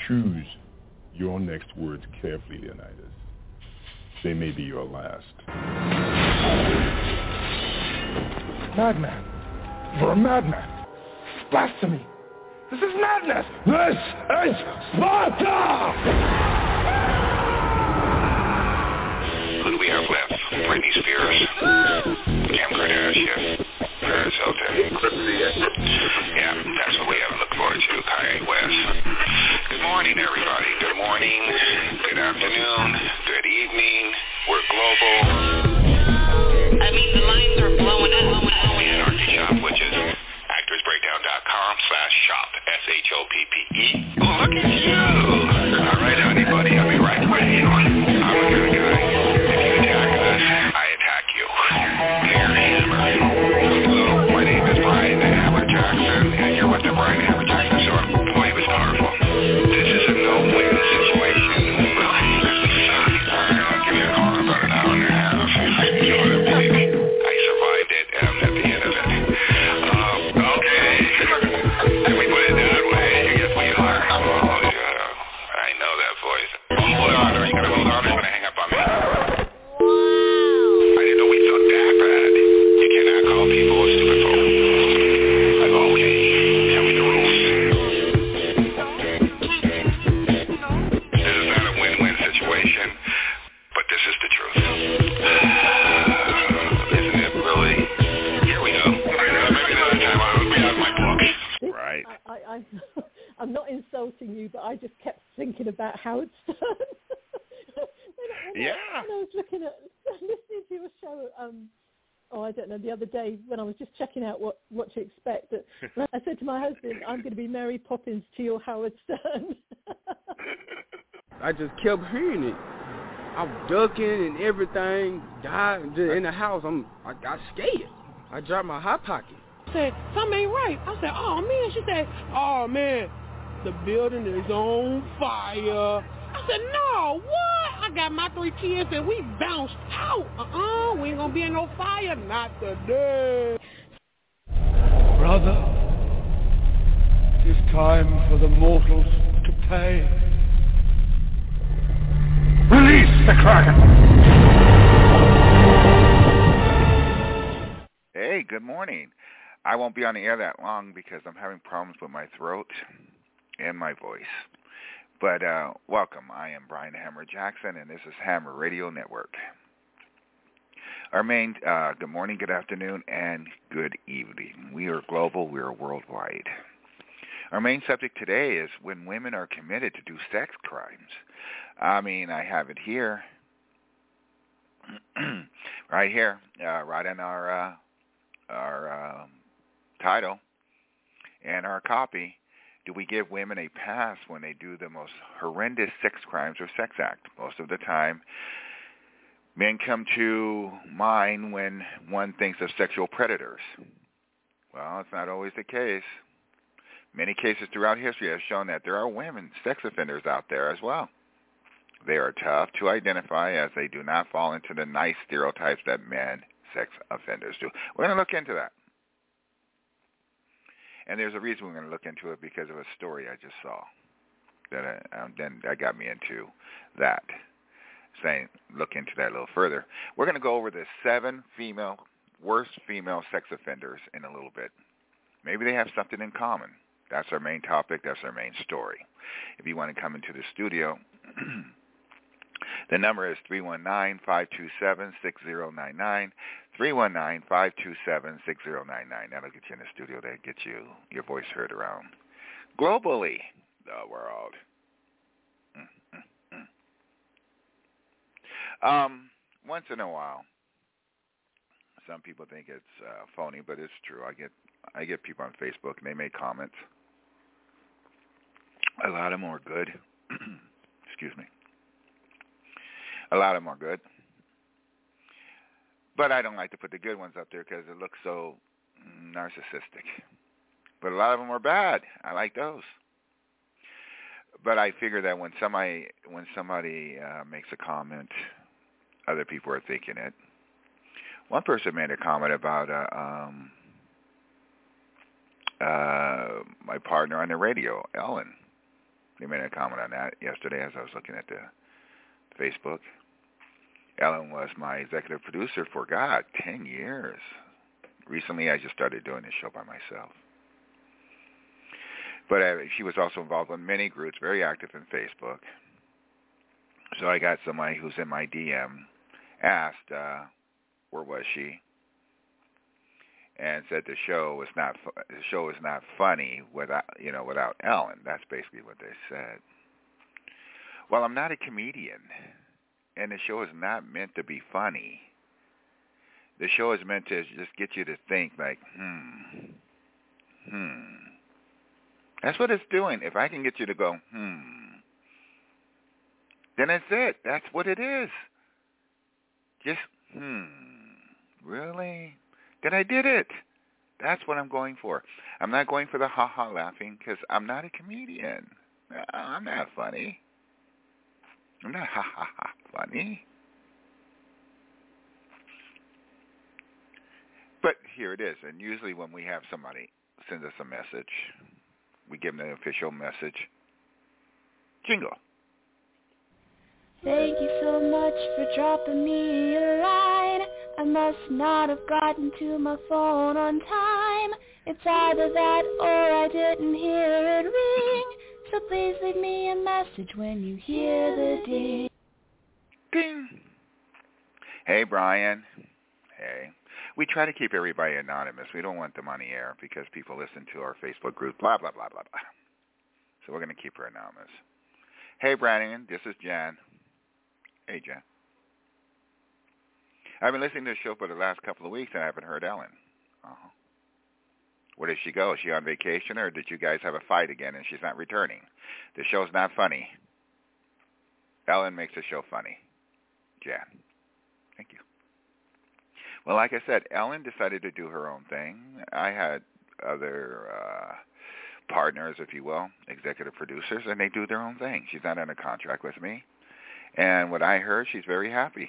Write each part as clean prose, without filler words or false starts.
Choose your next words carefully, Leonidas. They may be your last. Madman. You're a madman. Blasphemy. This is madness. This is Sparta! Who do we have left? Britney Spears, Kim Kardashian, Paris Hilton. Yeah, that's what we have to look forward to, Kanye West. Good morning, everybody. Good morning, good afternoon, good evening. We're global. I mean, the lines are blowing up. Anarchy Shop, which is actorsbreakdown.com/shop, SHOPPE. Oh, look at you. All right, honey, buddy, I'll be right with you. I'm a good guy. If you attack us, I attack you. Here, Hammer. Hello, my name is Brian Hammer Jackson, and you're with the Brian Hammer Jackson Show. Boy, it was powerful. This is a no-win situation. I'll give you a call in about an hour and a half. You know what I mean? I survived it, and I'm at the end of it. Okay. Can we put it that way? Yes, we are. Oh, yeah. I know that voice. Hold on. Are you going to hold on or are you going to hang up on me? I didn't know we thought that bad. You cannot call people a stupid phone. Like, okay, tell me the rules. This is not a win-win situation, but this is the truth. Isn't it really? Here we go. Maybe another time I'll be out of my book. Right. I'm not insulting you, but I just kept thinking about Howard Stern. Yeah. When I was listening to your show, I don't know, the other day when I was just checking out what to expect. I said to my husband, I'm going to be Mary Poppins to your Howard Stern. I just kept hearing it. I was ducking and everything. Died in the house. I got scared. I dropped my hot pocket. Said, something ain't right. I said, oh, man. She said, oh, man, the building is on fire. I said, no, what? I got my 3 kids and we bounced out. We ain't gonna be in no fire. Not today. Brother, it's time for the mortals to pay. Release the Kraken! Hey, good morning. I won't be on the air that long because I'm having problems with my throat and my voice. But welcome. I am Brian Hammer Jackson, and this is Hammer Radio Network. Our main, good morning, good afternoon, and good evening. We are global. We are worldwide. Our main subject today is when women are committed to do sex crimes. I mean, I have it here, right here, right in our title and our copy. Do we give women a pass when they do the most horrendous sex crimes or sex act? Most of the time, men come to mind when one thinks of sexual predators. Well, it's not always the case. Many cases throughout history have shown that there are women sex offenders out there as well. They are tough to identify as they do not fall into the nice stereotypes that men sex offenders do. We're going to look into that. And there's a reason we're going to look into it because of a story I just saw that got me into that, saying look into that a little further. We're going to go over the 7 worst female sex offenders in a little bit. Maybe they have something in common. That's our main topic. That's our main story. If you want to come into the studio, the number is 319-527-6099, 319-527-6099. That'll get you in the studio. That'll get you your voice heard around globally, the world. Once in a while, some people think it's phony, but it's true. I get people on Facebook, and they make comments. A lot of them are good. Excuse me. A lot of them are good. But I don't like to put the good ones up there because it looks so narcissistic. But a lot of them are bad. I like those. But I figure that when somebody makes a comment, other people are thinking it. One person made a comment about my partner on the radio, Ellen They made a comment on that yesterday as I was looking at the Facebook. Ellen was my executive producer for, 10 years. Recently, I just started doing this show by myself. But she was also involved in many groups, very active in Facebook. So I got somebody who's in my DM, asked, where was she? And said the show is not funny without Ellen. That's basically what they said. Well, I'm not a comedian, and the show is not meant to be funny. The show is meant to just get you to think, like, That's what it's doing. If I can get you to go, then that's it. That's what it is. Just, really? Then I did it. That's what I'm going for. I'm not going for the ha-ha laughing because I'm not a comedian. No, I'm not funny. I'm not ha-ha-ha funny. But here it is. And usually when we have somebody send us a message, we give them an official message. Jingle. Thank you so much for dropping me a line. I must not have gotten to my phone on time. It's either that or I didn't hear it ring. So please leave me a message when you hear the ding. Ding. Hey, Brian. Hey. We try to keep everybody anonymous. We don't want them on the air because people listen to our Facebook group, blah, blah, blah, blah, blah. So we're going to keep her anonymous. Hey, Brandon, this is Jan. Hey, Jan. I've been listening to the show for the last couple of weeks, and I haven't heard Ellen. Uh-huh. Where did she go? Is she on vacation, or did you guys have a fight again and she's not returning? The show's not funny. Ellen makes the show funny. Jan. Thank you. Well, like I said, Ellen decided to do her own thing. I had other partners, if you will, executive producers, and they do their own thing. She's not under contract with me. And what I heard, she's very happy.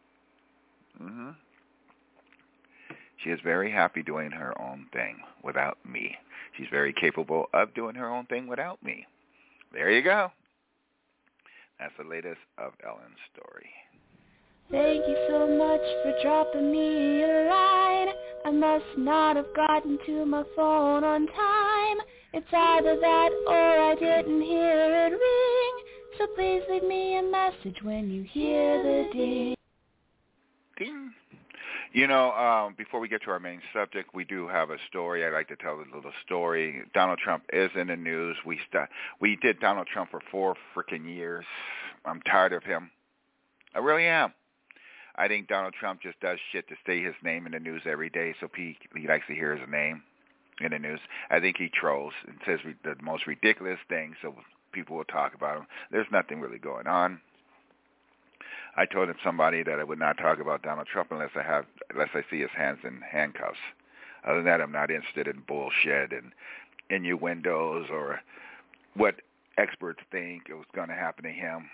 She is very happy doing her own thing without me. She's very capable of doing her own thing without me. There you go. That's the latest of Ellen's story. Thank you so much for dropping me a line. I must not have gotten to my phone on time. It's either that or I didn't hear it ring. So please leave me a message when you hear the ding. Ding. Before we get to our main subject, we do have a story. I'd like to tell a little story. Donald Trump is in the news. We did Donald Trump for 4 freaking years. I'm tired of him. I really am. I think Donald Trump just does shit to stay his name in the news every day, so he likes to hear his name in the news. I think he trolls and says the most ridiculous things, so people will talk about him. There's nothing really going on. I told somebody that I would not talk about Donald Trump unless I see his hands in handcuffs. Other than that, I'm not interested in bullshit and innuendos or what experts think it was going to happen to him.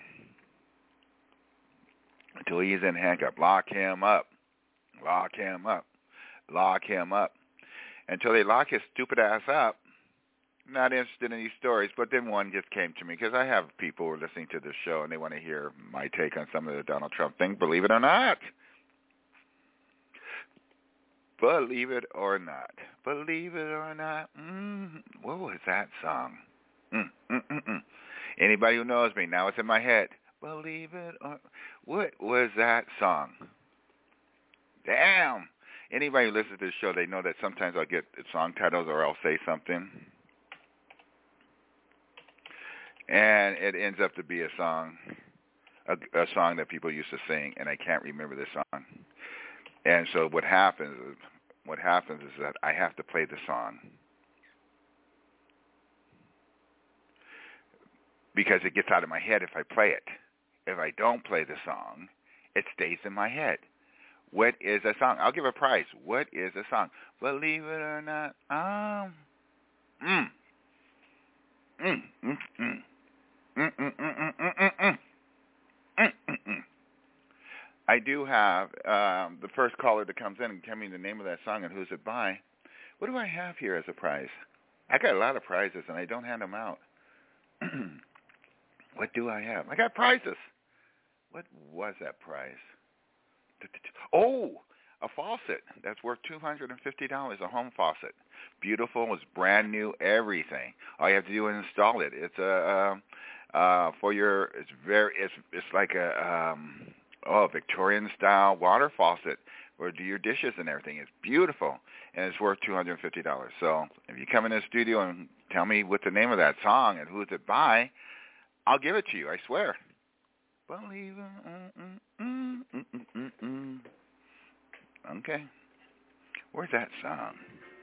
Until he's in handcuffs, lock him up, lock him up, lock him up. Until they lock his stupid ass up, I'm not interested in these stories. But then one just came to me because I have people who are listening to this show and they want to hear my take on some of the Donald Trump thing. Believe it or not. Believe it or not. Believe it or not. What was that song? Anybody who knows me, now it's in my head. Believe it or... What was that song? Damn. Anybody who listens to this show, they know that sometimes I'll get song titles or I'll say something. And it ends up to be a song that people used to sing, and I can't remember the song. And so what happens is that I have to play the song. Because it gets out of my head if I play it. If I don't play the song, it stays in my head. What is a song? I'll give a prize. What is a song? Believe it or not, I do have the first caller that comes in and tell me the name of that song and who's it by. What do I have here as a prize? I got a lot of prizes and I don't hand them out. What do I have? I got prizes. What was that prize? Oh, a faucet that's worth $250, a home faucet. Beautiful, it's brand new, everything. All you have to do is install it. It's it's like a Victorian style water faucet or do your dishes and everything. It's beautiful, and it's worth $250. So if you come in the studio and tell me what the name of that song and who's it by, I'll give it to you, I swear. Believe it. Okay. Where's that song?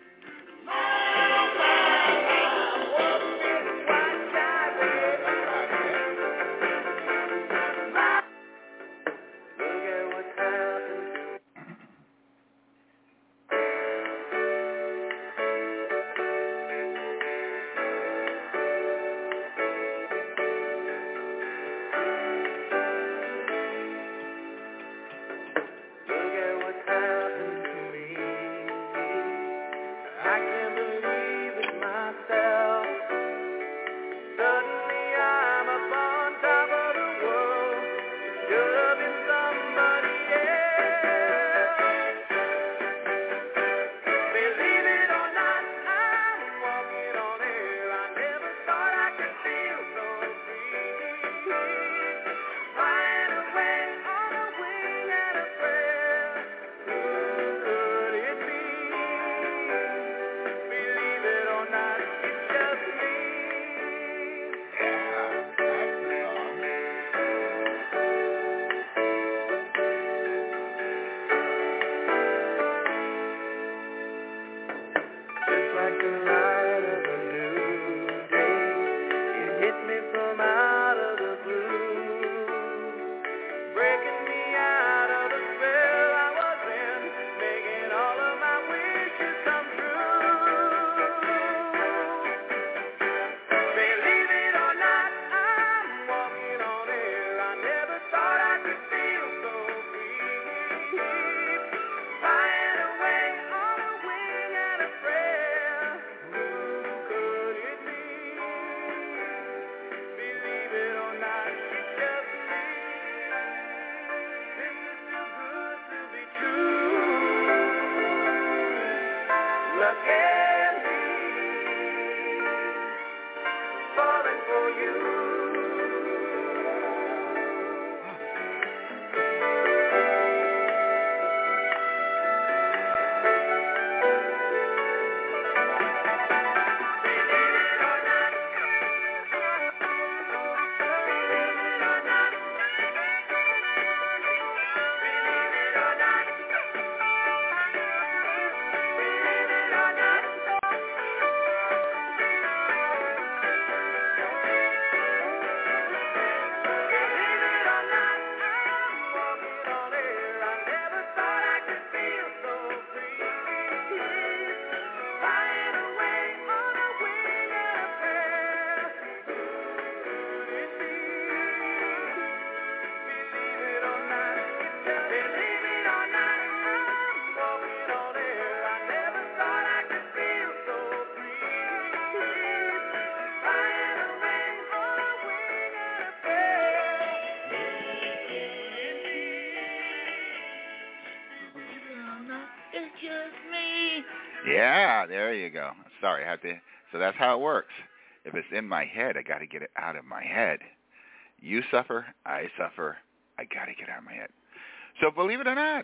Yeah, there you go. Sorry, I had to. So that's how it works. If it's in my head, I got to get it out of my head. You suffer, I suffer. I got to get out of my head. So believe it or not,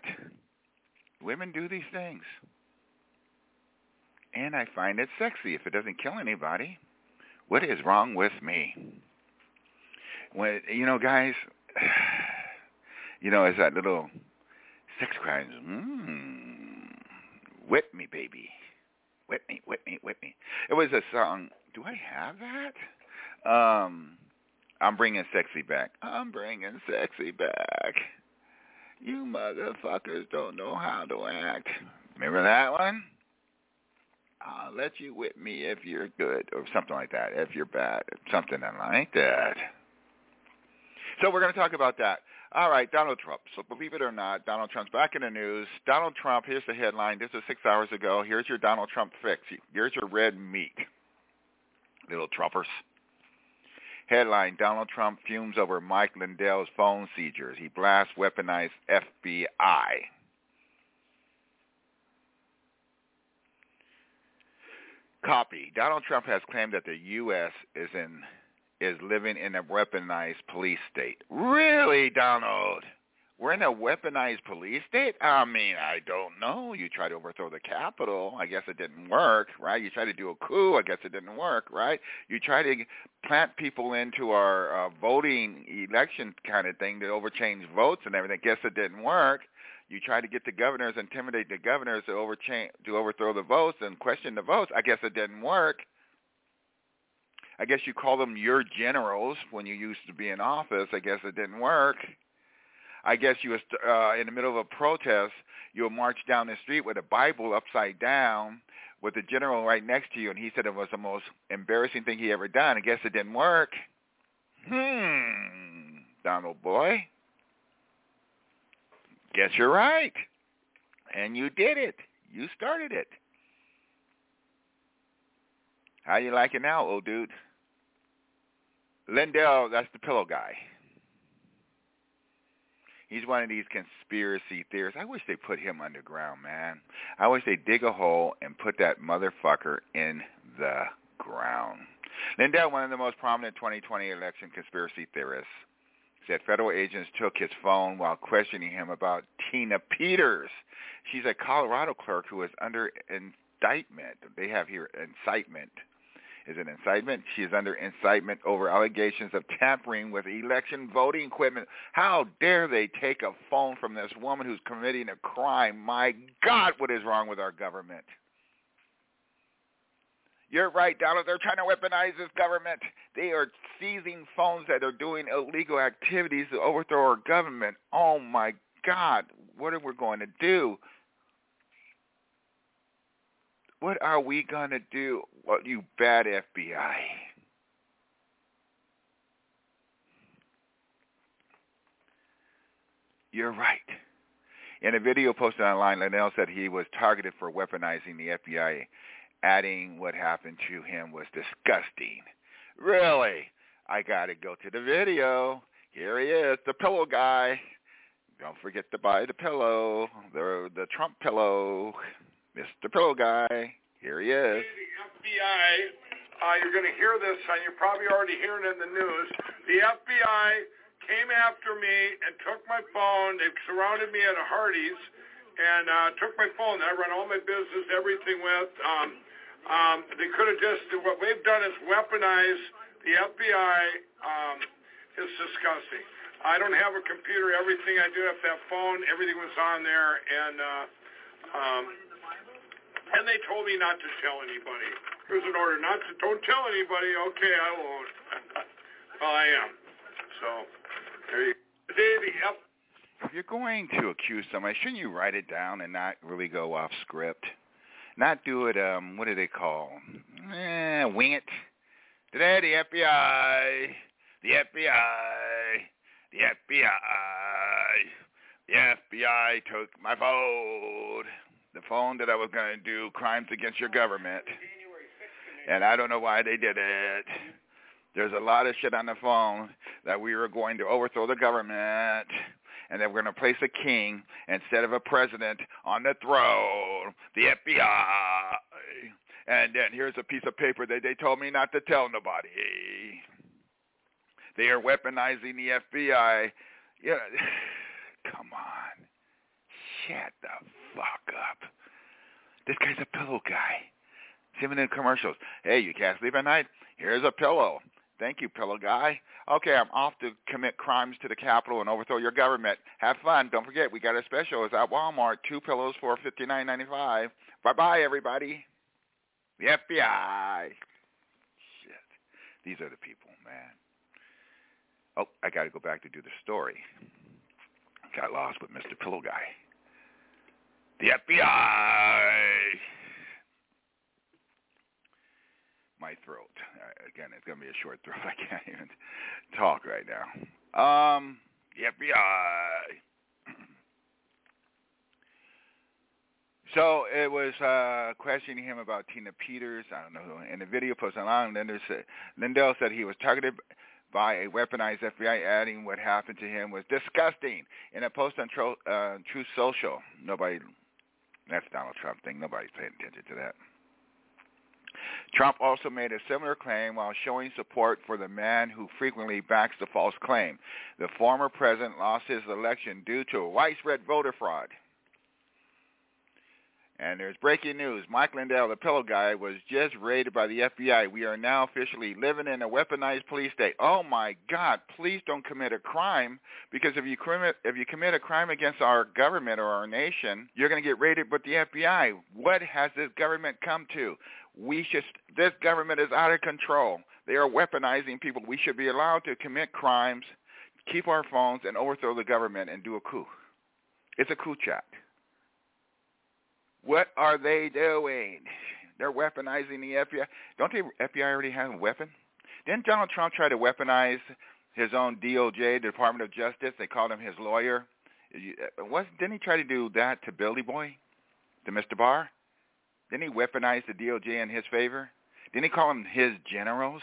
women do these things. And I find it sexy if it doesn't kill anybody. What is wrong with me? When, guys, it's that little sex crimes. Whip me, baby. Whip me, whip me, whip me. It was a song. Do I have that? I'm bringing sexy back. I'm bringing sexy back. You motherfuckers don't know how to act. Remember that one? I'll let you whip me if you're good, or something like that. If you're bad, something like that. So we're going to talk about that. All right, Donald Trump. So believe it or not, Donald Trump's back in the news. Donald Trump, here's the headline. This is 6 hours ago. Here's your Donald Trump fix. Here's your red meat, little Trumpers. Headline, Donald Trump fumes over Mike Lindell's phone seizures. He blasts weaponized FBI. Copy. Donald Trump has claimed that the U.S. is living in a weaponized police state. Really, Donald? We're in a weaponized police state? I mean, I don't know. You tried to overthrow the Capitol. I guess it didn't work, right? You tried to do a coup. I guess it didn't work, right? You tried to plant people into our voting election kind of thing to overchange votes and everything. I guess it didn't work. You tried to get the governors, intimidate the governors to overthrow the votes and question the votes. I guess it didn't work. I guess you call them your generals when you used to be in office. I guess it didn't work. I guess you was in the middle of a protest, you'll march down the street with a Bible upside down with the general right next to you, and he said it was the most embarrassing thing he ever done. I guess it didn't work. Donald boy. Guess you're right. And you did it. You started it. How you like it now, old dude? Lindell, that's the pillow guy. He's one of these conspiracy theorists. I wish they put him underground, man. I wish they dig a hole and put that motherfucker in the ground. Lindell, one of the most prominent 2020 election conspiracy theorists, said federal agents took his phone while questioning him about Tina Peters. She's a Colorado clerk who is under indictment. They have here incitement. Is it incitement? She is under incitement over allegations of tampering with election voting equipment. How dare they take a phone from this woman who's committing a crime? My God, what is wrong with our government? You're right, Donald. They're trying to weaponize this government. They are seizing phones that are doing illegal activities to overthrow our government. Oh, my God. What are we going to do? What are we going to do? What, you bad FBI? You're right. In a video posted online, Lindell said he was targeted for weaponizing the FBI, adding what happened to him was disgusting. Really? I got to go to the video. Here he is, the pillow guy. Don't forget to buy the pillow, the Trump pillow. Mr. Pillow Guy, here he is. The FBI, you're going to hear this, and you're probably already hearing it in the news. The FBI came after me and took my phone. They surrounded me at a Hardee's and took my phone that I run all my business, everything with. They could have just, what they've done is weaponize the FBI. It's disgusting. I don't have a computer. Everything I do have that phone, everything was on there, and they told me not to tell anybody. Here's an order, don't tell anybody. Okay, I won't. Well, I am. So, there you go. If you're going to accuse somebody, shouldn't you write it down and not really go off script? Not do it, what do they call? Wing it. Today, the FBI took my phone. The phone that I was going to do crimes against your government. And I don't know why they did it. There's a lot of shit on the phone that we were going to overthrow the government and that we're going to place a king instead of a president on the throne, the FBI. And then here's a piece of paper that they told me not to tell nobody. They are weaponizing the FBI. Yeah, come on. Shut the fuck up. This guy's a pillow guy. See him in the commercials. Hey, you can't sleep at night? Here's a pillow. Thank you, pillow guy. Okay, I'm off to commit crimes to the Capitol and overthrow your government. Have fun. Don't forget, we got a special. It's at Walmart. 2 pillows for $59.95. Bye-bye, everybody. The FBI. Shit. These are the people, man. Oh, I got to go back to do the story. Got lost with Mr. Pillow Guy. The FBI. My throat. Again, it's going to be a short throat. I can't even talk right now. The FBI. So it was questioning him about Tina Peters. I don't know who. In the video posted online, Lindell said he was targeted by a weaponized FBI, adding what happened to him was disgusting. In a post on Truth Social, that's Donald Trump thing. Nobody's paying attention to that. Trump also made a similar claim while showing support for the man who frequently backs the false claim. The former president lost his election due to widespread voter fraud. And there's breaking news. Mike Lindell, the pillow guy, was just raided by the FBI. We are now officially living in a weaponized police state. Oh, my God, please don't commit a crime, because if you commit a crime against our government or our nation, you're going to get raided with the FBI. What has this government come to? This government is out of control. They are weaponizing people. We should be allowed to commit crimes, keep our phones, and overthrow the government and do a coup. It's a coup chat. What are they doing? They're weaponizing the FBI. Don't the FBI already have a weapon? Didn't Donald Trump try to weaponize his own DOJ, the Department of Justice? They called him his lawyer. Didn't he try to do that to Billy Boy, to Mr. Barr? Didn't he weaponize the DOJ in his favor? Didn't he call them his generals?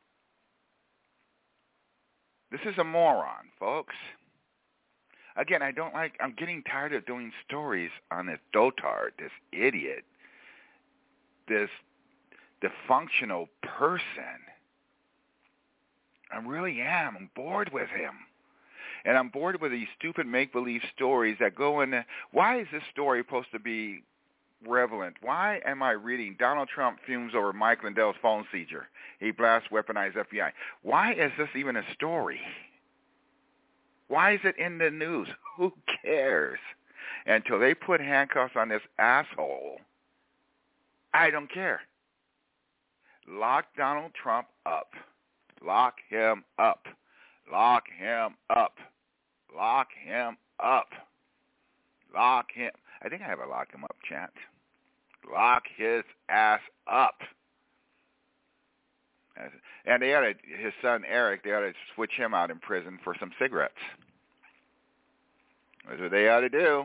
This is a moron, folks. Again, I'm getting tired of doing stories on this dotard, this idiot, this dysfunctional person. I really am. I'm bored with him. And I'm bored with these stupid make-believe stories that go in. Why is this story supposed to be relevant? Why am I reading Donald Trump fumes over Mike Lindell's phone seizure? He blasts weaponized FBI. Why is this even a story? Why is it in the news? Who cares? Until they put handcuffs on this asshole, I don't care. Lock Donald Trump up. Lock him up. Lock him up. Lock him up. Lock him. I think I have a lock him up chant. Lock his ass up. And they ought to, his son Eric, they ought to switch him out in prison for some cigarettes. That's what they ought to do.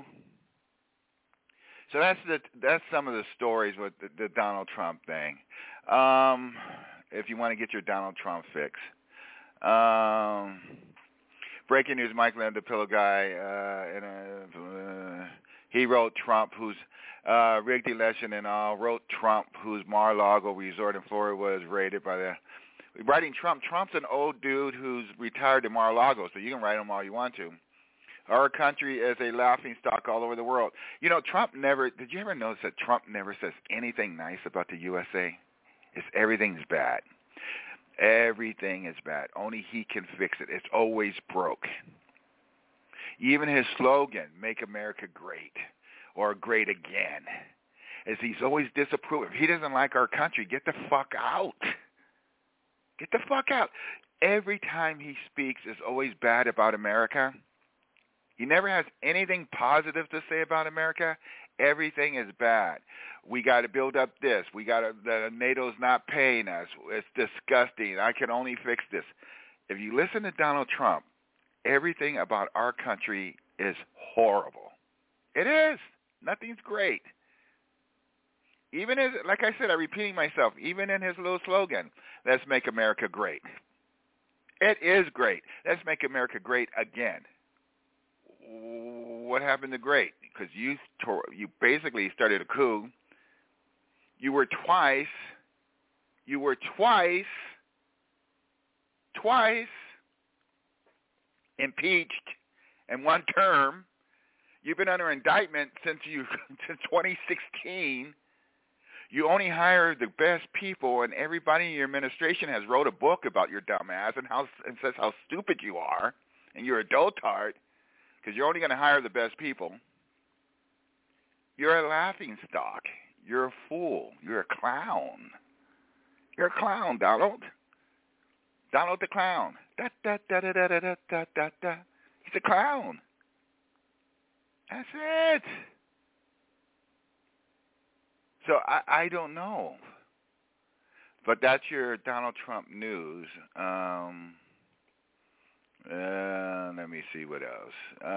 So that's some of the stories with the Donald Trump thing. If you want to get your Donald Trump fix. Breaking news: Mike Lindell, the pillow guy, he wrote Trump, who's rigged the election and all. Wrote Trump, whose Mar-a-Lago resort in Florida was raided by the. Writing Trump. Trump's an old dude who's retired to Mar-a-Lago, so you can write him all you want to. Our country is a laughingstock all over the world. You know, Trump never. Did you ever notice that Trump never says anything nice about the USA? Everything's bad. Everything is bad. Only he can fix it. It's always broke. Even his slogan, "Make America Great," or "Great Again," is he's always disapproving. If he doesn't like our country, get the fuck out. Get the fuck out. Every time he speaks is always bad about America. He never has anything positive to say about America. Everything is bad. We got to build up this. The NATO's not paying us. It's disgusting. I can only fix this. If you listen to Donald Trump, everything about our country is horrible. It is. Nothing's great. Even as, like I said, I'm repeating myself, even in his little slogan, let's make America great. It is great. Let's make America great again. What happened to great? Because you basically started a coup. You were twice impeached in one term. You've been under indictment since 2016. You only hire the best people, and everybody in your administration has wrote a book about your dumb ass and says how stupid you are, and you're a dotard because you're only going to hire the best people. You're a laughingstock. You're a fool. You're a clown. You're a clown, Donald. Donald the clown. Da da da da da da da da da. He's a clown. That's it. So I don't know. But that's your Donald Trump news. Let me see what else.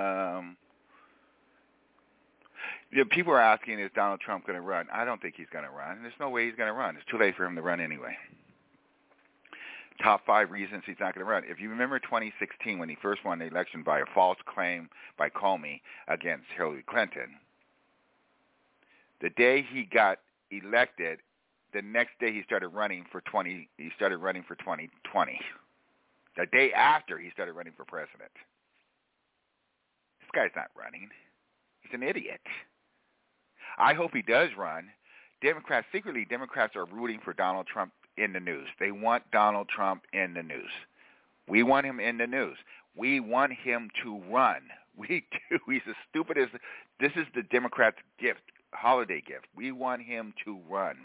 People are asking, is Donald Trump going to run? I don't think he's going to run. There's no way he's going to run. It's too late for him to run anyway. Top 5 reasons he's not going to run. If you remember 2016 when he first won the election by a false claim by Comey against Hillary Clinton, the day he got elected, the next day he started running for 2020. The day after he started running for president. This guy's not running. He's an idiot. I hope he does run. Democrats are rooting for Donald Trump in the news. They want Donald Trump in the news. We want him in the news. We want him to run. We do. He's as stupid as... This is the Democrats' gift, holiday gift. We want him to run.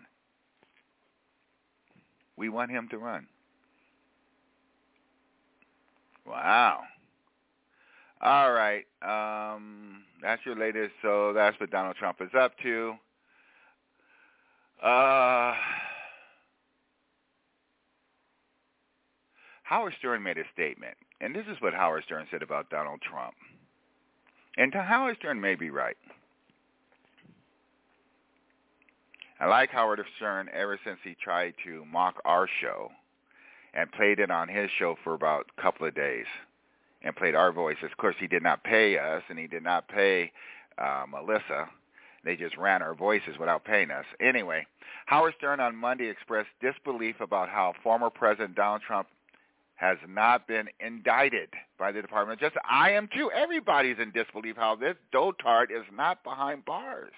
We want him to run. Wow. All right. That's your latest. So that's what Donald Trump is up to. Howard Stern made a statement, and this is what Howard Stern said about Donald Trump. And Howard Stern may be right. I like Howard Stern ever since he tried to mock our show and played it on his show for about a couple of days and played our voices. Of course, he did not pay us, and he did not pay Melissa. They just ran our voices without paying us. Anyway, Howard Stern on Monday expressed disbelief about how former President Donald Trump has not been indicted by the Department of Justice. I am too. Everybody's in disbelief how this dotard is not behind bars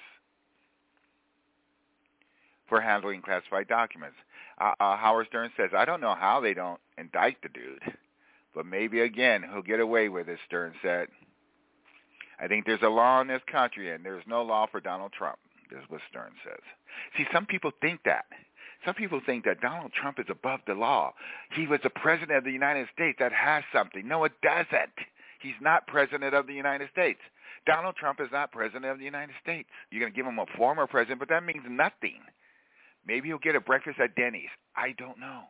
for handling classified documents. Howard Stern says, I don't know how they don't indict the dude, but maybe, again, he'll get away with it, Stern said. I think there's a law in this country, and there's no law for Donald Trump. This is what Stern says. See, some people think that. Some people think that Donald Trump is above the law. He was the president of the United States. That has something. No, it doesn't. He's not president of the United States. Donald Trump is not president of the United States. You're going to give him a former president, but that means nothing. Maybe he'll get a breakfast at Denny's. I don't know.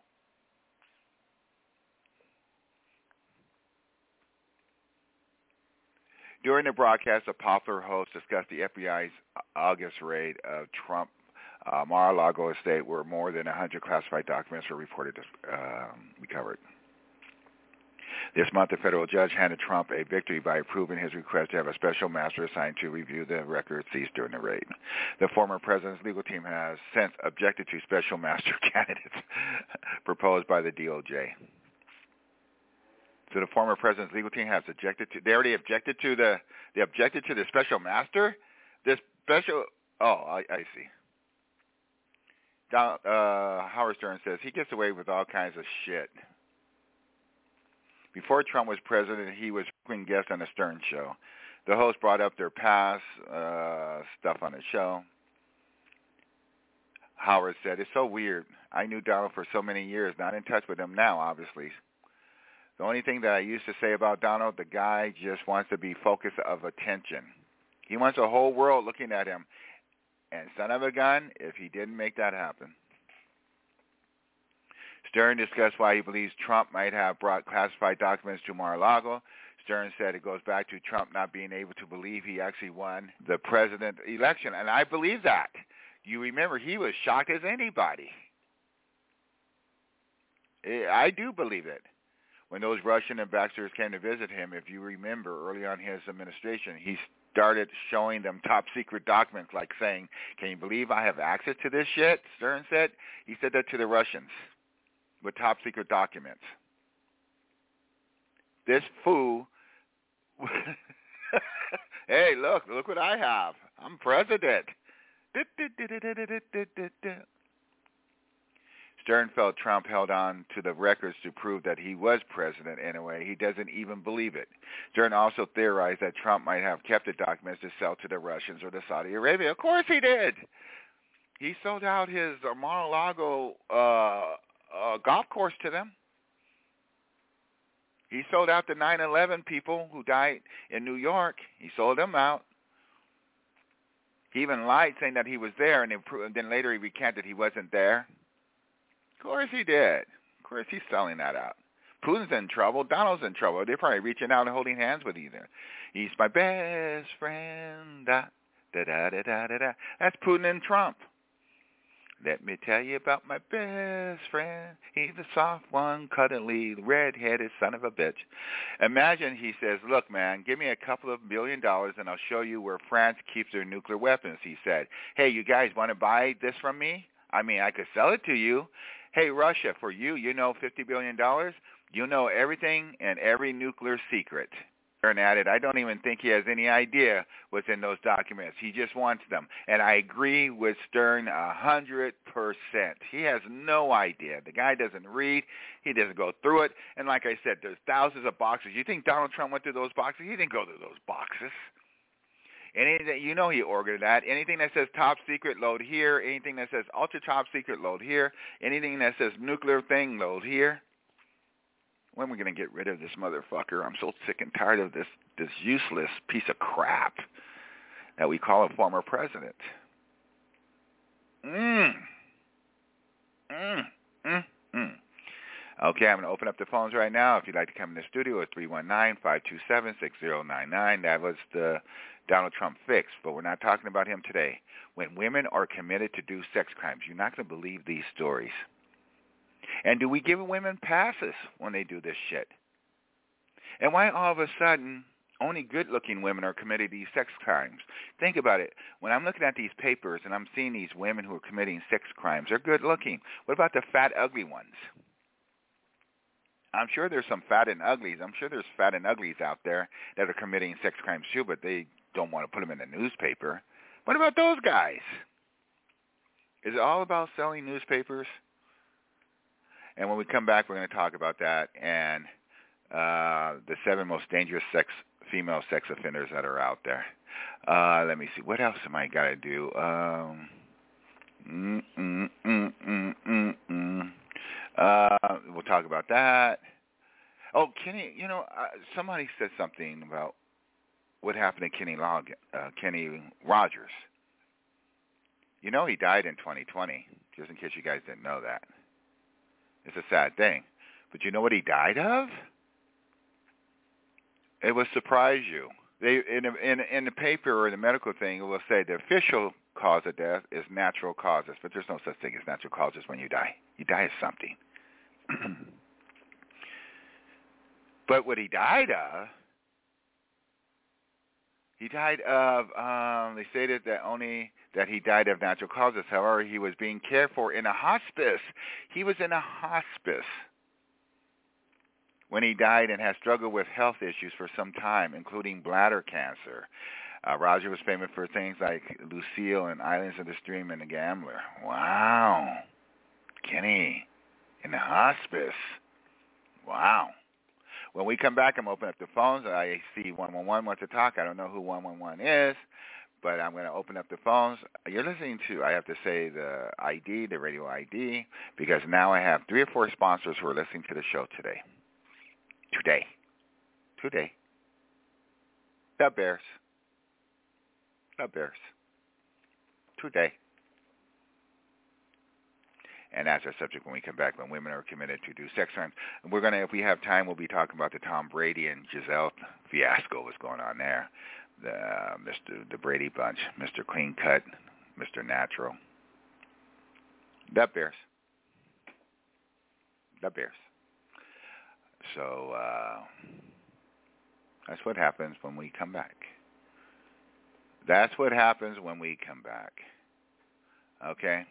During the broadcast, a popular host discussed the FBI's August raid of Trump Mar-a-Lago estate, where more than 100 classified documents were reported recovered. This month, a federal judge handed Trump a victory by approving his request to have a special master assigned to review the records seized during the raid. The former president's legal team has since objected to special master candidates proposed by the DOJ. So the former president's legal team has objected to. They already objected to the. They objected to the special master. This special. Oh, I see. Howard Stern says he gets away with all kinds of shit. Before Trump was president, he was a frequent guest on the Stern Show. The host brought up their past stuff on the show. Howard said, "It's so weird. I knew Donald for so many years, not in touch with him now, obviously. The only thing that I used to say about Donald, the guy just wants to be focus of attention. He wants the whole world looking at him. And son of a gun, if he didn't make that happen." Stern discussed why he believes Trump might have brought classified documents to Mar-a-Lago. Stern said it goes back to Trump not being able to believe he actually won the president election. And I believe that. You remember, he was shocked as anybody. I do believe it. When those Russian ambassadors came to visit him, if you remember, early on his administration, he started showing them top-secret documents, like saying, "Can you believe I have access to this shit?" Stern said. He said that to the Russians with top-secret documents. This fool, hey, look what I have. I'm president. Stern felt Trump held on to the records to prove that he was president in a way. He doesn't even believe it. Stern also theorized that Trump might have kept the documents to sell to the Russians or to Saudi Arabia. Of course he did. He sold out his Mar-a-Lago golf course to them. He sold out the 9/11 people who died in New York. He sold them out. He even lied, saying that he was there, and then later he recanted he wasn't there. Of course he did. Of course he's selling that out. Putin's in trouble. Donald's in trouble. They're probably reaching out and holding hands with either. He's my best friend. Da, da, da, da, da, da. That's Putin and Trump. Let me tell you about my best friend. He's the soft one, cuddly, red-headed son of a bitch. Imagine he says, look, man, give me a couple of $1 billion and I'll show you where France keeps their nuclear weapons, he said. Hey, you guys want to buy this from me? I mean, I could sell it to you. Hey, Russia, for you, you know $50 billion? You know everything and every nuclear secret. And added, I don't even think he has any idea what's in those documents. He just wants them. And I agree with Stern 100%. He has no idea. The guy doesn't read. He doesn't go through it. And like I said, there's thousands of boxes. You think Donald Trump went through those boxes? He didn't go through those boxes. Anything, you know he ordered that. Anything that says top secret, load here. Anything that says ultra top secret, load here. Anything that says nuclear thing, load here. When are we going to get rid of this motherfucker? I'm so sick and tired of this useless piece of crap that we call a former president. Okay, I'm going to open up the phones right now. If you'd like to come in the studio, it's 319-527-6099. That was the Donald Trump fix, but we're not talking about him today. When women are committed to do sex crimes, you're not going to believe these stories. And do we give women passes when they do this shit? And why all of a sudden only good-looking women are committing these sex crimes? Think about it. When I'm looking at these papers and I'm seeing these women who are committing sex crimes, they're good-looking. What about the fat, ugly ones? I'm sure there's some fat and uglies. I'm sure there's fat and uglies out there that are committing sex crimes too, but they don't want to put them in the newspaper. What about those guys? Is it all about selling newspapers? And when we come back, we're going to talk about that and the 7 most dangerous female sex offenders that are out there. Let me see. What else am I got to do? We'll talk about that. Oh, Kenny, you know, somebody said something about what happened to Kenny Rogers. You know he died in 2020, just in case you guys didn't know that. It's a sad thing. But you know what he died of? It will surprise you. They in the paper or the medical thing, it will say the official cause of death is natural causes, but there's no such thing as natural causes when you die. You die of something. But what he died of, they stated that he died of natural causes. However, he was being cared for in a hospice. He was in a hospice when he died and has struggled with health issues for some time, including bladder cancer. Roger was famous for things like Lucille and Islands of the Stream and The Gambler. Wow. Kenny in the hospice. Wow. When we come back, I'm opening up the phones. I see 111 wants to talk. I don't know who 111 is, but I'm going to open up the phones. You're listening to, I have to say, the ID, the radio ID, because now I have 3 or 4 sponsors who are listening to the show today. Today. The Bears. Today. And that's our subject when we come back, when women are committed to do sex crimes. And we're going to, if we have time, we'll be talking about the Tom Brady and Giselle fiasco, what's going on there. The Brady bunch, Mr. Clean Cut, Mr. Natural. The Bears. So that's what happens when we come back. Okay?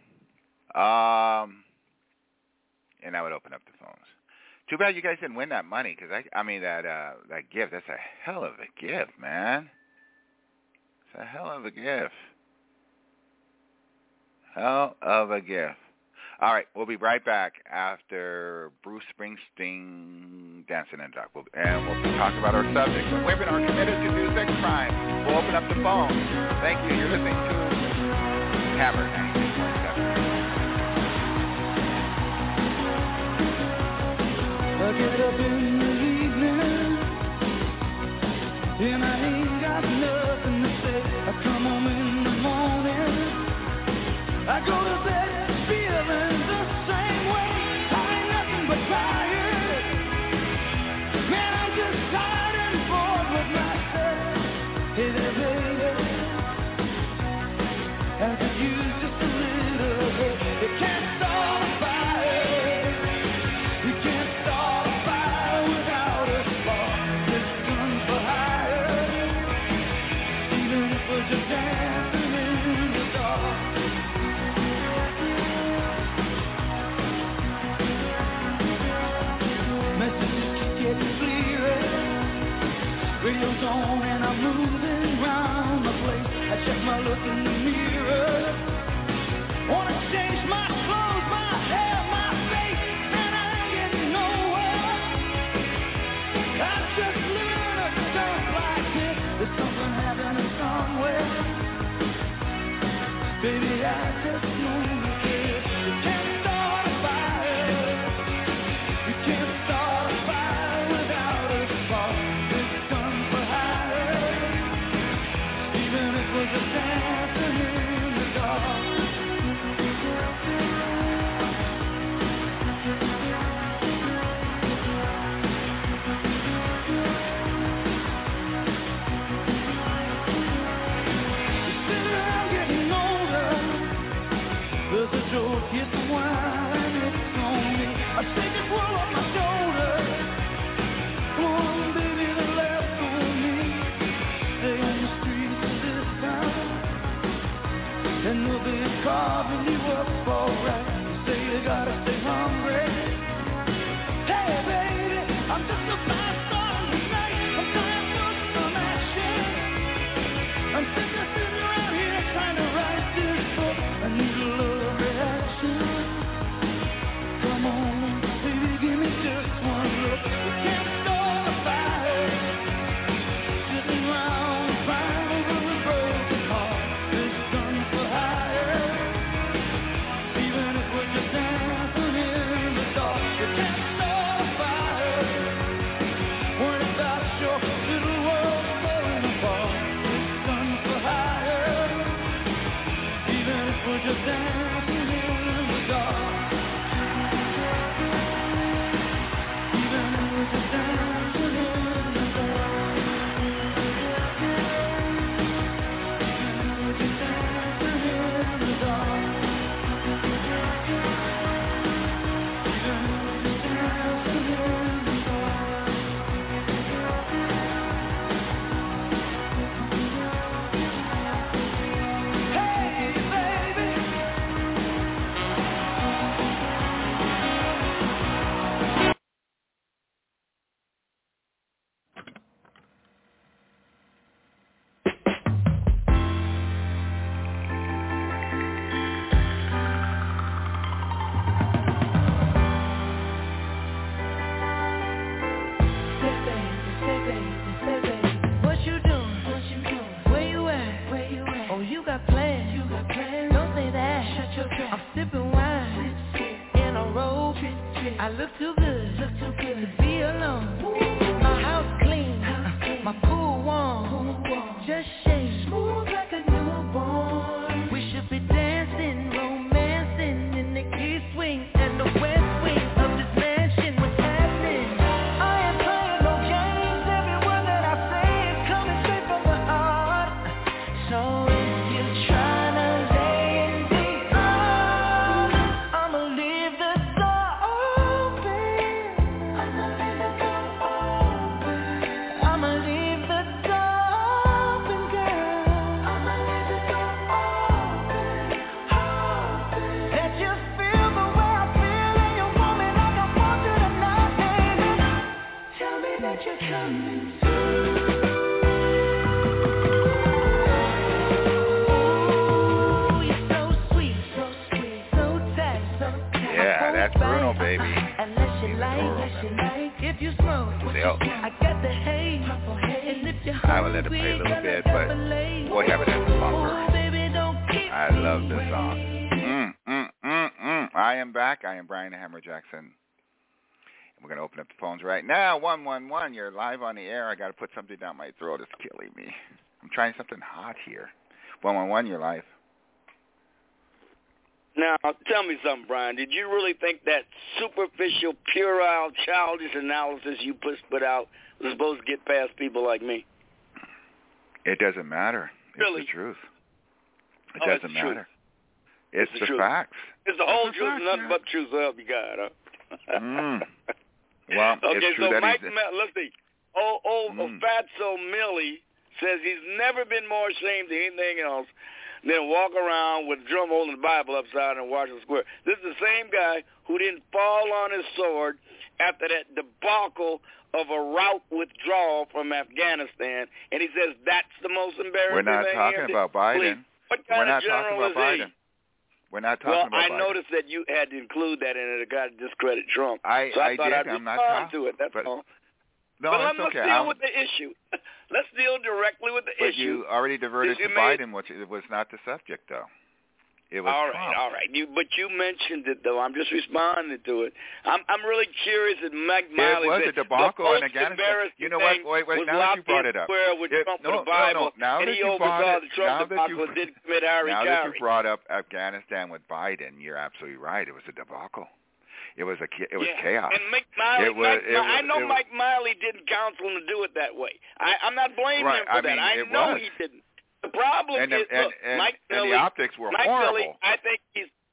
And I would open up the phones. Too bad you guys didn't win that money, because that gift, that's a hell of a gift, man. It's a hell of a gift. All right, we'll be right back after Bruce Springsteen, Dancing in the Dark. And we'll talk about our subject. When women are committed to do sex crimes, we'll open up the phone. Thank you. You're listening to Hammer 96.7. I get up in the evening, and I ain't got nothing to say. I come home in the morning, I go to bed feeling the same way. I ain't nothing but tired, man, I'm just tired and bored with myself. Hey there, baby, I could use just a little bit. radio's on and I'm moving round the place. I check my look in the mirror. Wanna change my clothes, my hair, my face, and I ain't getting nowhere. I'm just living a stuff like this. There's something happening somewhere. Baby, I just know this. You can't start a fire. You can't start a fire without a spark. It's done for hire. Even if it was a dancing in the dark. There's a joke, it's wine, it's on me. I take a pull on my shoulder. Come on, baby, the laugh's on me. Stay on the streets of this town, and they'll be carving you up alright. You say you gotta stay hungry. Hey, baby, I'm just a fast star tonight. I'm trying to put some action. I'm sitting around here trying to write this book. I need a little reaction. Come on, baby, give me just one look. You can't start a fire. Sitting around crying with a broken heart. It's done for hire. Even if we're just dancing in the dark. You can't start a fire. Worry about your little world falling apart. It's done for hire. Even if we're just dancing in the dark. Even if we're just dancing in the dark. Even if we're just dancing in the dark. Even if we're just dancing in the dark. Hey, baby. What you doing? Where you at? Oh, you got plans. Don't say that. Shut your trap. I'm sipping wine in a robe. I look too good to be alone. My house clean, my pool warm. Just shake smooth like a newborn. We should be dancing, romancing in the east wing and the west wing of this mansion. What's happening? I ain't playing no games. Every word that I say is coming straight from the heart. So if you're trying to lay in deep, I'ma leave the door open. I'ma leave the door open. I'ma leave the door open, girl. I'ma leave the door open. Let you feel the way I feel, and you want me like I want you tonight, baby. Tell me that you're coming through. Ooh, you're so sweet, so tight, Yeah, that's Bruno, baby. Unless you like, if you smoke, Still, I got the haze. And if you're I will let it play a little bit, but boy, have it as a bumper. baby, don't keep I love this song. I am back. I am Brian Hammer Jackson. And we're going to open up the phones right now. 111, you're live on the air. I got to put something down my throat. It's killing me. I'm trying something hot here. 111, you're live. Now, tell me something, Brian. Did you really think that superficial, puerile, childish analysis you put out was supposed to get past people like me? It doesn't matter. It's Really? the truth. It Oh, it's doesn't the truth. matter. It's the the truth. facts. It's the whole It's the truth, facts, nothing yeah. but truth, so help you God, huh? Well, okay, it's true so that Mike, he's... let's see. Fatso Millie says he's never been more ashamed than anything else and then walk around with a drum holding the Bible upside in Washington Square. This is the same guy who didn't fall on his sword after that debacle of a route withdrawal from Afghanistan, and he says that's the most embarrassing We're not thing talking about Biden. We're not talking about Biden. We're not talking about Biden. Well, I noticed that you had to include that in it. It got to discredit Trump. So I thought did. I'd I'm not respond to it. That's all. No, but it's let's okay. deal with the issue. Let's deal directly with the issue. But you already diverted to Biden, which was not the subject, though. It was Trump. All right. But you mentioned it, though. I'm just responding to it. I'm really curious that Mike Miley said the debacle in Afghanistan. You know what? Wait. Now that you brought it up. Now that you brought Afghanistan with Biden, you're absolutely right. It was a debacle. It was chaos. And Mike Miley, Mike Miley didn't counsel him to do it that way. I'm not blaming him for that. I know he didn't. The problem is, Mike Milley, the optics were Mike horrible. Milley, I think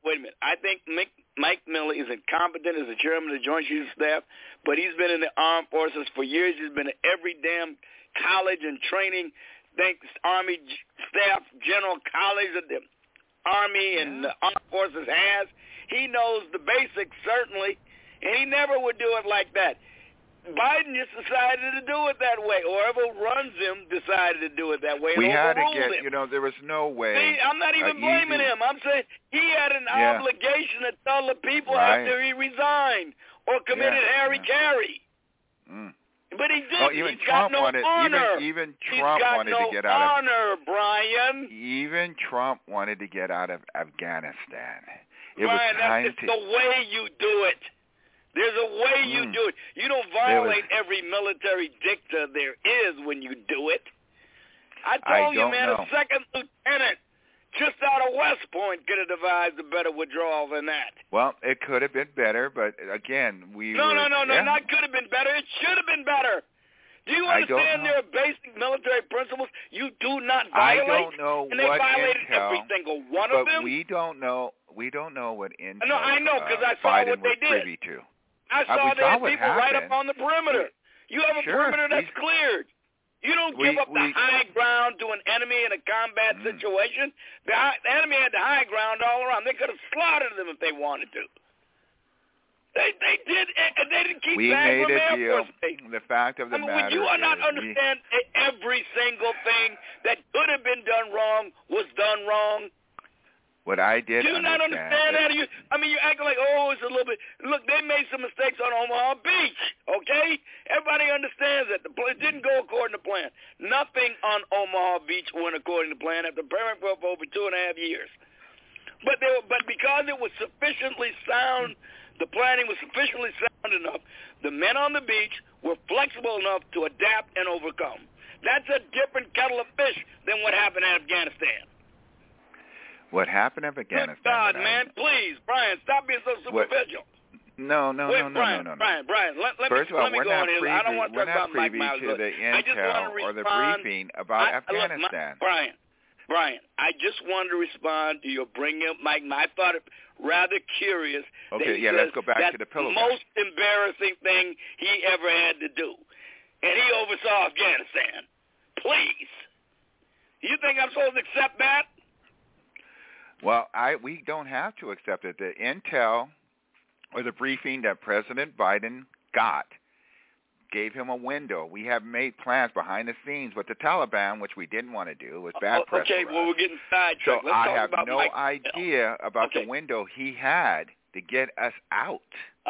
Mike Milley is incompetent as the chairman of the Joint Chiefs of Staff, but he's been in the armed forces for years. He's been at every damn college and training, Army Staff General College that the Army and the armed forces has. He knows the basics, certainly, and he never would do it like that. Biden just decided to do it that way, or whoever runs him decided to do it that way. We had to get, him. There was no way. See, I'm not even blaming him. I'm saying he had an obligation to tell the people after he resigned or committed Harry Carey. Mm. But he didn't. Even He's Trump got no honor. Even Trump wanted to get out of honor, Brian. Even Trump wanted to get out of Afghanistan. Brian, that's the way you do it. There's a way you do it. You don't violate every military dicta there is when you do it. I told you, man, a second lieutenant just out of West Point could have devised a better withdrawal than that. Well, it could have been better, but again, No, not could have been better. It should have been better. Do you understand there are basic military principles you do not violate? I don't know and they violated every single one of them. But we don't know what intel. No, I know because I saw Biden what they did. Privy to. I saw they had people right up on the perimeter. You have a perimeter that's cleared. You don't give up the high ground to an enemy in a combat situation. The enemy had the high ground all around. They could have slaughtered them if they wanted to. They did. They didn't keep back from Air Force Base. The fact of the matter would you not understand every single thing that could have been done wrong was done wrong? What I did Do you not understand that? You're acting like, it's a little bit. Look, they made some mistakes on Omaha Beach, okay? Everybody understands that. It didn't go according to plan. Nothing on Omaha Beach went according to plan after preparing for over 2.5 years. But because it was sufficiently sound, the planning was sufficiently sound enough, the men on the beach were flexible enough to adapt and overcome. That's a different kettle of fish than what happened in Afghanistan. What happened in Afghanistan? Good God, man, please, Brian, stop being so superficial. No. Brian, First of all, we're not privy to the intel or the briefing about Afghanistan. Brian, I just wanted to respond to your bringing up Mike. I thought it rather curious. Okay, let's go back to the pillow. That's the most embarrassing thing he ever had to do. And he oversaw Afghanistan. Please. You think I'm supposed to accept that? Well, we don't have to accept it. The intel or the briefing that President Biden got gave him a window. We have made plans behind the scenes with the Taliban, which we didn't want to do. It was bad press for us. We're getting sidetracked. So I have no idea about the window he had to get us out.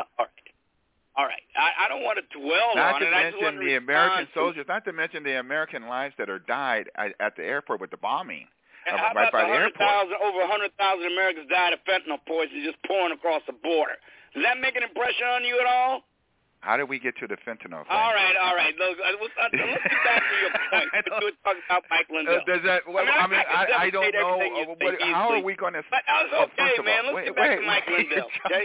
All right. I don't want to dwell on it. Not to mention the American soldiers, not to mention the American lives that are died at the airport with the bombing. How about over 100,000 Americans died of fentanyl poison just pouring across the border? Does that make an impression on you at all? How did we get to the fentanyl thing? All right. Look, let's get back to your point. We were talking about Mike Lindell. I don't know. How are we going to... That's okay, man. Let's get back to Mike Lindell, okay?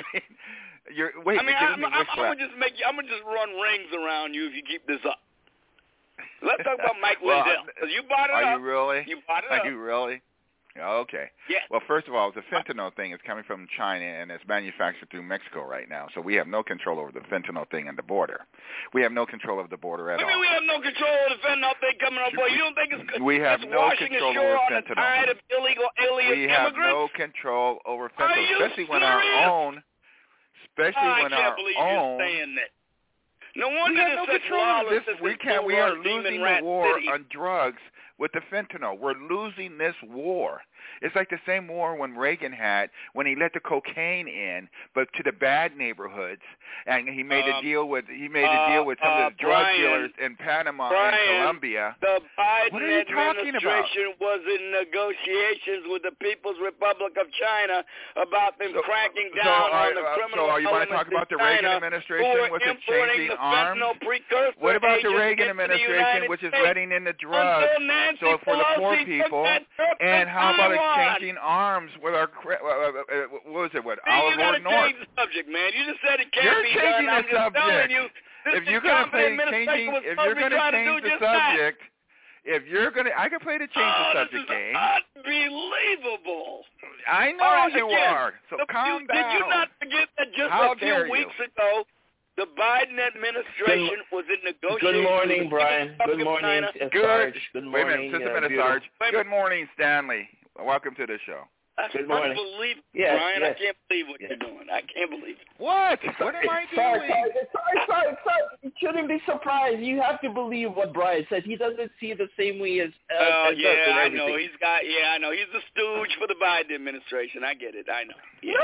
I'm going to just run rings around you if you keep this up. Let's talk about Mike Lindell. You brought it up. Are you really? You brought it up. Are you really? Okay. Yeah. Well, first of all, the fentanyl thing is coming from China and it's manufactured through Mexico right now. So we have no control over the fentanyl thing at the border. We have no control over the border at all. I mean, we have no control over the fentanyl thing coming on board. You don't think it's we have it's no washing control ashore over on fentanyl. the tide of illegal alien we have immigrants? no control over fentanyl, Are you especially when serious? our own, especially I when can't our believe own. you're saying that. No We wonder have there's no such control over this. lawlessness We in can't. We are Demon losing Rat the war City. on drugs with the fentanyl. We're losing this war. It's like the same war when Reagan had when he let the cocaine in, but to the bad neighborhoods, and he made a deal with some of the drug dealers in Panama and Colombia. The Biden what are you talking about? administration was in negotiations with the People's Republic of China about them cracking down on the criminal So you want to talk about the Reagan administration with exchanging arms? What about the Reagan administration, which is letting in the drugs? So for the poor people, and how about exchanging arms with our what was it? What Olive North? You got to change the subject, man. You just said it can't You're be changing done. I'm the just subject. telling you. If you're going to play changing, if you're going to change the subject, if you're going to, I can play the change the subject game. Unbelievable. I know you are. So calm down. Did you not forget that just a few weeks ago, the Biden administration was in negotiations? Good morning, Brian. Good morning, Sarge. Good morning. Wait a minute, just a minute, Sarge. Good morning, Stanley. Welcome to the show. Good morning. Unbelievable, yes, Brian. yes. I can't believe what you're doing. I can't believe it. What? What am I doing? Sorry. You shouldn't be surprised. You have to believe what Brian says. He doesn't see it the same way as us and I everything. know. I know. He's the stooge for the Biden administration. I get it. I know. Yeah.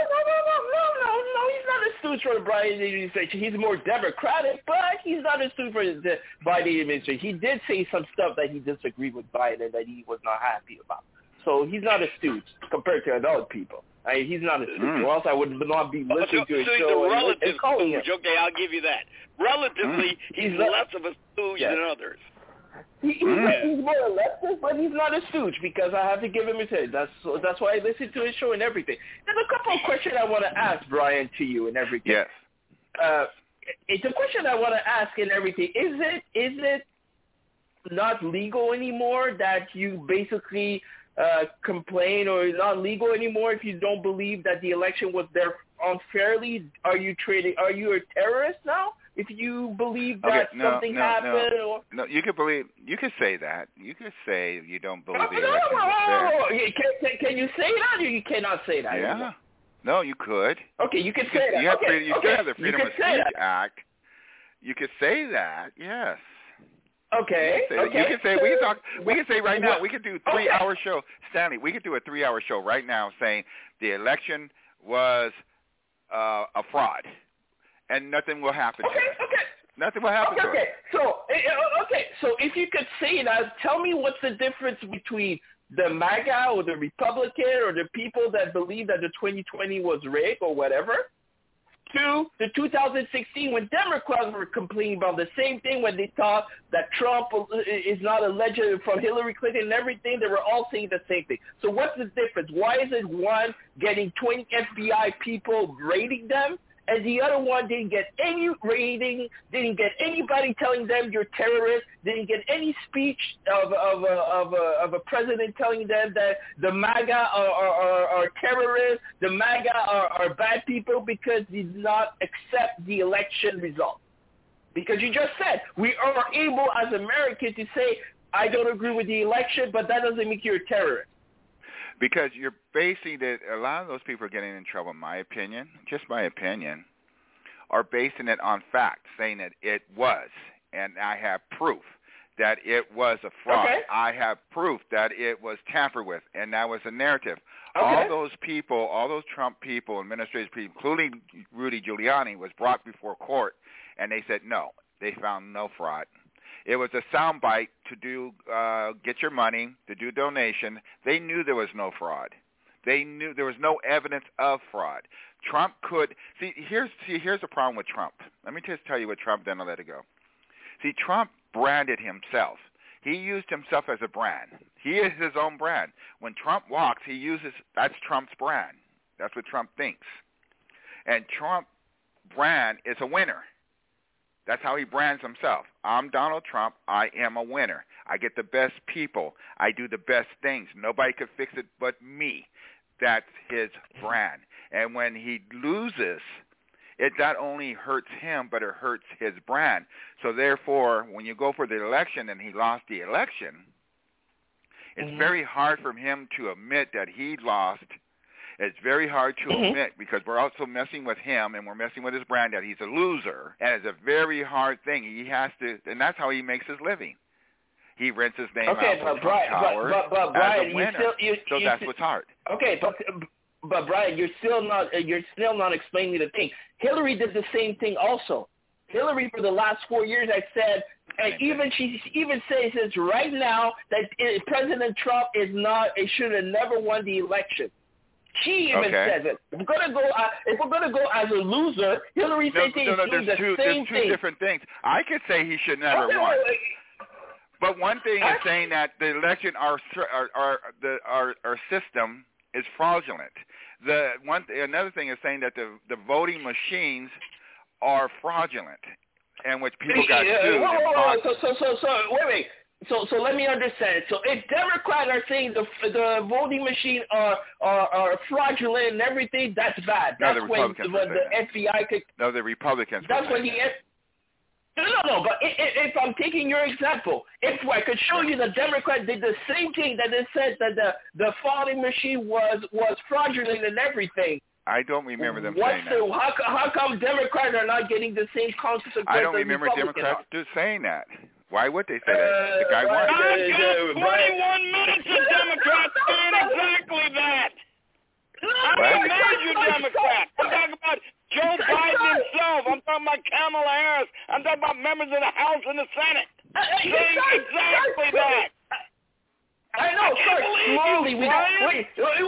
No. He's not a stooge for the Biden administration. He's more Democratic, but he's not a stooge for the Biden administration. He did say some stuff that he disagreed with Biden that he was not happy about. So he's not a stooge compared to other people. He's not a stooge. Or else I would not be listening to his so show he's a relative and calling him. stooge. Okay, I'll give you that. Relatively, he's less of a stooge than others. He's more a leftist, but he's not a stooge because I have to give him his head. That's why I listen to his show and everything. There's a couple of questions I want to ask Brian to you and everything. Yes. It's a question I want to ask and everything. Is it not legal anymore that you basically complain, or not legal anymore if you don't believe that the election was there unfairly? Are you a terrorist now if you believe that something happened? No, you could say that. You could say you don't believe the election was fair. Can you say that, or you cannot say that? Yeah. Anymore? No, you could. Okay, you could say that. You still have the Freedom of Speech Act. You could say that, yes. Okay. You can say we can say right now we could do a 3-hour show. Stanley, we could do a 3-hour show right now saying the election was a fraud, and nothing will happen. Nothing will happen. Okay. So if you could say that, tell me what's the difference between the MAGA or the Republican or the people that believe that the 2020 was rigged or whatever, to the 2016 when Democrats were complaining about the same thing, when they thought that Trump is not a legend from Hillary Clinton and everything. They were all saying the same thing. So what's the difference? Why is it one getting 20 FBI people raiding them, and the other one didn't get any raiding, didn't get anybody telling them you're terrorists, didn't get any speech of a president telling them that the MAGA are terrorists, the MAGA are bad people, because they did not accept the election result. Because you just said we are able as Americans to say, I don't agree with the election, but that doesn't make you a terrorist. Because you're basing it, a lot of those people are getting in trouble, in my opinion, just my opinion, are basing it on fact, saying that it was, and I have proof that it was a fraud. Okay. I have proof that it was tampered with, and that was a narrative. Okay. All those people, all those Trump people, administrative people, including Rudy Giuliani, was brought before court, and they said no. They found no fraud. It was a soundbite to do get your money, to do donation. They knew there was no fraud. They knew there was no evidence of fraud. Trump could here's the problem with Trump. Let me just tell you what Trump done to let it go. See, Trump branded himself. He used himself as a brand. He is his own brand. When Trump walks, that's Trump's brand. That's what Trump thinks. And Trump brand is a winner. That's how he brands himself. I'm Donald Trump. I am a winner. I get the best people. I do the best things. Nobody could fix it but me. That's his brand. And when he loses, it not only hurts him, but it hurts his brand. So therefore, when you go for the election and he lost the election, it's very hard for him to admit that he lost. It's very hard to admit because we're also messing with him and we're messing with his brand that he's a loser. And it's a very hard thing. He has to, and that's how he makes his living. He rents his name out for Trump Towers but Brian, as a winner. So that's what's hard. Okay, but Brian, you're still not explaining the thing. Hillary did the same thing also. Hillary, for the last 4 years, I said, and she even says this right now that President Trump should have never won the election. She even says it. If we're gonna go as a loser, Hillary says he's doing the same thing. There's two different things. I could say he should never won. But one thing is saying that the election, our system is fraudulent. Another thing is saying that the voting machines are fraudulent, and which people got sued. Wait. So let me understand. So if Democrats are saying the voting machine are fraudulent and everything, that's bad. That's when the FBI could. No, the Republicans. That's when the No. But if I'm taking your example, if I could show you the Democrat did the same thing that it said that the voting machine was fraudulent and everything. I don't remember them saying that. How come Democrats are not getting the same consequences? I don't remember Democrats saying that. Why would they say that? The guy won. I've got 21 minutes of Democrats saying exactly that. I'm a major Democrat. I'm talking about Joe Biden himself. I'm talking about Kamala Harris. I'm talking about members of the House and the Senate saying exactly that. I know, slowly. Wait,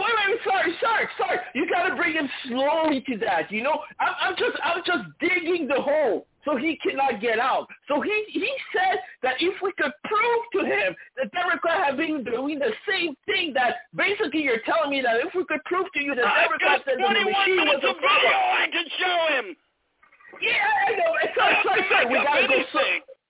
sorry. You gotta bring him slowly to that. You know, I'm just digging the hole so he cannot get out. So he said that if we could prove to him that Democrats have been doing the same thing, that basically you're telling me that if we could prove to you that Democrats said the machine was a problem. I can show him. Yeah, I know. Sorry. We gotta go slow.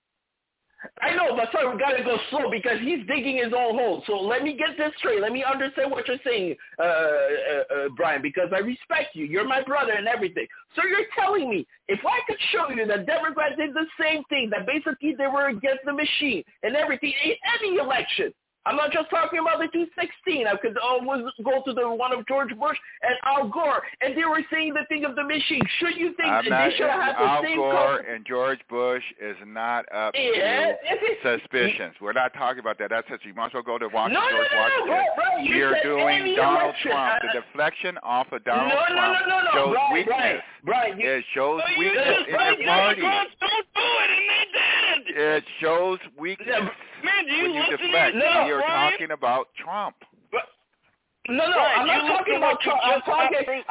I know, but sorry, we gotta go slow because he's digging his own hole. So let me get this straight. Let me understand what you're saying, Brian, because I respect you. You're my brother and everything. So you're telling me if I could show you that Democrats did the same thing, that basically they were against the machine and everything in any election. I'm not just talking about the 2016. I could always go to the one of George Bush and Al Gore, and they were saying the thing of the machine. Should you think they should have the same? Al Gore and George Bush is not up to suspicions. We're not talking about that. That's history. You might as well go to watch George Washington. Bro, we are doing Donald Trump. The deflection off of Donald Trump shows weakness. It shows weakness in your party. Don't do it, and they did. It shows weakness. Man, do you when you listen deflect, to you're talking about Trump. No, I'm not talking about Trump. I'm talking.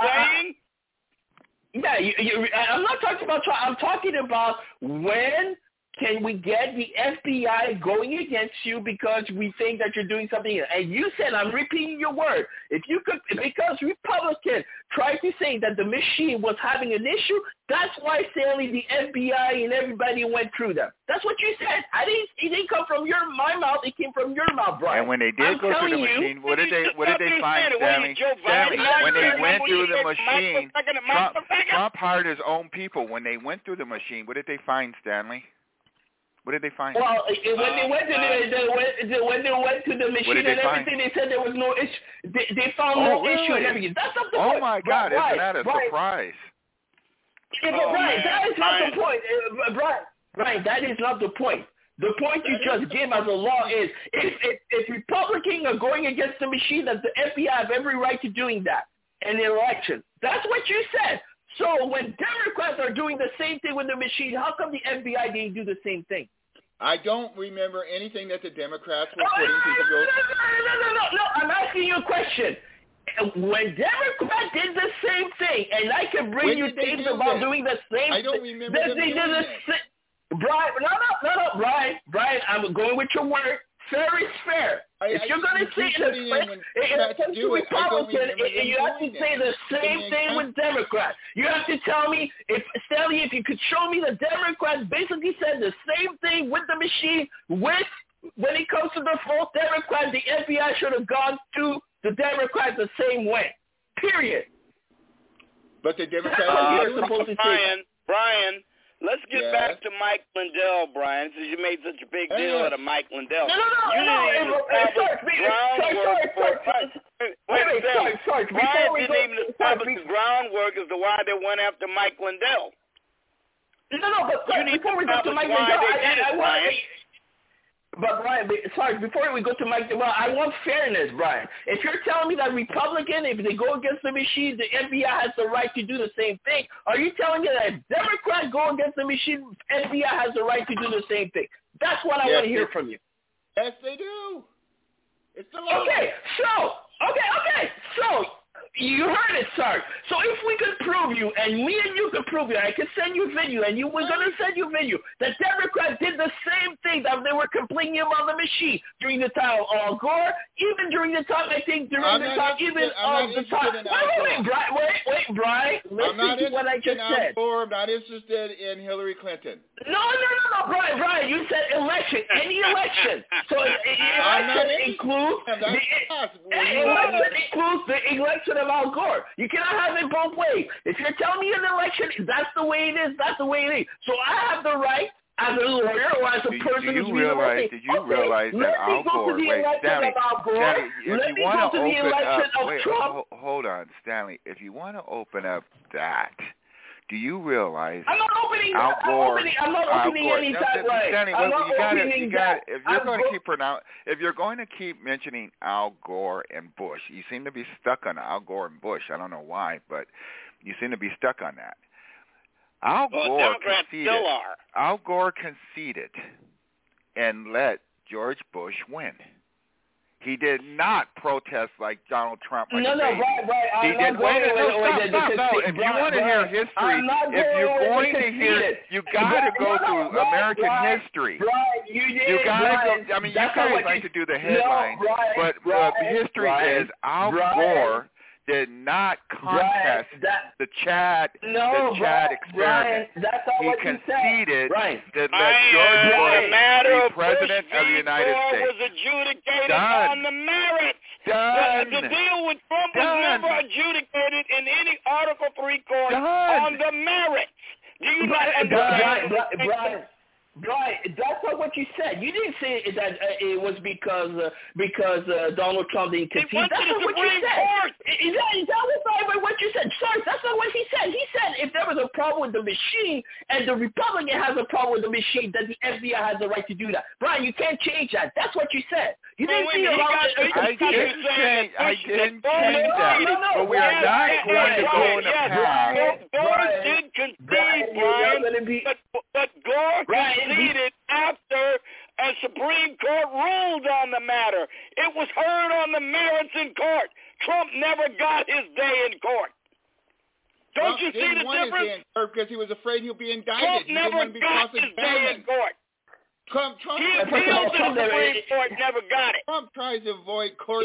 I'm not talking about Trump. I'm talking about when can we get the FBI going against you because we think that you're doing something? And you said, I'm repeating your word. If you could, because Republicans tried to say that the machine was having an issue, that's why Stanley, the FBI, and everybody went through them. That's what you said. It didn't come from my mouth. It came from your mouth, Brian. And when they did go through the machine, what did they find, Stanley? When they went through the machine, Trump hired his own people. When they went through the machine, what did they find, Stanley? What did they find? Well, when they went to the machine and everything, they said there was no issue. They found no issue and everything. That's not the point. Oh my God! Isn't that a surprise? Yeah, but Brian, that is not the point. Brian, that is not the point. The point you just gave as a law is if Republicans are going against the machine, that the FBI have every right to doing that in the election. That's what you said. So when Democrats are doing the same thing with the machine, how come the FBI didn't do the same thing? I don't remember anything that the Democrats were putting people through. No. I'm asking you a question. When Democrats did the same thing, and I can bring you things about doing the same thing. I don't remember them doing it. Brian, no, Brian, I'm going with your word. Fair is fair. If you're going to say it's Republican, and you have to say the same thing with Democrats. You have to tell me, Stanley, if you could show me the Democrats basically said the same thing with the machine, when it comes to the false Democrats, the FBI should have gone to the Democrats the same way. Period. But the Democrats Brian, let's get back to Mike Lindell, Brian, since you made such a big deal out of Mike Lindell. Brian didn't even establish the groundwork as to why they went after Mike Lindell. But before we go to Mike Lindell, But Brian, before we go to Mike, I want fairness, Brian. If you're telling me that Republican, if they go against the machine, the FBI has the right to do the same thing, are you telling me that if Democrats go against the machine, FBI has the right to do the same thing? That's what I want to hear from you. Yes, they do. It's the law. Okay, so you heard it, sir. So if we could prove you, and me and you could prove you, I could send you video, and we're going to send you video, that Democrats did the same thing that they were complaining about the machine during the time of Al Gore, even during the time, Wait, Brian, listen to what I just said. I'm not interested in Hillary Clinton. No, Brian, you said election, any election. So election includes the election of Al Gore. You cannot have it both ways. If you're telling me an election, that's the way it is. That's the way it is. So I have the right, as a lawyer or as a person who's realize that Al Gore? Wait, Stanley. If you want to open up, hold on, Stanley. If you want to open up that. Do you realize I'm not opening Al Gore? I'm not opening any that way. Stanley, if you're going to keep mentioning Al Gore and Bush, you seem to be stuck on Al Gore and Bush. I don't know why, but you seem to be stuck on that. Al Gore conceded and let George Bush win. He did not protest like Donald Trump. He did. Wait. If you want to hear history, if you're going to hear, you got to go through American history. You got to go. I mean, you guys like to do the headlines, but the history is Al Gore did not contest the Chad experiment. He conceded that let George Bush be president of the United States. Was adjudicated on the merits. The deal with Trump was never adjudicated in any Article 3 court on the merits. Do you Brian, that's not what you said. You didn't say that it was because Donald Trump didn't concede. That's not what you said. That was not what you said. Sorry, that's not what he said. He said if there was a problem with the machine and the Republican has a problem with the machine, that the FBI has the right to do that. Brian, you can't change that. That's what you said. You didn't say I didn't change that. But we are not going to go in the past. Gore did concede, Brian, but Gore conceded after a Supreme Court ruled on the matter. It was heard on the merits in court. Trump never got his day in court. Don't you see the difference? Because he was afraid he'll be indicted. Trump never got his day in court. Trump he appealed to the Supreme Court, never got it. Trump tries to avoid court.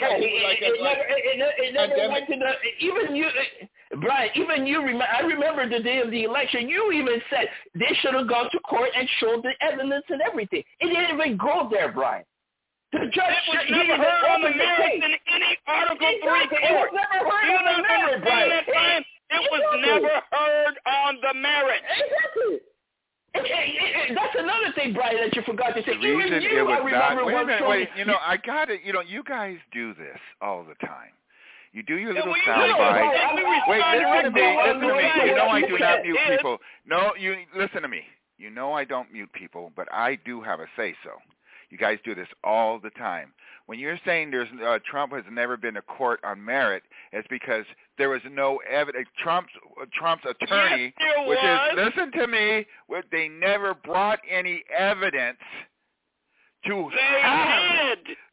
Brian, even you remember. I remember the day of the election. You even said they should have gone to court and showed the evidence and everything. It didn't even go there, Brian. The judge was never heard on the merits in any Article 3 court. It was never heard on the merits, Brian. It was never heard on the merits. Exactly. That's another thing, Brian, that you forgot to say. The reason it was not. Wait. I got it. You guys do this all the time. You do your little soundbite. Wait, listen to me. You know I do not mute people. No, you listen to me. You know I don't mute people, but I do have a say-so. You guys do this all the time. When you're saying Trump has never been to court on merit, it's because there was no evidence. Trump's attorney, listen to me, they never brought any evidence to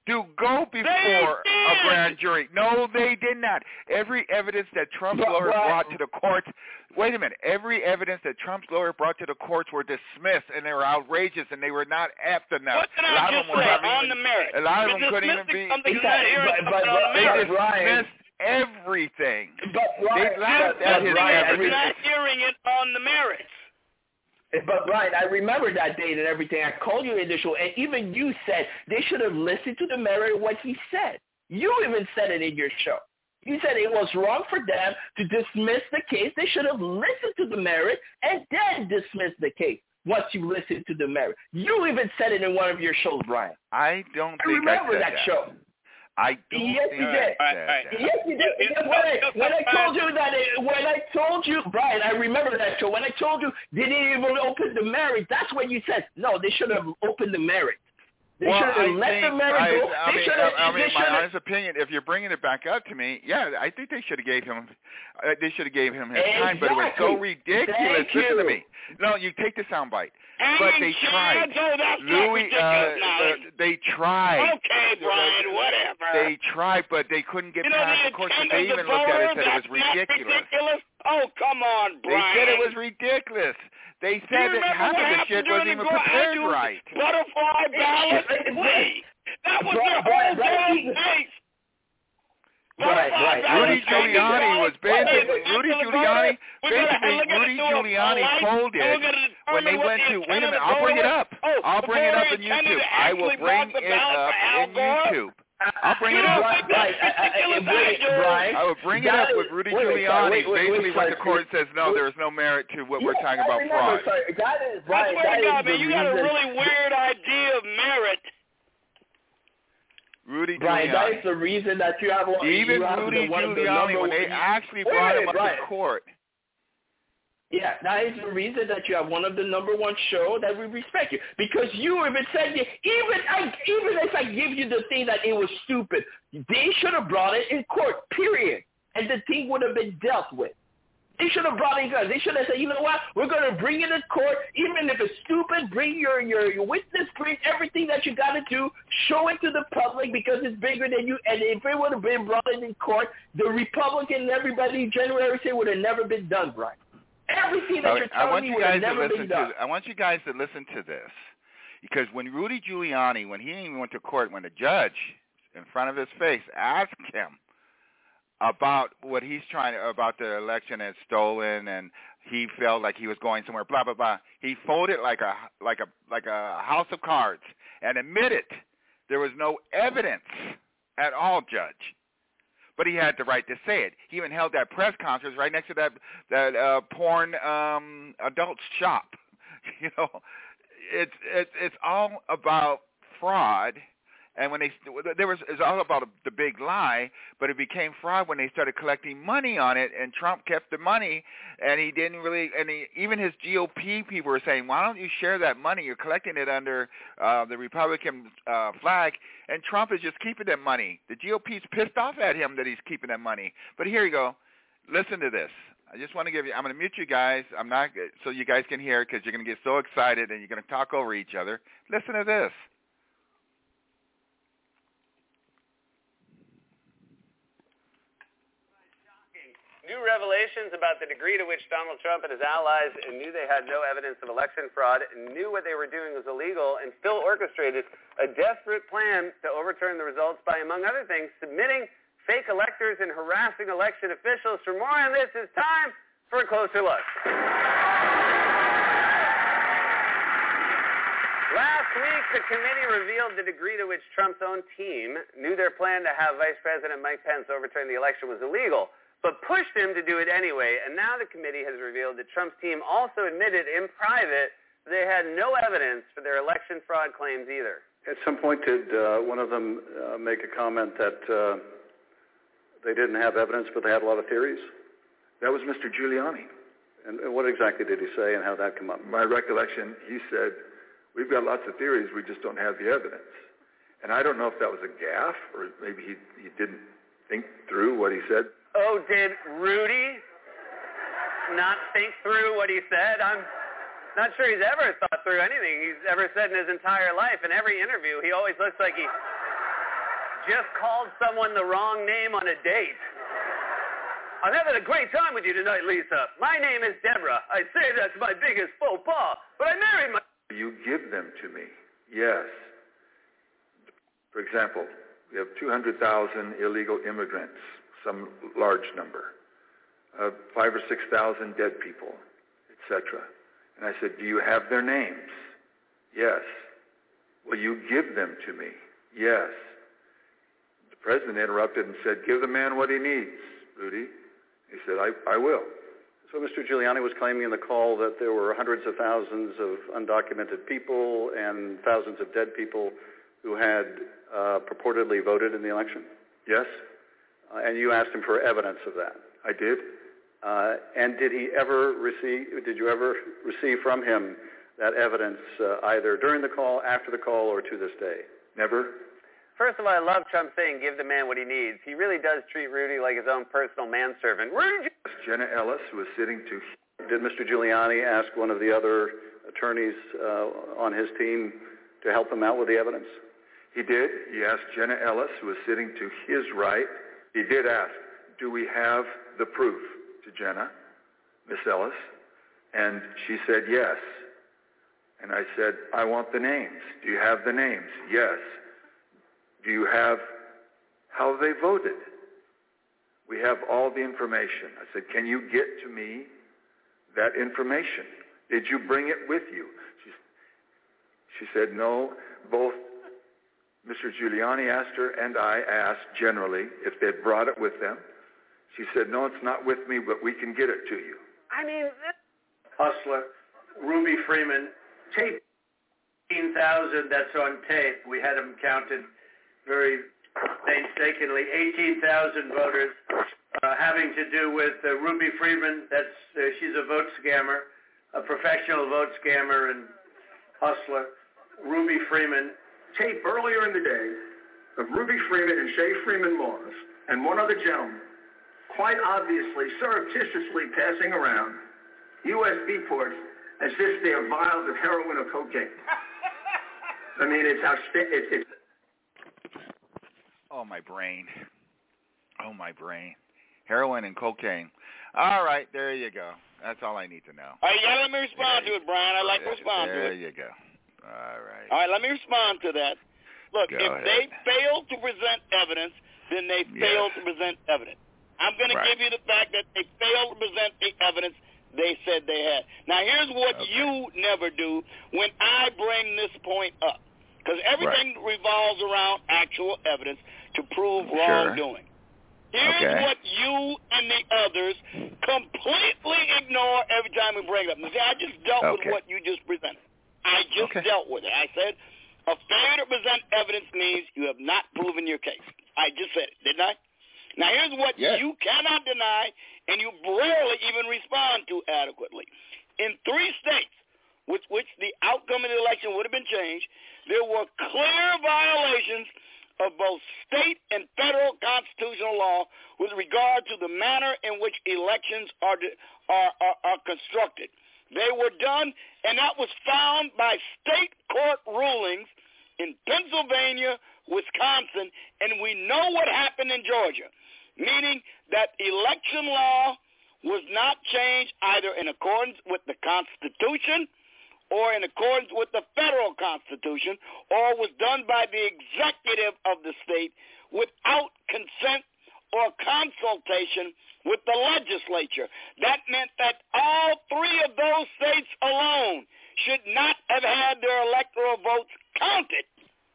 to go before a grand jury. No, they did not. Every evidence that Trump's lawyer brought to the courts, wait a minute, every evidence that Trump's lawyer brought to the courts were dismissed, and they were outrageous, and they were not apt enough. What did I just say on the merit? A lot of them couldn't even be. They dismissed everything. They laughed at his evidence. Not hearing it on the merits. But Brian, I remember that date and everything. I called you in the show, and even you said they should have listened to the merit of what he said. You even said it in your show. You said it was wrong for them to dismiss the case. They should have listened to the merit and then dismissed the case once you listened to the merit. You even said it in one of your shows, Brian. I don't think remember I said that show. I don't yes, think you did. Yes, you did. Because when I told you that, when I told you, Brian, I remember that show. When I told you they didn't even open the merit, that's when you said, no, they should have opened the merit. They should have let the merit go. My honest opinion, if you're bringing it back up to me, yeah, I think they should have gave him. They should have gave him his time, but it was so ridiculous. Listen to me. No, you take the soundbite. But they tried. Louis, they tried. Okay, Brian, whatever. They tried, but they couldn't get past the course. But they even looked at it and said it was ridiculous. Oh, come on, Brian. They said it was ridiculous. They said that half of the shit wasn't even prepared right. Butterfly ballot? Wait. That was their whole damn case. Right. Rudy Giuliani told it when they went to, wait a minute, I'll bring it up. I'll bring it up in YouTube. I will bring it up in YouTube. I'll bring it up. I will bring it up with Rudy Giuliani. Basically what the court says, no, there is no merit to what we're talking about fraud. That's what I got, man. You got a really weird idea of merit. Rudy Brian, Giuliani. That is the reason that you have one. Even Rudy Giuliani, when they actually brought him up to court. Yeah, that is the reason that you have one of the number one show that we respect you. Because you even said, even if I give you the thing that it was stupid, they should have brought it in court, period. And the thing would have been dealt with. They should have brought it in court. They should have said, you know what, we're going to bring it in court. Even if it's stupid, bring your witness, bring everything that you got to do, show it to the public because it's bigger than you. And if it would have been brought in court, the Republican and everybody in January 6th would have never been done, Brian. Everything that you're telling me would have never been done. I want you guys to listen to this. Because when Rudy Giuliani, when he even went to court, when the judge in front of his face asked him about what he's trying to, about the election as stolen, and he felt like he was going somewhere, blah blah blah. He folded like a house of cards and admitted there was no evidence at all, Judge. But he had the right to say it. He even held that press conference right next to that porn adult shop. You know, it's all about fraud. And when it's all about the big lie, but it became fraud when they started collecting money on it, and Trump kept the money, and he didn't really, even his GOP people were saying, why don't you share that money? You're collecting it under the Republican flag, and Trump is just keeping that money. The GOP's pissed off at him that he's keeping that money. But here you go. Listen to this. I just want to give you, I'm going to mute you guys. I'm not, so you guys can hear it because you're going to get so excited and you're going to talk over each other. Listen to this. New revelations about the degree to which Donald Trump and his allies knew they had no evidence of election fraud, knew what they were doing was illegal, and still orchestrated a desperate plan to overturn the results by, among other things, submitting fake electors and harassing election officials. For more on this, it's time for a closer look. Last week, the committee revealed the degree to which Trump's own team knew their plan to have Vice President Mike Pence overturn the election was illegal, but pushed him to do it anyway. And now the committee has revealed that Trump's team also admitted in private they had no evidence for their election fraud claims either. At some point, did one of them make a comment that they didn't have evidence, but they had a lot of theories? That was Mr. Giuliani. And what exactly did he say, and how that come up? My recollection, he said, we've got lots of theories, we just don't have the evidence. And I don't know if that was a gaffe, or maybe he didn't think through what he said. Oh, did Rudy not think through what he said? I'm not sure he's ever thought through anything he's ever said in his entire life. In every interview, he always looks like he just called someone the wrong name on a date. I'm having a great time with you tonight, Lisa. My name is Deborah. I say that's my biggest faux pas, but I married my... You give them to me. Yes. For example, we have 200,000 illegal immigrants, some large number, 5,000 or 6,000 dead people, etc. And I said, do you have their names? Yes. Will you give them to me? Yes. The president interrupted and said, give the man what he needs, Rudy. He said, I will. So Mr. Giuliani was claiming in the call that there were hundreds of thousands of undocumented people and thousands of dead people who had purportedly voted in the election? Yes. And you asked him for evidence of that? I did. And did you ever receive from him that evidence either during the call, after the call, or to this day? Never. First of all, I love Trump saying give the man what he needs. He really does treat Rudy like his own personal manservant. Where did you... Jenna Ellis, who was sitting to... Did Mr. Giuliani ask one of the other attorneys on his team to help him out with the evidence? He did. He asked Jenna Ellis, who was sitting to his right. He did ask, do we have the proof, to Jenna, Miss Ellis? And she said yes. And I said, I want the names. Do you have the names? Yes. Do you have how they voted? We have all the information. I said, can you get to me that information? Did you bring it with you? She said, no. Both Mr. Giuliani asked her and I asked generally if they'd brought it with them. She said, no, it's not with me, but we can get it to you. I mean... Hustler, Ruby Freeman, tape 18,000, that's on tape. We had them counted very painstakingly. 18,000 voters having to do with Ruby Freeman. She's a vote scammer, a professional vote scammer and hustler. Ruby Freeman. Tape earlier in the day of Ruby Freeman and Shay Freeman Morris and one other gentleman quite obviously, surreptitiously passing around USB ports as if they're vials of heroin or cocaine. I mean, it's outstanding. Oh, my brain. Oh, my brain. Heroin and cocaine. All right, there you go. That's all I need to know. All right, you got to let me respond to it, Brian. I'd like to respond to it. There you go. All right. All right, let me respond to that. Look, Go if ahead. they fail to present evidence, then they fail to present evidence. I'm going to give you the fact that they failed to present the evidence they said they had. Now, here's what you never do when I bring this point up, because everything revolves around actual evidence to prove wrongdoing. Here's what you and the others completely ignore every time we bring it up. Now, see, I just dealt with what you just presented. I just dealt with it. I said a failure to present evidence means you have not proven your case. I just said it, didn't I? Now, here's what you cannot deny and you rarely even respond to adequately. In 3 states with which the outcome of the election would have been changed, there were clear violations of both state and federal constitutional law with regard to the manner in which elections are constructed. They were done, and that was found by state court rulings in Pennsylvania, Wisconsin, and we know what happened in Georgia, meaning that election law was not changed either in accordance with the Constitution or in accordance with the federal Constitution, or was done by the executive of the state without consent or consultation with the legislature. That meant that all 3 of those states alone should not have had their electoral votes counted.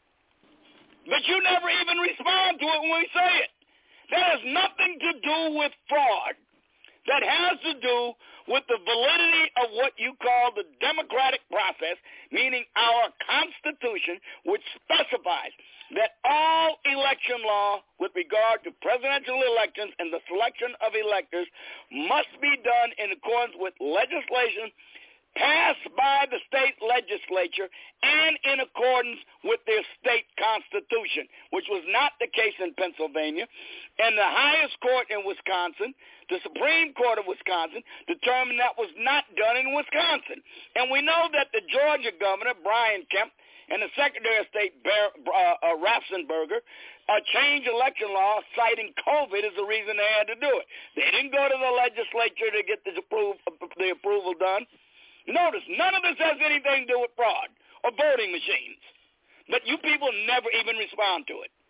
But you never even respond to it when we say it. That has nothing to do with fraud. That has to do with the validity of what you call the democratic process, meaning our Constitution, which specifies that all election law with regard to presidential elections and the selection of electors must be done in accordance with legislation passed by the state legislature and in accordance with their state constitution, which was not the case in Pennsylvania. And the highest court in Wisconsin, the Supreme Court of Wisconsin, determined that was not done in Wisconsin. And we know that the Georgia governor, Brian Kemp, and the Secretary of State, Raffensperger, changed election law citing COVID as the reason they had to do it. They didn't go to the legislature to get the approval done. Notice, none of this has anything to do with fraud or voting machines. But you people never even respond to it.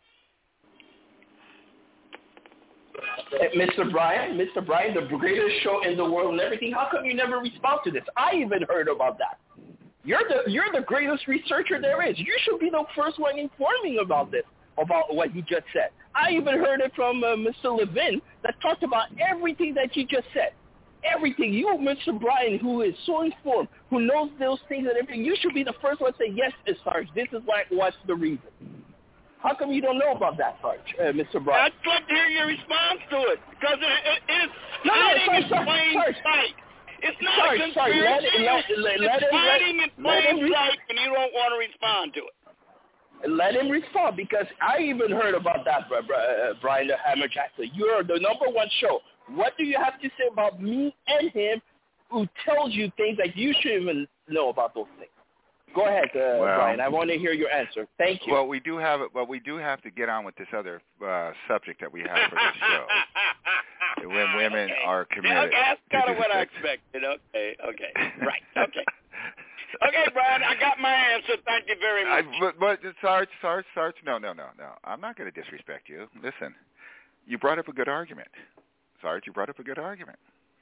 Mr. Brian, the greatest show in the world and everything, how come you never respond to this? I even heard about that. You're the greatest researcher there is. You should be the first one informing about this, about what you just said. I even heard it from Mr. Levin that talked about everything that you just said. Everything. You, Mr. Brian, who is so informed, who knows those things and everything, you should be the first one to say, yes, Sarge, this is what's the reason. How come you don't know about that, Sarge, Mr. Brian? I'd like to hear your response to it, because it is hiding in plain sight. It's not a conspiracy. It's hiding in plain sight, and you don't want to respond to it. Let him respond, because I even heard about that, Brian the Hammer Jackson. You're the number one show. What do you have to say about me and him who tells you things that you shouldn't even know about those things? Go ahead, Brian. I want to hear your answer. Thank you. Well, we do have to get on with this other subject that we have for this show. When women are committed. Okay, that's kind of what I expected. Okay. Right. Okay. Okay, Brian, I got my answer. Thank you very much. But Sarge, no. I'm not going to disrespect you. Listen, you brought up a good argument. Sarge, you brought up a good argument.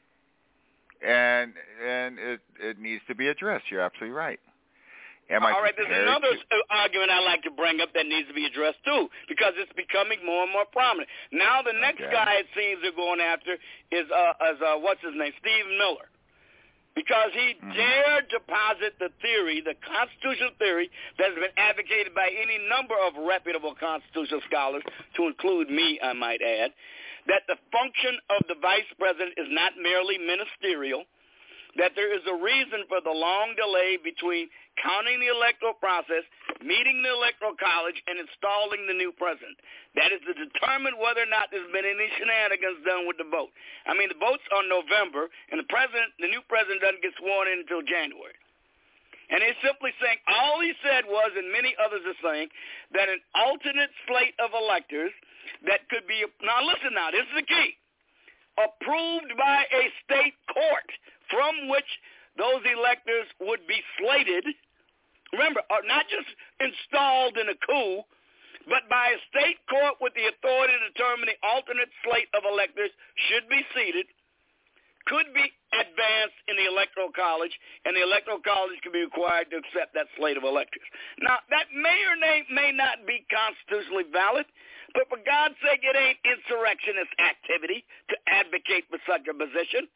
And it needs to be addressed. You're absolutely right. All right, there's another argument I like to bring up that needs to be addressed, too, because it's becoming more and more prominent. Now the next guy it seems they're going after is what's his name, Steve Miller, because he dared to posit the theory, the constitutional theory that has been advocated by any number of reputable constitutional scholars, to include me, I might add, that the function of the vice president is not merely ministerial, that there is a reason for the long delay between counting the electoral process, meeting the electoral college, and installing the new president. That is to determine whether or not there's been any shenanigans done with the vote. I mean, the vote's on November, and the new president doesn't get sworn in until January. And they're simply saying, all he said was, and many others are saying, that an alternate slate of electors that could be, now listen now, this is the key, approved by a state court from which those electors would be slated, remember, not just installed in a coup, but by a state court with the authority to determine the alternate slate of electors should be seated, could be advanced in the Electoral College, and the Electoral College can be required to accept that slate of electors. Now, that may or may not be constitutionally valid, but for God's sake, it ain't insurrectionist activity to advocate for such a position.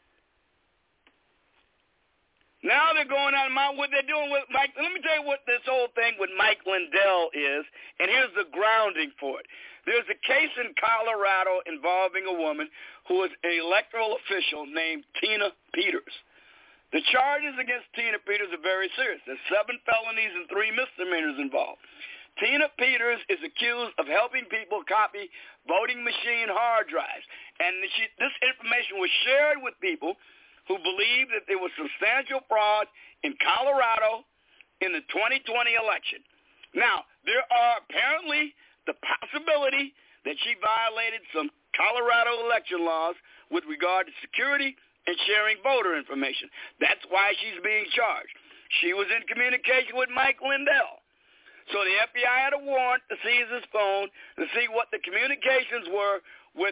Now they're going on what they're doing with Mike. Let me tell you what this whole thing with Mike Lindell is, and here's the grounding for it. There's a case in Colorado involving a woman who is an electoral official named Tina Peters. The charges against Tina Peters are very serious. There's 7 felonies and 3 misdemeanors involved. Tina Peters is accused of helping people copy voting machine hard drives. And this information was shared with people who believed that there was substantial fraud in Colorado in the 2020 election. Now, there are apparently the possibility that she violated some Colorado election laws with regard to security and sharing voter information. That's why she's being charged. She was in communication with Mike Lindell. So the FBI had a warrant to seize his phone to see what the communications were with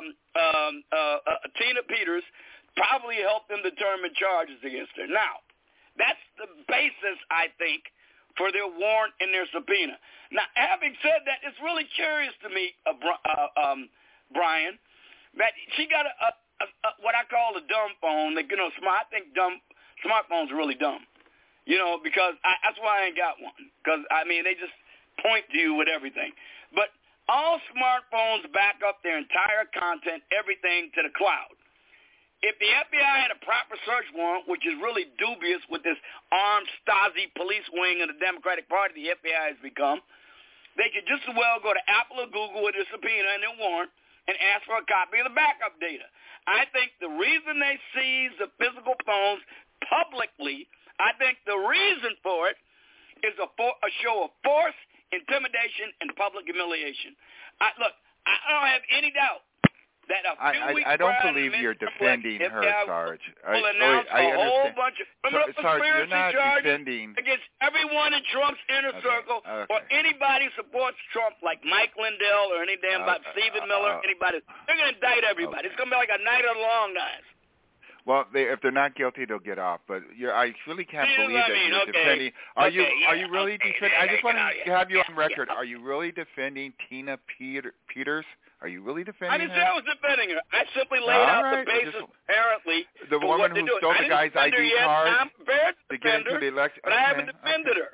Tina Peters, probably helped them determine charges against her. Now, that's the basis, I think, for their warrant and their subpoena. Now, having said that, it's really curious to me, Brian, that she got a what I call a dumb phone. Like, I think smartphones are really dumb. Because that's why I ain't got one. Because, they just point to you with everything. But all smartphones back up their entire content, everything, to the cloud. If the FBI had a proper search warrant, which is really dubious with this armed Stasi police wing of the Democratic Party the FBI has become, they could just as well go to Apple or Google with a subpoena and their warrant and ask for a copy of the backup data. I think the reason they seized the physical phones publicly, I think the reason for it is a show of force, intimidation, and public humiliation. I don't have any doubt that a few weeks I don't prior believe to you're defending her, Sarge. Will announce a whole bunch of criminal Sarge, you're conspiracy not charges defending against everyone in Trump's inner circle or anybody who supports Trump, like Mike Lindell or any damn Stephen Miller, anybody. They're going to indict everybody. It's going to be like a night of the long knives. Well, if they're not guilty, they'll get off. But I really can't believe that you're defending. Are you really defending? I just want to have you on record. Are you really defending Tina Peters? Are you really defending I didn't her? say I was defending her. I simply laid out the basis, apparently, the for woman what who stole the guy's ID card I'm prepared to get into the election. But I haven't defended her.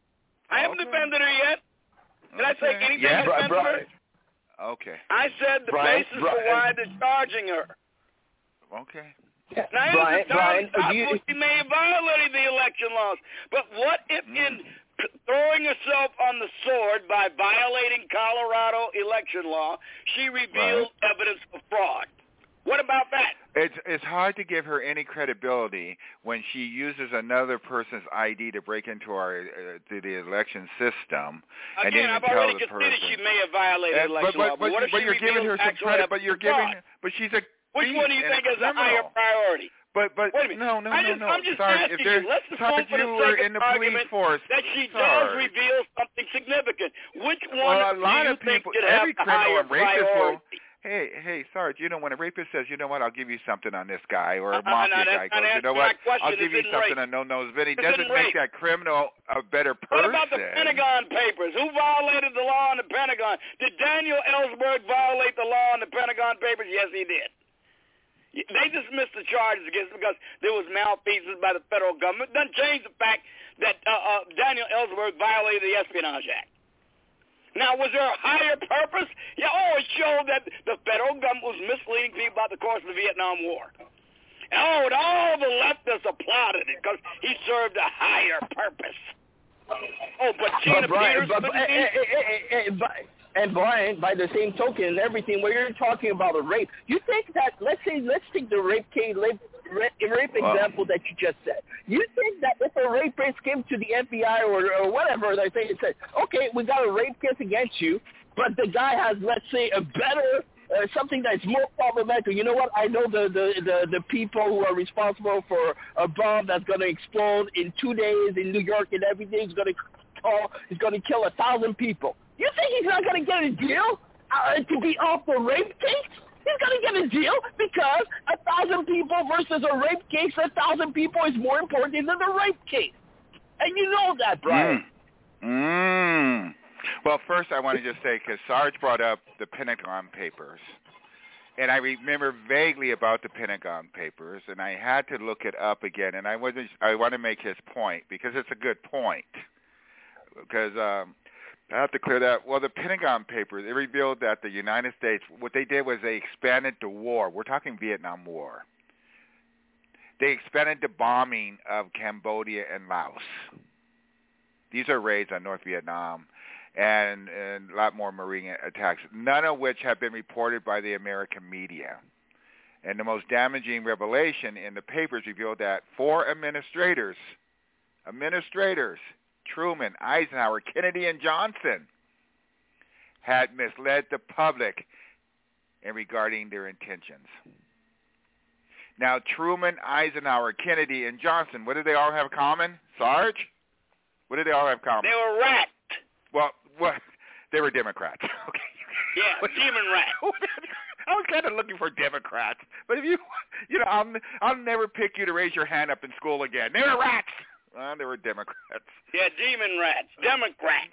I haven't defended her yet. Did I say anything to defend her? Okay. I said the basis for why they're charging her. Okay. Now, Brian, she may have violated the election laws, but what if in throwing herself on the sword by violating Colorado election law, she revealed evidence of fraud? What about that? It's hard to give her any credibility when she uses another person's ID to break into to the election system. Again, and I've already conceded she may have violated election law. But what if you're giving her some credit. But you're giving. But she's a. Which one do you think is a higher priority? But wait a minute. No. I'm just Sorry, asking you. Let's assume for the sake of argument that she does reveal something significant. Which one do you think should have a higher priority? Hey, Sarge, when a rapist says, you know what, I'll give you something on this guy, or a mafia guy goes, you know what, I'll give you something on no-nos, but he doesn't make that criminal a better person. What about the Pentagon Papers? Who violated the law in the Pentagon? Did Daniel Ellsberg violate the law in the Pentagon Papers? Yes, he did. They dismissed the charges against him because there was malfeasance by the federal government. Doesn't change the fact that Daniel Ellsberg violated the Espionage Act. Now, was there a higher purpose? Yeah, it showed that the federal government was misleading people about the course of the Vietnam War. And all the leftists applauded it because he served a higher purpose. But Tina Peters And Brian, by the same token and everything, where you're talking about a rape, you think that, let's take the rape example that you just said. You think that if a rapist came to the FBI or whatever, they say, and said, okay, we got a rape case against you, but the guy has, let's say, a better, something that's more problematic. You know what? I know the people who are responsible for a bomb that's going to explode in 2 days in New York and everything is going to kill 1,000 people. You think he's not going to get a deal to be off the rape case? He's going to get a deal because 1,000 people versus a rape case, 1,000 people is more important than the rape case. And you know that, Brian. Well, first I want to just say, because Sarge brought up the Pentagon Papers, and I remember vaguely about the Pentagon Papers, and I had to look it up again, and I want to make his point, because it's a good point. Because I have to clear that. Well, the Pentagon Papers, it revealed that the United States, what they did was they expanded the war. We're talking Vietnam War. They expanded the bombing of Cambodia and Laos. These are raids on North Vietnam and a lot more Marine attacks, none of which have been reported by the American media. And the most damaging revelation in the papers revealed that 4 administrators, Truman, Eisenhower, Kennedy, and Johnson, had misled the public in regarding their intentions. Now, Truman, Eisenhower, Kennedy, and Johnson, what do they all have in common? Sarge? What do they all have in common? They were rats. Well, they were Democrats. Okay. Yeah, demon rats. I was kind of looking for Democrats, but if I'll never pick you to raise your hand up in school again. They were rats. They were Democrats. Yeah, demon rats, Democrats.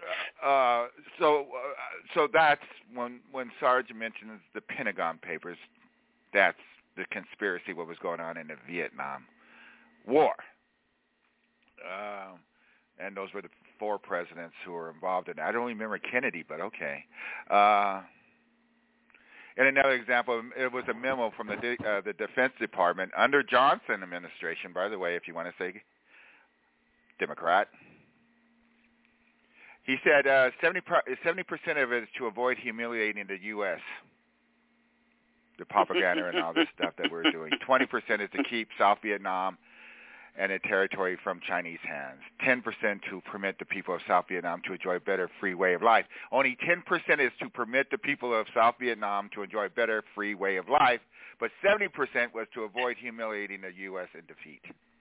So that's when Sarge mentions the Pentagon Papers, that's the conspiracy, what was going on in the Vietnam War. And those were the 4 presidents who were involved in it. I don't remember Kennedy, but okay. And another example, it was a memo from the Defense Department under Johnson administration, by the way, if you want to say Democrat. He said 70% of it is to avoid humiliating the U.S., the propaganda and all this stuff that we're doing. 20% is to keep South Vietnam and a territory from Chinese hands. 10% to permit the people of South Vietnam to enjoy a better free way of life. Only 10% is to permit the people of South Vietnam to enjoy a better free way of life, but 70% was to avoid humiliating the U.S. in defeat.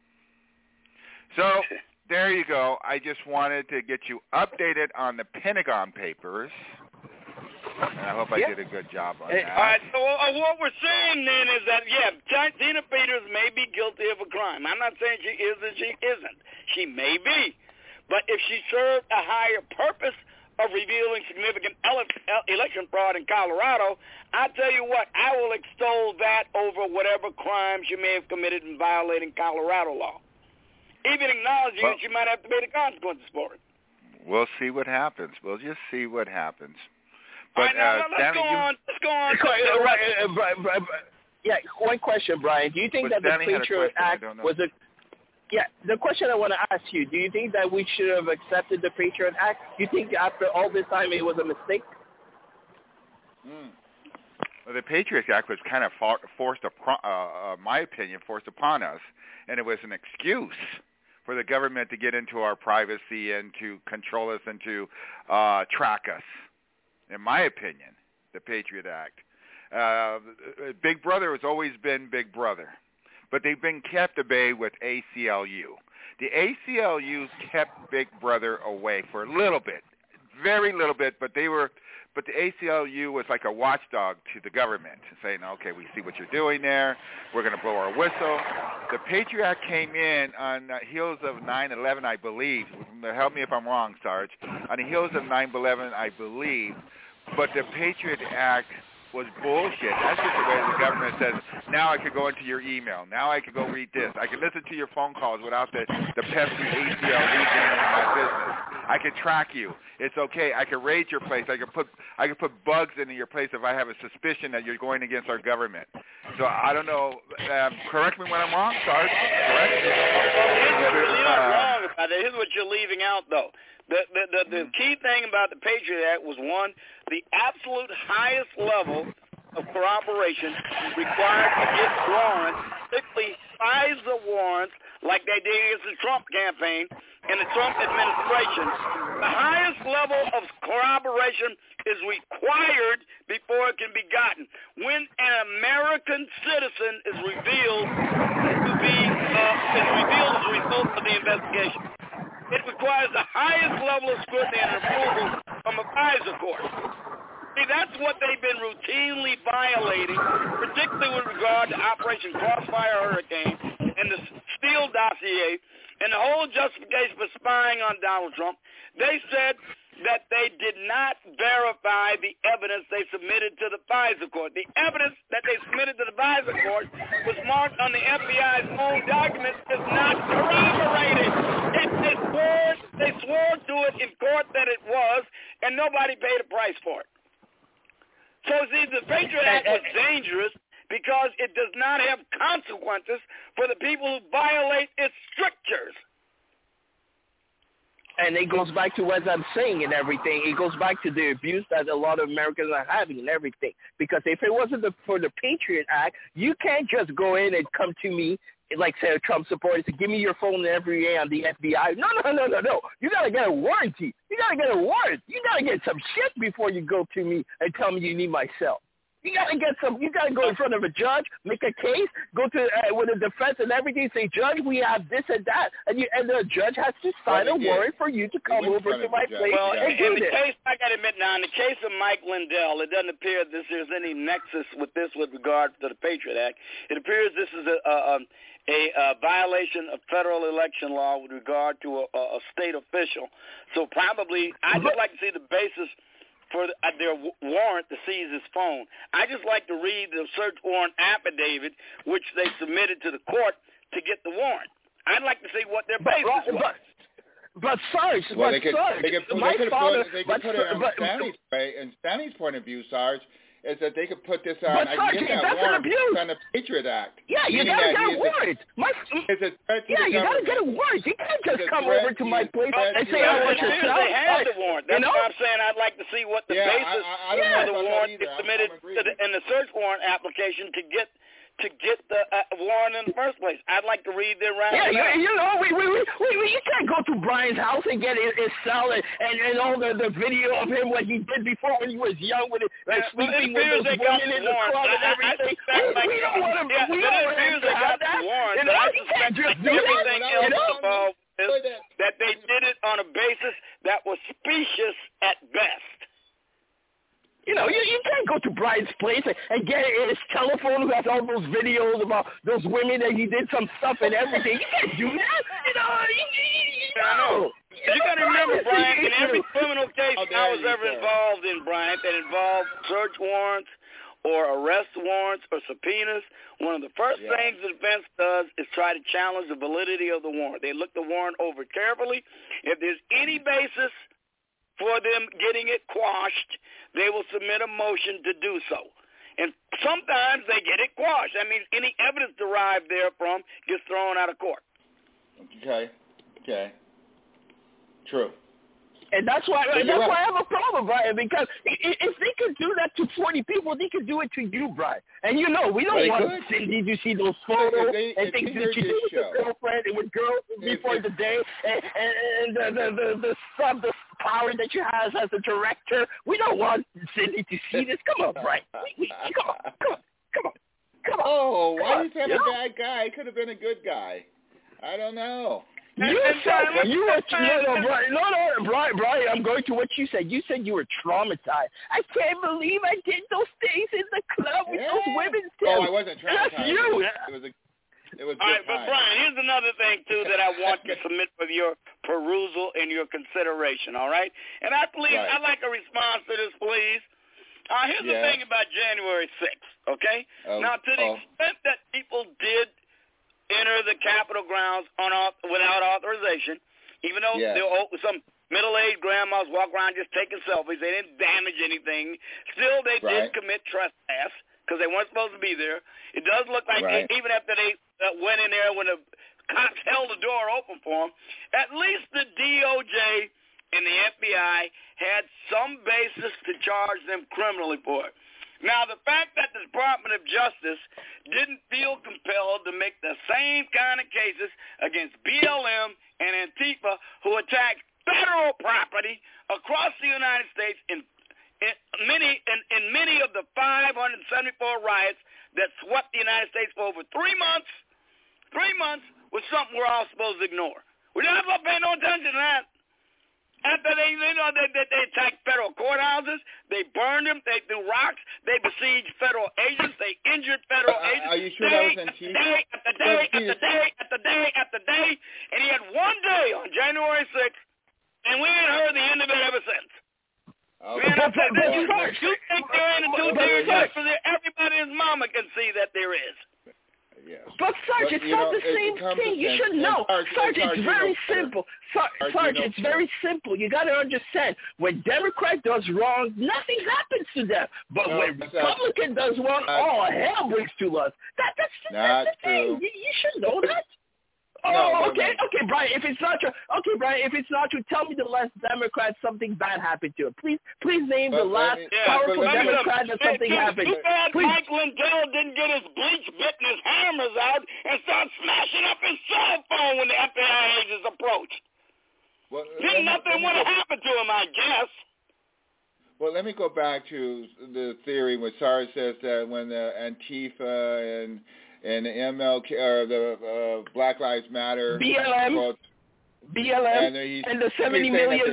So there you go. I just wanted to get you updated on the Pentagon Papers. And I hope I did a good job on that. All right, so what we're saying then is that, Tina Peters may be guilty of a crime. I'm not saying she is or she isn't. She may be. But if she served a higher purpose of revealing significant election fraud in Colorado, I tell you what, I will extol that over whatever crime she may have committed in violating Colorado law. Even acknowledging that she might have to pay the consequences for it. We'll see what happens. We'll just see what happens. But, all right, now, let's go on. One question, Brian. Do you think that the Patriot Act was a... Yeah, the question I want to ask you, do you think that we should have accepted the Patriot Act? Do you think after all this time it was a mistake? Well, the Patriot Act was kind of forced upon us, and it was an excuse for the government to get into our privacy and to control us and to track us. In my opinion, the Patriot Act. Big Brother has always been Big Brother, but they've been kept at bay with ACLU. The ACLU kept Big Brother away for a little bit, very little bit, but the ACLU was like a watchdog to the government, saying, okay, we see what you're doing there. We're going to blow our whistle. The Patriot Act came in on the heels of 9/11, I believe. Help me if I'm wrong, Sarge. On the heels of 9/11, I believe. But the Patriot Act was bullshit. That's just the way the government says, now I could go into your email. Now I could go read this. I could listen to your phone calls without the pesky ACLU getting into my business. I could track you. It's okay. I could raid your place. I could put bugs into your place if I have a suspicion that you're going against our government. So I don't know. Correct me when I'm wrong, Sarge. Correct me. You're not wrong about that. Here's what you're leaving out, though. The key thing about the Patriot Act was, one, the absolute highest level of corroboration required to get warrants, particularly FISA warrants, like they did against the Trump campaign and the Trump administration. The highest level of corroboration is required before it can be gotten. When an American citizen is revealed as a result of the investigation, it requires the highest level of scrutiny and approval from a FISA court. See, that's what they've been routinely violating, particularly with regard to Operation Crossfire Hurricane and the Steele dossier and the whole justification for spying on Donald Trump. They said that they did not verify the evidence they submitted to the FISA court. The evidence that they submitted to the FISA court was marked on the FBI's own documents as not corroborated. They swore to it in court that it was, and nobody paid a price for it. So, see, the Patriot Act was dangerous because it does not have consequences for the people who violate its strictures. And it goes back to what I'm saying and everything. It goes back to the abuse that a lot of Americans are having and everything. Because if it wasn't for the Patriot Act, you can't just go in and come to me, like say a Trump supporter, to give me your phone every day on the FBI. No. You got to get a warranty. You got to get a warrant. You got to get some shit before you go to me and tell me you need my cell. You got to go in front of a judge, make a case, go to with a defense and everything, say, Judge, we have this and that. And the judge has to sign a warrant for you to come over to my place and do this. Case, I got to admit now, in the case of Mike Lindell, it doesn't appear that there's any nexus with regard to the Patriot Act. It appears this is a violation of federal election law with regard to a state official. So probably, I'd just like to see the basis for their warrant to seize his phone. I just like to read the search warrant affidavit which they submitted to the court to get the warrant. I'd like to see what their basis was. But Sarge, they could put it on Stanley's point of view, Sarge, is that they could put this on. But Sarge, that's an abuse. On the Patriot Act. Yeah, you got to get a warrant. You got to get a warrant. You can't just come over to my place and say, I want your cell. They have the warrant. That's what I'm saying. I'd like to see what the basis for the warrant is submitted in the search warrant application to to get the warrant in the first place. I'd like to read their rationale. Yeah, you can't go to Brian's house and get his cell and all the video of him, what he did before when he was young, with sleeping with those women in the club and everything. We don't want to have that. You can't just do that. That they did it on a basis that was specious at best. You can't go to Brian's place and get his telephone who has all those videos about those women that he did some stuff and everything. You can't do that. I know. You got to remember, Brian, in every criminal case I was ever involved in, Brian, that involved search warrants or arrest warrants or subpoenas, one of the first things the defense does is try to challenge the validity of the warrant. They look the warrant over carefully. If there's any basis for them getting it quashed, they will submit a motion to do so. And sometimes they get it quashed. That means any evidence derived therefrom gets thrown out of court. Okay. True. And that's why I have a problem, Brian, because if they could do that to 40 people, they could do it to you, Brian. And we don't want Cindy to see those photos and things that you do with your girlfriend and with girls before the day and the power that you have as a director. We don't want Cindy to see this. Come on, Brian. Come on. Oh, why did you say I'm a bad guy? He could have been a good guy. I don't know. Brian, I'm going to what you said. You said you were traumatized. I can't believe I did those things in the club with those women too. Oh, I wasn't traumatized. That's you. It was all right, but Brian, here's another thing too that I want to submit for your perusal and your consideration. All right, and I'd like a response to this, please. Here's the thing about January 6th. Okay, now to the extent that people did enter the Capitol grounds without authorization, even though some middle-aged grandmas walk around just taking selfies. They didn't damage anything. Still, they did commit trespass because they weren't supposed to be there. It does look like even after they went in there when the cops held the door open for them, at least the DOJ and the FBI had some basis to charge them criminally for it. Now, the fact that the Department of Justice didn't feel compelled to make the same kind of cases against BLM and Antifa, who attacked federal property across the United States in many of the 574 riots that swept the United States for over 3 months, was something we're all supposed to ignore. We're not supposed to pay no attention to that. After they attacked federal courthouses, they burned them, they threw rocks, they besieged federal agents, they injured federal agents. Are you sure that was Antifa? After day, and he had one day on January 6th, and we ain't heard the end of it ever since. You think there ain't a two-tier justice there? Everybody and his mama can see that there is. Yes. But Sarge, it's not the same thing. You should know. Sarge, it's very simple. Sarge, it's very simple. You got to understand, when Democrat does wrong, nothing happens to them. But when Republican does wrong, all hell breaks to us. That's the thing. You should know that. Okay, Brian. If it's not true, tell me the last Democrat something bad happened to him. Please name the last powerful Democrat that something happened. Too bad Mike Lindell didn't get his bleach bit and his hammers out and start smashing up his cell phone when the FBI agents approached. Nothing would have happened to him, I guess. Well, let me go back to the theory when Sarge says that when the Antifa and the MLK or the Black Lives Matter, BLM, and the 70 million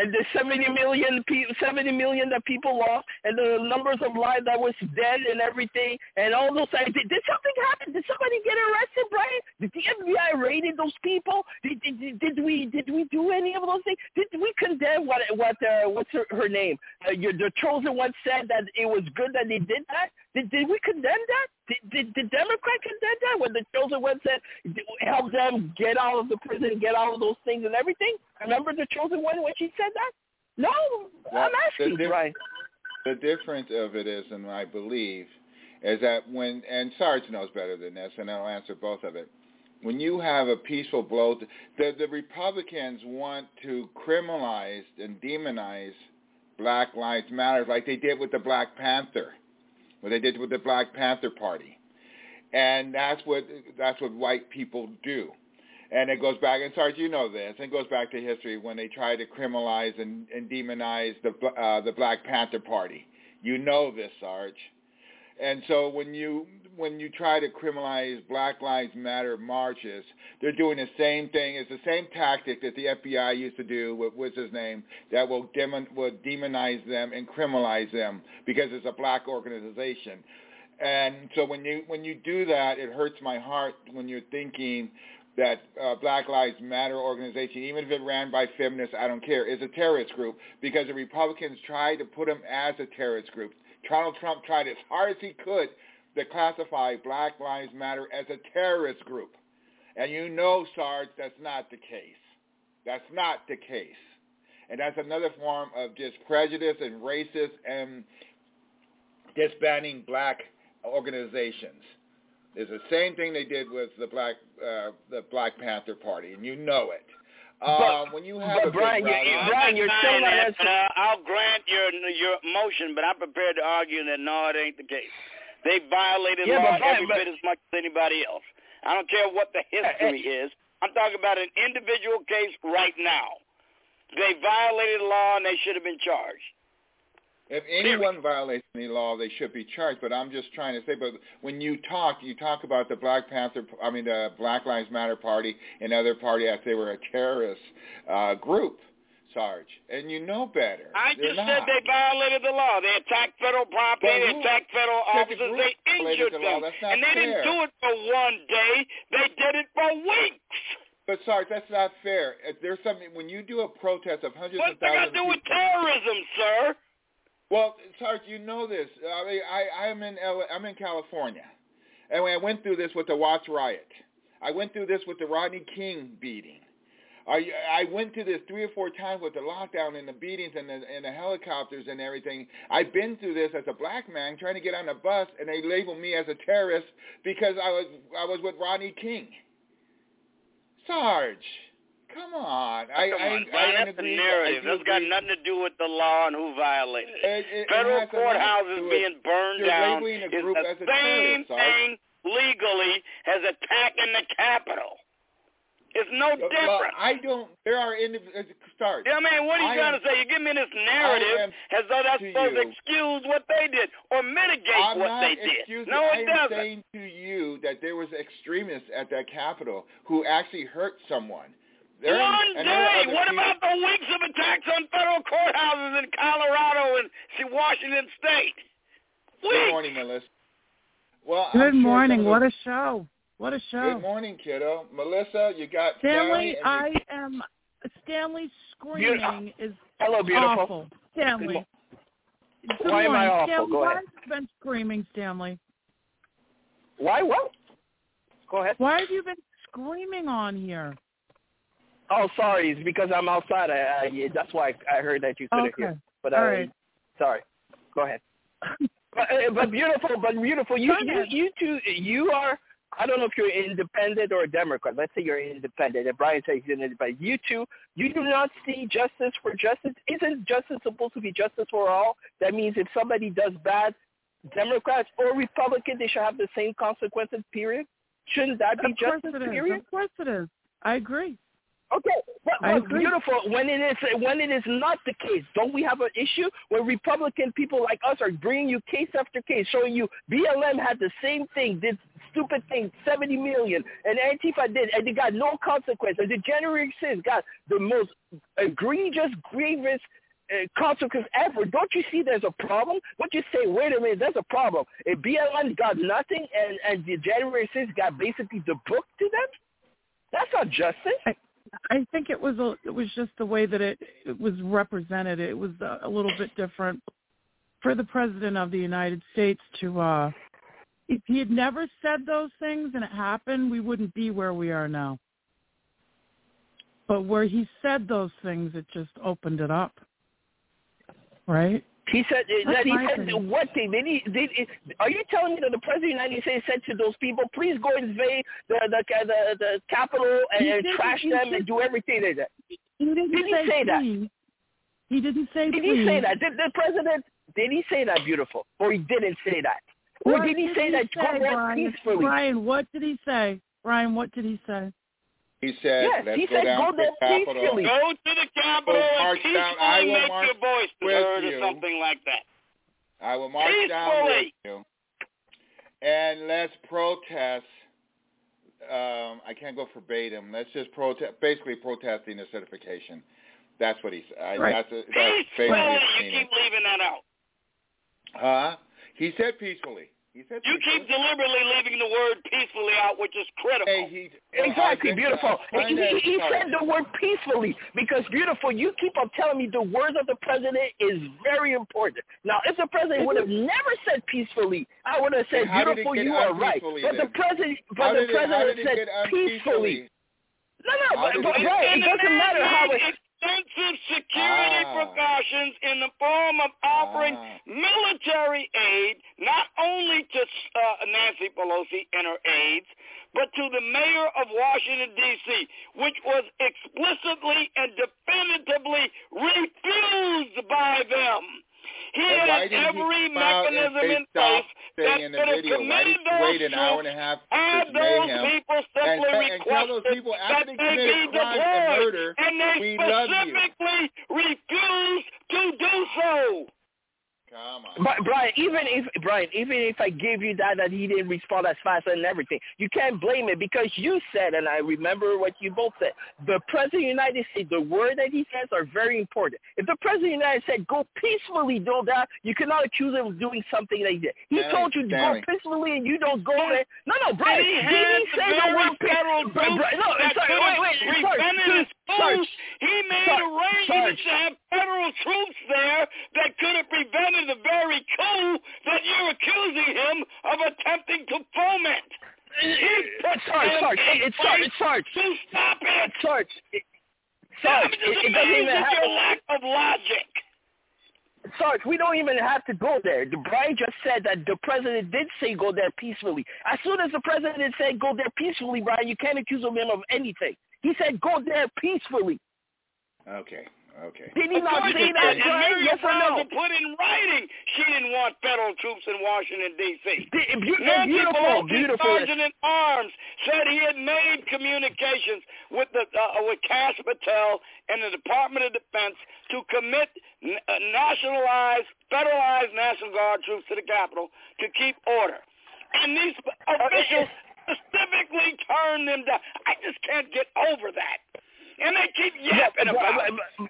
that people lost, and the numbers of lives that was dead and everything, and all those things. Did something happen? Did somebody get arrested, Brian? Did the FBI raid those people? Did we do any of those things? Did we condemn what's her name? The chosen one said that it was good that they did that. Did we condemn that? Did the Democrat condemn that when the chosen one said help them get out of the prison, get out of those things and everything? Remember the chosen one when she said that? No, well, I'm asking, Brian. The difference of it is, and I believe, is that and Sarge knows better than this, and I'll answer both of it. When you have a peaceful blow, the Republicans want to criminalize and demonize Black Lives Matter like they did with the Black Panther. What they did with the Black Panther Party. And that's what white people do. And it goes back, and Sarge, you know this, it goes back to history when they tried to criminalize and demonize the Black Panther Party. You know this, Sarge. And so when you try to criminalize Black Lives Matter marches, they're doing the same thing. It's the same tactic that the FBI used to do with what's his name, that will demonize them and criminalize them because it's a black organization. And so when you do that, it hurts my heart when you're thinking that Black Lives Matter organization, even if it ran by feminists, I don't care, is a terrorist group, because the Republicans tried to put them as a terrorist group. Donald Trump tried as hard as he could to classify Black Lives Matter as a terrorist group. And you know, Sarge, that's not the case. That's not the case. And that's another form of just prejudice and racist and disbanding black organizations. It's the same thing they did with the Black Panther Party, and you know it. When you have a Brian, Brian, you're still not answering. I'll grant your motion, but I'm prepared to argue that no, it ain't the case. They violated law every bit as much as anybody else. I don't care what the history is. I'm talking about an individual case right now. They violated law, and they should have been charged. If anyone violates any law, they should be charged. But I'm just trying to say, but when you talk about the the Black Lives Matter Party and other party as they were a terrorist group, Sarge, and you know better. I just said they violated the law. They attacked federal property. They attacked federal officers. They injured them. And they didn't do it for one day. They did it for weeks. But Sarge, that's not fair. If there's something, when you do a protest of hundreds of thousands of people. What's that got to do with terrorism, sir? Well, Sarge, you know this. I'm in California, and when I went through this with the Watts riot, I went through this with the Rodney King beating. I went through this 3 or 4 times with the lockdown and the beatings and the helicopters and everything. I've been through this as a black man trying to get on a bus, and they labeled me as a terrorist because I was with Rodney King. Sarge, come on. Brian, that's the narrative. That's got nothing to do with the law and who violated it. Federal courthouses being burned down is the same thing legally as attacking the Capitol. It's no different. There are start. I mean, what are you trying to say? You give me this narrative as though that's supposed to excuse what they did or mitigate what they did. No, it doesn't. I'm saying to you that there was extremists at that Capitol who actually hurt someone. One day. What about the weeks of attacks on federal courthouses in Colorado and Washington State? Good morning, Melissa. Well, good morning. What a show. What a show. Good morning, kiddo. Melissa, you got Stanley. Stanley screaming is awful. Stanley. Why am I awful? Stanley, Go ahead. why have you been screaming, Stanley? Why what? Go ahead. Why have you been screaming on here? Oh, sorry. It's because I'm outside. That's why I heard that you couldn't hear. But all right. Sorry. Go ahead. but beautiful. You two. You are. I don't know if you're independent or a Democrat. Let's say you're independent. And Brian says he's independent. You two, you do not see justice for justice. Isn't justice supposed to be justice for all? That means if somebody does bad, Democrats or Republicans, they should have the same consequences, period? Shouldn't that be justice, period? Of course it is. I agree. Okay, but beautiful. When it is not the case, don't we have an issue where Republican people like us are bringing you case after case, showing you BLM had the same thing, did stupid things, 70 million, and Antifa did, and they got no consequence. And the January 6th got the most egregious, grievous consequence ever. Don't you see there's a problem? Don't you say, wait a minute, there's a problem. If BLM got nothing and the January 6th got basically the book to them, that's not justice. I think it was just the way that it was represented. It was a little bit different for the President of the United States to, if he had never said those things and it happened, we wouldn't be where we are now. But where he said those things, it just opened it up. Right? He said what thing? Are you telling me that the President of the United States said to those people, please go invade the Capitol and trash them and do everything they did? Did he say that? He didn't say Did he say that? Did the President, did he say that, beautiful? Or he didn't say that? Or did he say that go there peacefully? Brian, what did he say? Brian, what did he say? He said, yes, let's he go said down go to the there Capitol. peacefully. Go to the Capitol and peacefully make your voice heard or something like that. I will march down with you. And let's protest. I can't go verbatim. Let's just protest, basically protesting the certification. That's what he said. Right. That's basically you keep leaving that out. Huh? He said peacefully. You keep deliberately leaving the word peacefully out, which is critical. Exactly, beautiful. He said the word peacefully because, beautiful, you keep on telling me the words of the president is very important. Now, if the president would have never said peacefully, I would have said, beautiful, you are right. But the president said peacefully. No, but it doesn't matter how it... Extensive security precautions in the form of offering military aid, not only to Nancy Pelosi and her aides, but to the mayor of Washington, D.C., which was explicitly and definitively refused by them. He has every mechanism in place that could have committed those troops had those people simply requested that they be deployed, and they specifically refused to do so. Come on. But Brian, even if I gave you that he didn't respond as fast and everything, you can't blame it because you said, and I remember what you both said, the President of the United States, the word that he says are very important. If the President of the United States go peacefully do that, you cannot accuse him of doing something that he did. He told you to go peacefully and you don't go there. No, Brian, did he say the word peacefully? He made arrangements to have federal troops there that could have prevented the very coup that you're accusing him of attempting to foment. Sarge. To stop it. Sarge. It doesn't even have your lack of logic. Sarge, we don't even have to go there. Brian just said that the president did say go there peacefully. As soon as the president said go there peacefully, Brian, you can't accuse him of anything. He said go there peacefully. Okay. Did he not say that, Brian? Yes or no? Put in writing she didn't want federal troops in Washington, D.C. Beautiful. Sergeant at Arms said he had made communications with Kash Patel and the Department of Defense to commit federalized National Guard troops to the Capitol to keep order. And these officials specifically turned them down. I just can't get over that. And they keep yapping about it.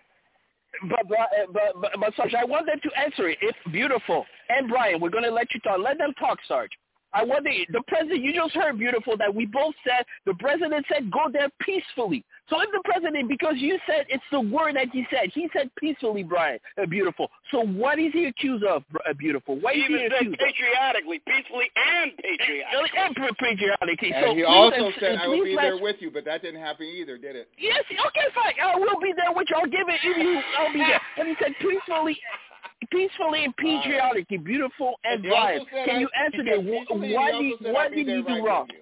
But Sarge, I want them to answer it. It's beautiful. And Brian, we're going to let you talk. Let them talk, Sarge. I want the president, you just heard, beautiful, that we both said, the president said go there peacefully. So if the president, because you said it's the word that he said peacefully, Brian, beautiful. So what is he accused of, beautiful? What is he accused of? Patriotically, peacefully and patriotically. And patriotically. And he also said, I will be there with you, but that didn't happen either, did it? Yes, okay, fine. I will be there with you. I'll give it to you. I'll be there. And he said peacefully and patriotically, beautiful and Brian. Can you answer that? What did he do wrong?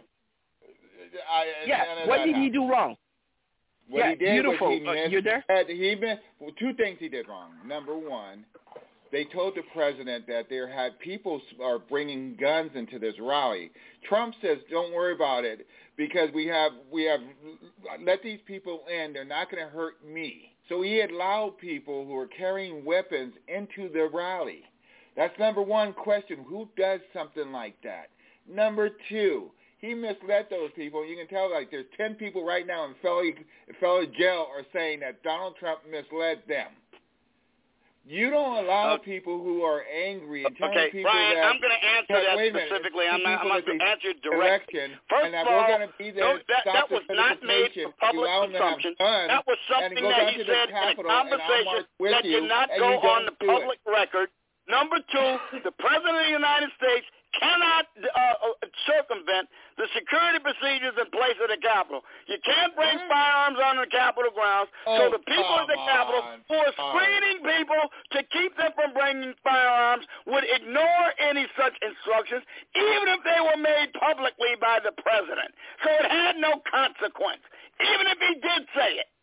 What did he do wrong? What he did beautiful. Was You're there? Two things he did wrong. Number one, they told the president that there had people are bringing guns into this rally. Trump says, don't worry about it because we have let these people in. They're not going to hurt me. So he allowed people who are carrying weapons into the rally. That's number one question. Who does something like that? Number two, he misled those people. You can tell, like, there's 10 people right now in fellow jail are saying that Donald Trump misled them. You don't allow people who are angry and telling people Brian, that... I'm going to answer that specifically. I'm not going to answer it directly. First of all, that was not made for public consumption. That was something that he said in a conversation that did not go on the public record. Number two, the President of the United States cannot circumvent the security procedures in place at the Capitol. You can't bring firearms on the Capitol grounds, so the people at the Capitol who are screening people to keep them from bringing firearms would ignore any such instructions, even if they were made publicly by the President. So it had no consequence, even if he did say it.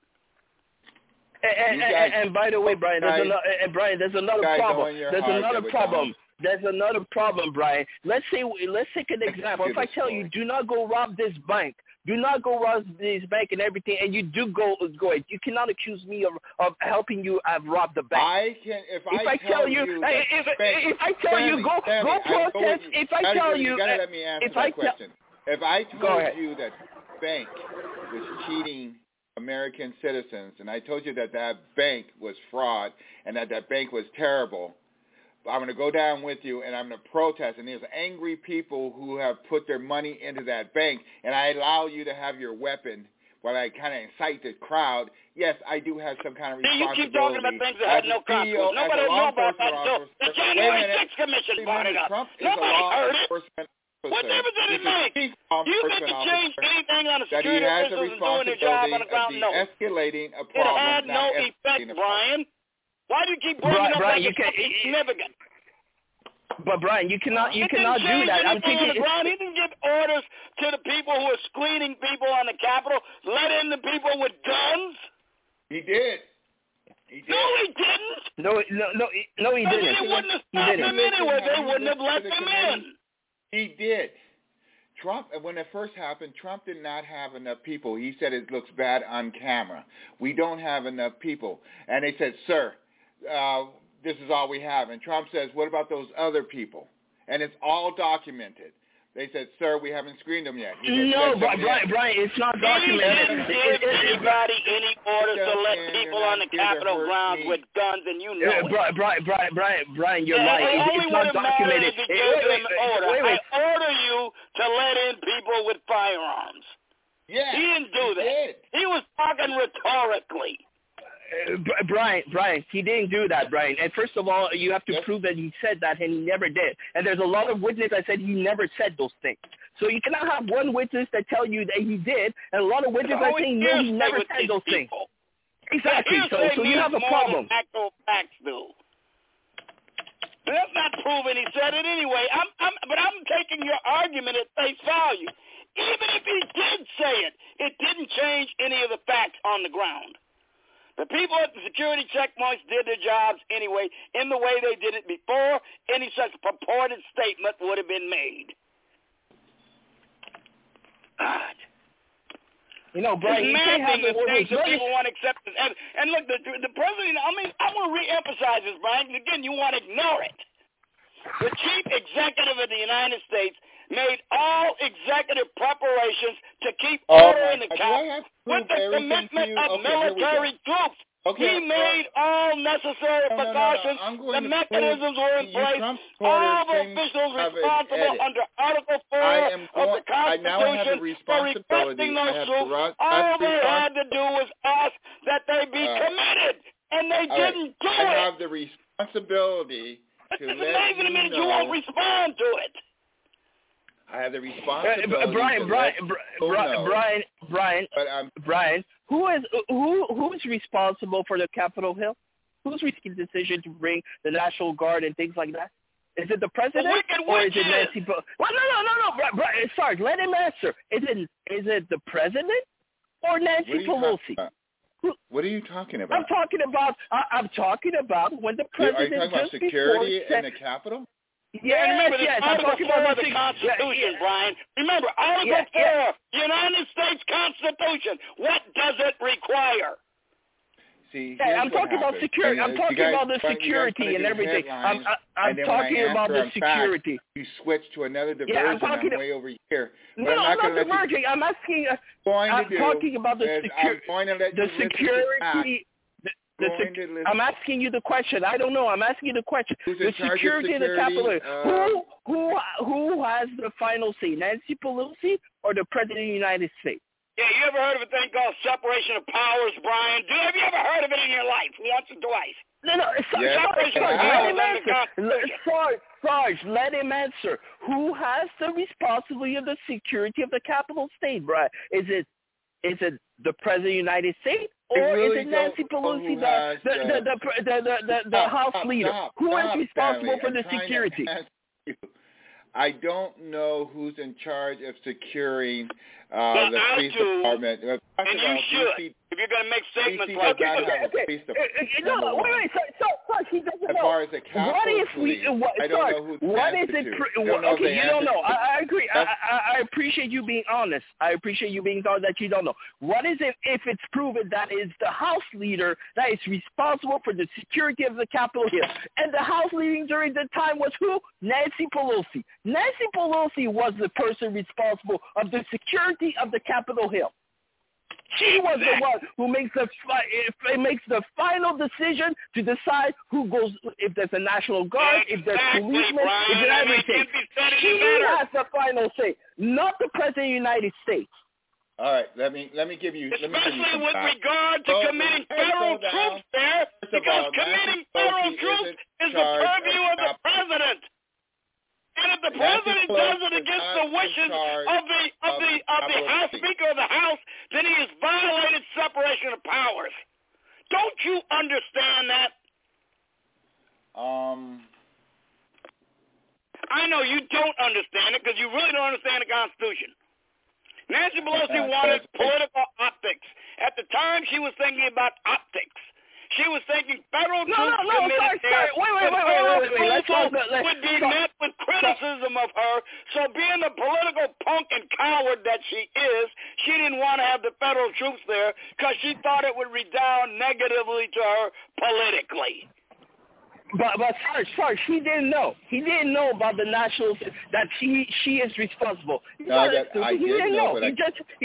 And by the way, Brian, there's another problem. There's another problem. there's another problem, Brian. Let's take an example. If I tell you, do not go rob this bank, do not go rob this bank and everything, and you do go it, you cannot accuse me of helping you have robbed the bank. I can if I tell you if I tell you go protest. If I tell you, you gotta let me answer that question. If I told you that bank was cheating American citizens, and I told you that bank was fraud and that bank was terrible, I'm going to go down with you and I'm going to protest. And there's angry people who have put their money into that bank, and I allow you to have your weapon while I kind of incite the crowd. Yes, I do have some kind of responsibility. You keep talking about things that have no consequence. Nobody knows about that until the January 6th Commission brought it up. Nobody heard it. What difference did it make? You think it changed anything on the security officials doing their job on the ground? No. Escalating a problem. It had no effect, Brian. Why do you keep bringing up that it's significant? But Brian, you cannot do that. I'm thinking he didn't give orders to the people who are screening people on the Capitol. Let in the people with guns. He did. No, he didn't. No, he didn't. They wouldn't have stopped him anyway. They wouldn't have let him in. He did. Trump, when it first happened, Trump did not have enough people. He said it looks bad on camera. We don't have enough people. And they said, sir, this is all we have. And Trump says, what about those other people? And it's all documented. They said, sir, we haven't screened them yet. No, Brian, it's not documented. He didn't give anybody any orders to let people on the Capitol grounds with guns, and you know it. Brian, you're lying. It's not documented. I order you to let in people with firearms. Yeah, he didn't do that. He was talking rhetorically. Brian, he didn't do that, Brian. And first of all, you have to prove that he said that, and he never did. And there's a lot of witnesses that said he never said those things. So you cannot have one witness that tell you that he did, and a lot of witnesses that say no, he never said those things. Exactly. So you have a problem. Actual facts do. That's not proving he said it anyway. But I'm taking your argument at face value. Even if he did say it, it didn't change any of the facts on the ground. The people at the security checkpoints did their jobs anyway in the way they did it before any such purported statement would have been made. God. You know, Brian, you can't have the things that people want to accept. And look, the president, I want to reemphasize this, Brian. Again, you want to ignore it. The chief executive of the United States made all executive preparations to keep order in the Capitol with the commitment of military troops. He made all necessary precautions. The mechanisms were in place. All the officials responsible under Article 4 of the Constitution for requesting those troops, all they had to do was ask that they be committed, and they didn't do it. I have the responsibility to let you know. You won't respond to it. I have the responsibility. Brian, who's responsible for the Capitol Hill? Who's making the decision to bring the National Guard and things like that? Is it the president or is it Nancy Pelosi? Well, no, Brian, Sarge, let him answer. Is it the president or Nancy Pelosi? What are you talking about? I'm talking about when the president. Are you talking about security in the Capitol? Yeah, remember, Article 4 of the Constitution, Brian. Remember, Article 4, United States Constitution. What does it require? See, I'm talking about security. I'm talking about the security and everything. I'm talking about the security. You switch to another diversion. I'm way over here. No, I'm not diverging. I'm asking. I'm talking about the security. I'm asking you the question. I don't know. I'm asking you the question. The security in the Capitol. Who has the final say? Nancy Pelosi or the President of the United States? Yeah, you ever heard of a thing called separation of powers, Brian? Have you ever heard of it in your life, once or twice? No. Sarge, let him answer. Who has the responsibility of the security of the Capitol State, Brian? Is it the President of the United States, or is it Nancy Pelosi, the House leader? Who is responsible for the security? I don't know who's in charge of securing the police department. And you should. If you're going to make statements like that. No, wait. So he doesn't know. As far as the Capitol Police, I don't know who's what is it? Okay, you don't know. I agree. I appreciate you being honest. I appreciate you being honest that you don't know. What is it if it's proven that is the House leader that is responsible for the security of the Capitol Hill? And the House leader during the time was who? Nancy Pelosi. Nancy Pelosi was the person responsible of the security of the Capitol Hill. She was the one who makes the final decision to decide who goes, if there's a National Guard, if there's policemen, if there's everything. She has the final say, not the President of the United States. All right, let me give you. Especially with regard to committing federal troops there, because committing federal troops is the purview of the President. And if the President does it against the wishes of the House Speaker of the House, then he has violated separation of powers. Don't you understand that? I know you don't understand it because you really don't understand the Constitution. Nancy Pelosi wanted political optics. At the time, she was thinking about optics. She was thinking federal troops committed there. Wait. Would be met with criticism of her. So being the political punk and coward that she is, she didn't want to have the federal troops there because she thought it would redound negatively to her politically. But Sarge, he didn't know. He didn't know about the national that she is responsible. No, that I didn't know. He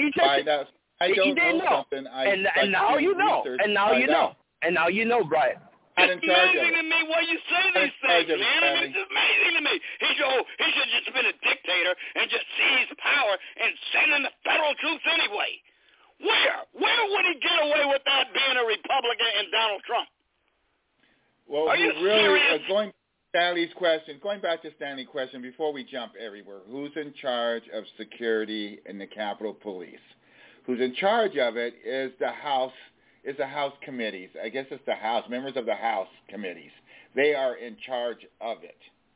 didn't know. And now you know. And now you know. And now you know, Brian. It's amazing to me why you say these things, man. It's amazing to me. He should just been a dictator and just seize power and send in the federal troops anyway. Where would he get away with that being a Republican and Donald Trump? Well, are you serious? Going back to Stanley's question before we jump everywhere, who's in charge of security in the Capitol Police? Who's in charge of it is the House committees. I guess it's the House, members of the House committees. They are in charge of it.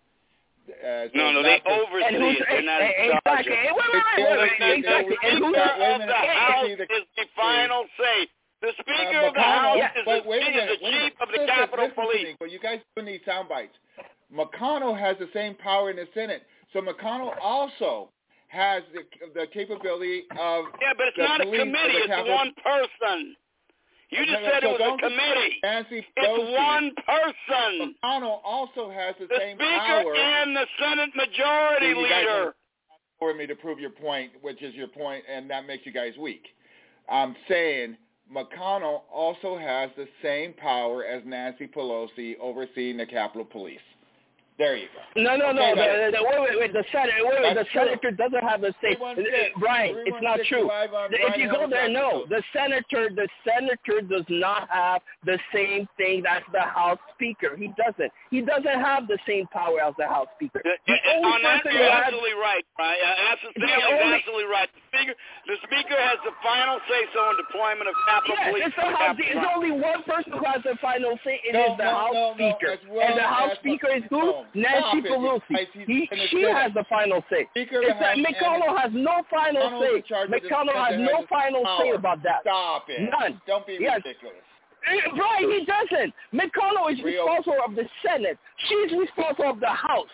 No, they oversee it. They're not in charge of it. The Speaker of the House is the final say. The Speaker of the House is the chief of the Capitol Police. Well, you guys doing these sound bites. McConnell has the same power in the Senate. So McConnell also has the capability of but it's not a committee. It's one person. You just said it was a committee. Nancy Pelosi. It's one person. McConnell also has the same Speaker power. and the Senate Majority Leader. For me to prove your point, which is your point, and that makes you guys weak. I'm saying McConnell also has the same power as Nancy Pelosi overseeing the Capitol Police. There you go. No. Wait. The senator doesn't have the same. Brian, it's not true. If you go there, no. The senator does not have the same thing as the House Speaker. He doesn't. He doesn't have the same power as the House Speaker. On that, you're absolutely right, Brian. Absolutely right. The Speaker has the final say-so in deployment of Capitol Police. There's only one person who has the final say. It is the House Speaker. And the House Speaker is who? Nancy Pelosi. She has the final say. McConnell has no final say. McConnell has no final say about that. Stop it. None. Don't be ridiculous. Right, he doesn't. McConnell is responsible of the Senate. She's responsible of the House.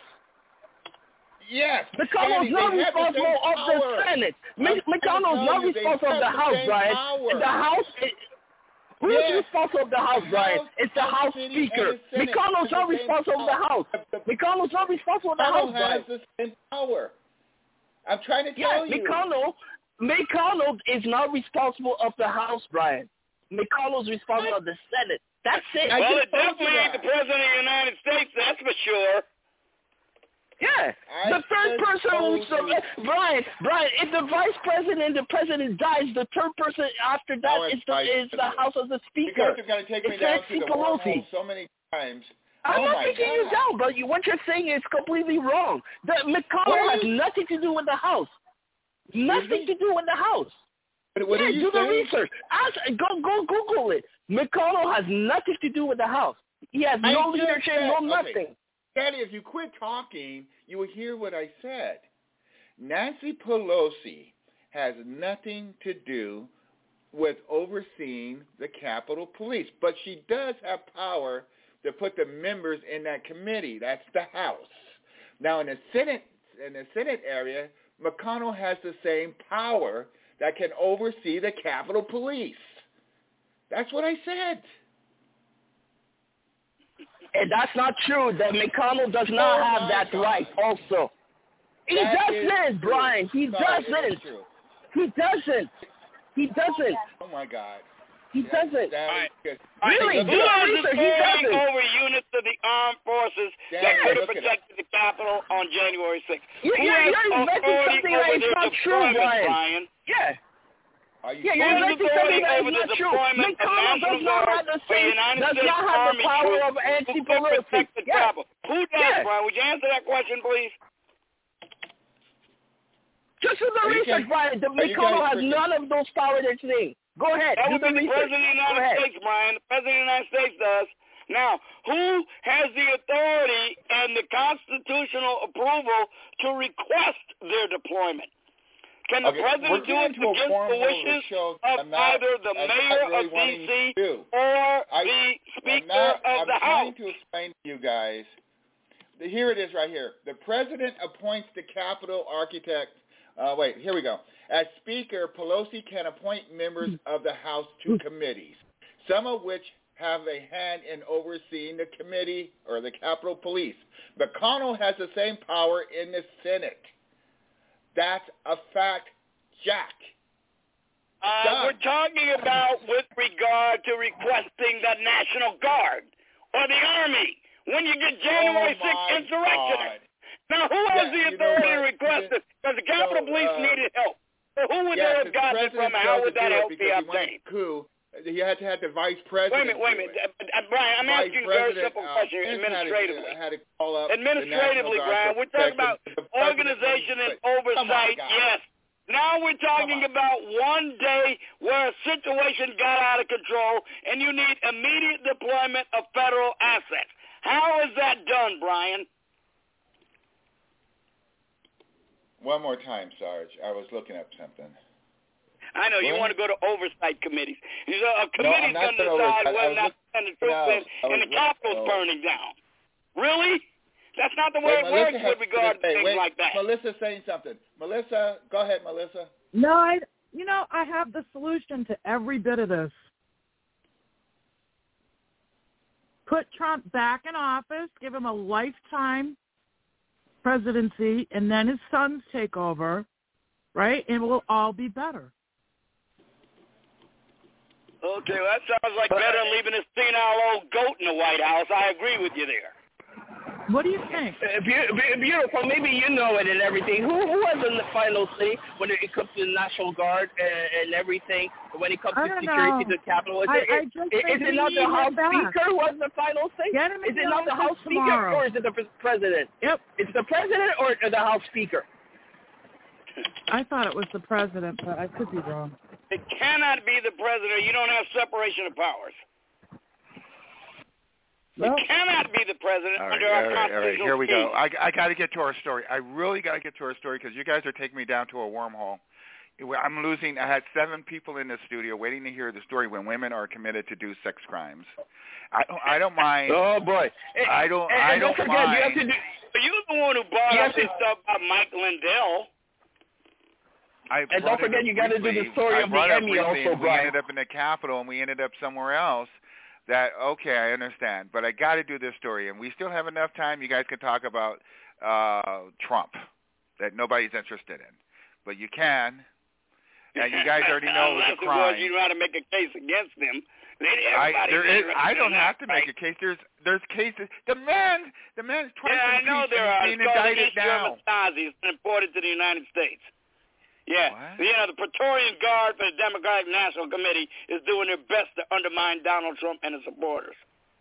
Yes. McConnell is not responsible of the Senate. McConnell is not responsible of the House, Brian. The House... Who is responsible of the House, Brian? It's the House Speaker. McConnell's not responsible of the House. McConnell's not responsible of the House, Brian. McConnell has the same power. I'm trying to tell you. McConnell is not responsible of the House, Brian. McConnell's responsible of the Senate. That's it. Well, it definitely ain't the President of the United States, that's for sure. Yeah, the third person, Brian, if the vice president and the president dies, the third person after that is the House of the Speaker. You guys are going to take me down to the wormhole so many times. I'm not taking you down, but what you're saying is completely wrong. McConnell has nothing to do with the House. Nothing to do with the House. What are you saying? The research. Go Google it. McConnell has nothing to do with the House. He has no leadership, no nothing. Daddy, if you quit talking, you will hear what I said. Nancy Pelosi has nothing to do with overseeing the Capitol Police, but she does have power to put the members in that committee. That's the House. Now, in the Senate area, McConnell has the same power that can oversee the Capitol Police. That's what I said. And that's not true. That McConnell does not have that right also. He doesn't, Brian. He doesn't. He doesn't. He doesn't. Oh, my God. He doesn't. Really? Who is going over units of the armed forces that could have protected the Capitol on January 6th? You're inventing something that is not true, Brian. Yeah. You're inventing something that is not true. McConnell does not have the same, does not have the power of Nancy Pelosi. Yeah. Who does, Brian? Would you answer that question, please? Just do the research, Brian. The McConnell has none of those powers they're saying. Go ahead. That would be the research. President of the United States, Brian. The President of the United States does. Now, who has the authority and the constitutional approval to request their deployment? Can the President do it against the wishes of either the mayor of D.C. or the Speaker of the House? I'm trying to explain to you guys. Here it is right here. The President appoints the Capitol architect. Here we go. As Speaker, Pelosi can appoint members of the House to committees, some of which have a hand in overseeing the committee or the Capitol Police. McConnell has the same power in the Senate. That's a fact, Jack. We're talking about with regard to requesting the National Guard or the Army when you get January 6th insurrectionists. Now, who has the authority to request it? Because the Capitol Police needed help. So who would they have gotten it from, and how would that help be obtained? He had to have the vice president. Wait a minute. Brian, I'm asking a very simple question administratively. Administratively, Brian, we're talking about organization and oversight, yes. Now we're talking about one day where a situation got out of control and you need immediate deployment of federal assets. How is that done, Brian? One more time, Sarge. I was looking up something. I know. You want to go to oversight committees. A committee's going to decide whether or not to send the troops in and the Capitol's burning down. Really? That's not the way it works with regard to things like that. Melissa's saying something. Melissa, go ahead, Melissa. No, I have the solution to every bit of this. Put Trump back in office, give him a lifetime presidency, and then his sons take over, right? And we'll all be better. Okay, well, that sounds like better than leaving this senile old goat in the White House. I agree with you there. What do you think? Beautiful. Maybe you know it and everything. Who was in the final say when it comes to the National Guard and everything? When it comes to security to the Capitol? Is it not the House Speaker who has the final say? Is it not the House Speaker or is it the President? Yep. It's the President or the House Speaker? I thought it was the President, but I could be wrong. It cannot be the President. You don't have separation of powers. Well, it cannot be the President under our constitutional All right, here we go. I got to get to our story. I really got to get to our story because you guys are taking me down to a wormhole. I'm losing. I had 7 people in the studio waiting to hear the story when women are committed to do sex crimes. I don't mind. Oh boy! I don't forget, mind. You have to do. You're the one who brought up this stuff about Mike Lindell. And don't forget, you got to do the story of the Emmy also, Brian. We ended up in the Capitol, and we ended up somewhere else. Okay, I understand, but I got to do this story, and we still have enough time. You guys can talk about Trump that nobody's interested in, but you can, and you guys already know it was a crime. You know how to make a case against them. I don't have to make a case. There's cases. The man's twice I know there are. Being indicted now. It's been imported to the United States. Yeah, what? The Praetorian Guard for the Democratic National Committee is doing their best to undermine Donald Trump and his supporters.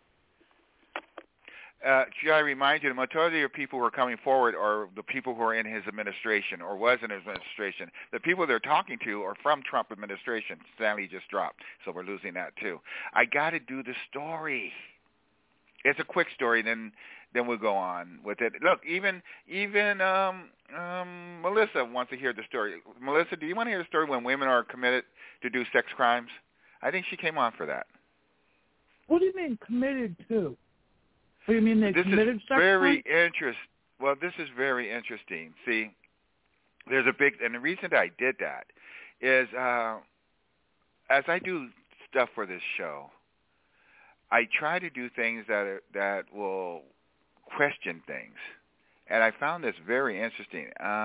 Should I remind you, the majority of people who are coming forward are the people who are in his administration or was in his administration. The people they're talking to are from Trump administration. Stanley just dropped, so we're losing that too. I got to do the story. It's a quick story, then then we'll go on with it. Look, even Melissa wants to hear the story. Melissa, do you want to hear the story when women are committed to do sex crimes? I think she came on for that. What do you mean committed to? What do you mean they committed sex crimes? Well, this is very interesting. See, there's a big, and the reason that I did that is as I do stuff for this show, I try to do things that will question things. And I found this very interesting.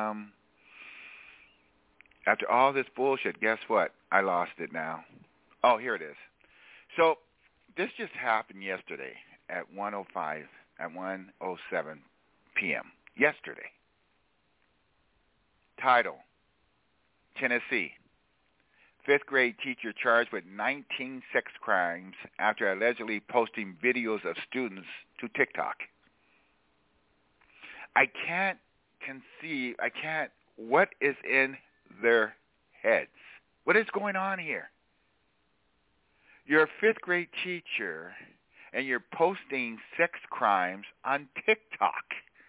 After all this bullshit, guess what? I lost it now. Oh, here it is. So this just happened yesterday at 1:07 p.m. Yesterday. Title, Tennessee. 5th grade teacher charged with 19 sex crimes after allegedly posting videos of students to TikTok. I can't conceive, what is in their heads? What is going on here? You're a 5th grade teacher and you're posting sex crimes on TikTok.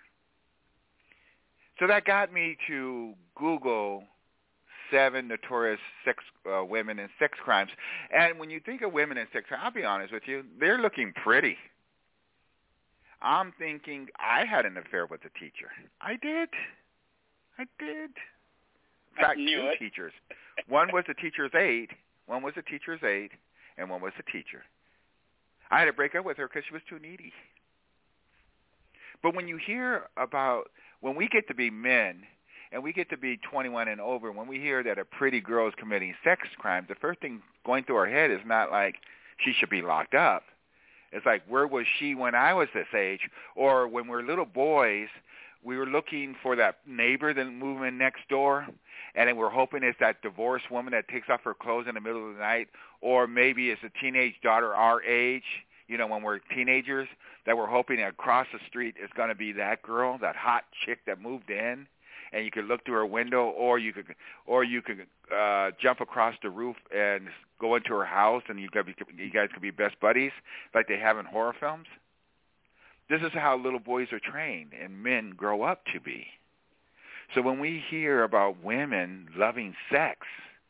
So that got me to Google 7 notorious sex women and sex crimes. And when you think of women and sex crimes, I'll be honest with you, they're looking pretty. I'm thinking I had an affair with a teacher. I did. In fact, 2 teachers. One was a teacher's aide, and one was a teacher. I had to break up with her because she was too needy. But when you hear about, when we get to be men, and we get to be 21 and over, when we hear that a pretty girl is committing sex crimes, the first thing going through our head is not like she should be locked up. It's like, where was she when I was this age? Or when we're little boys, we were looking for that neighbor that moved in next door, and then we're hoping it's that divorced woman that takes off her clothes in the middle of the night, or maybe it's a teenage daughter our age, when we're teenagers, that we're hoping across the street is going to be that girl, that hot chick that moved in. And you could look through her window, or you could jump across the roof and go into her house, and you guys could be best buddies, like they have in horror films. This is how little boys are trained, and men grow up to be. So when we hear about women loving sex,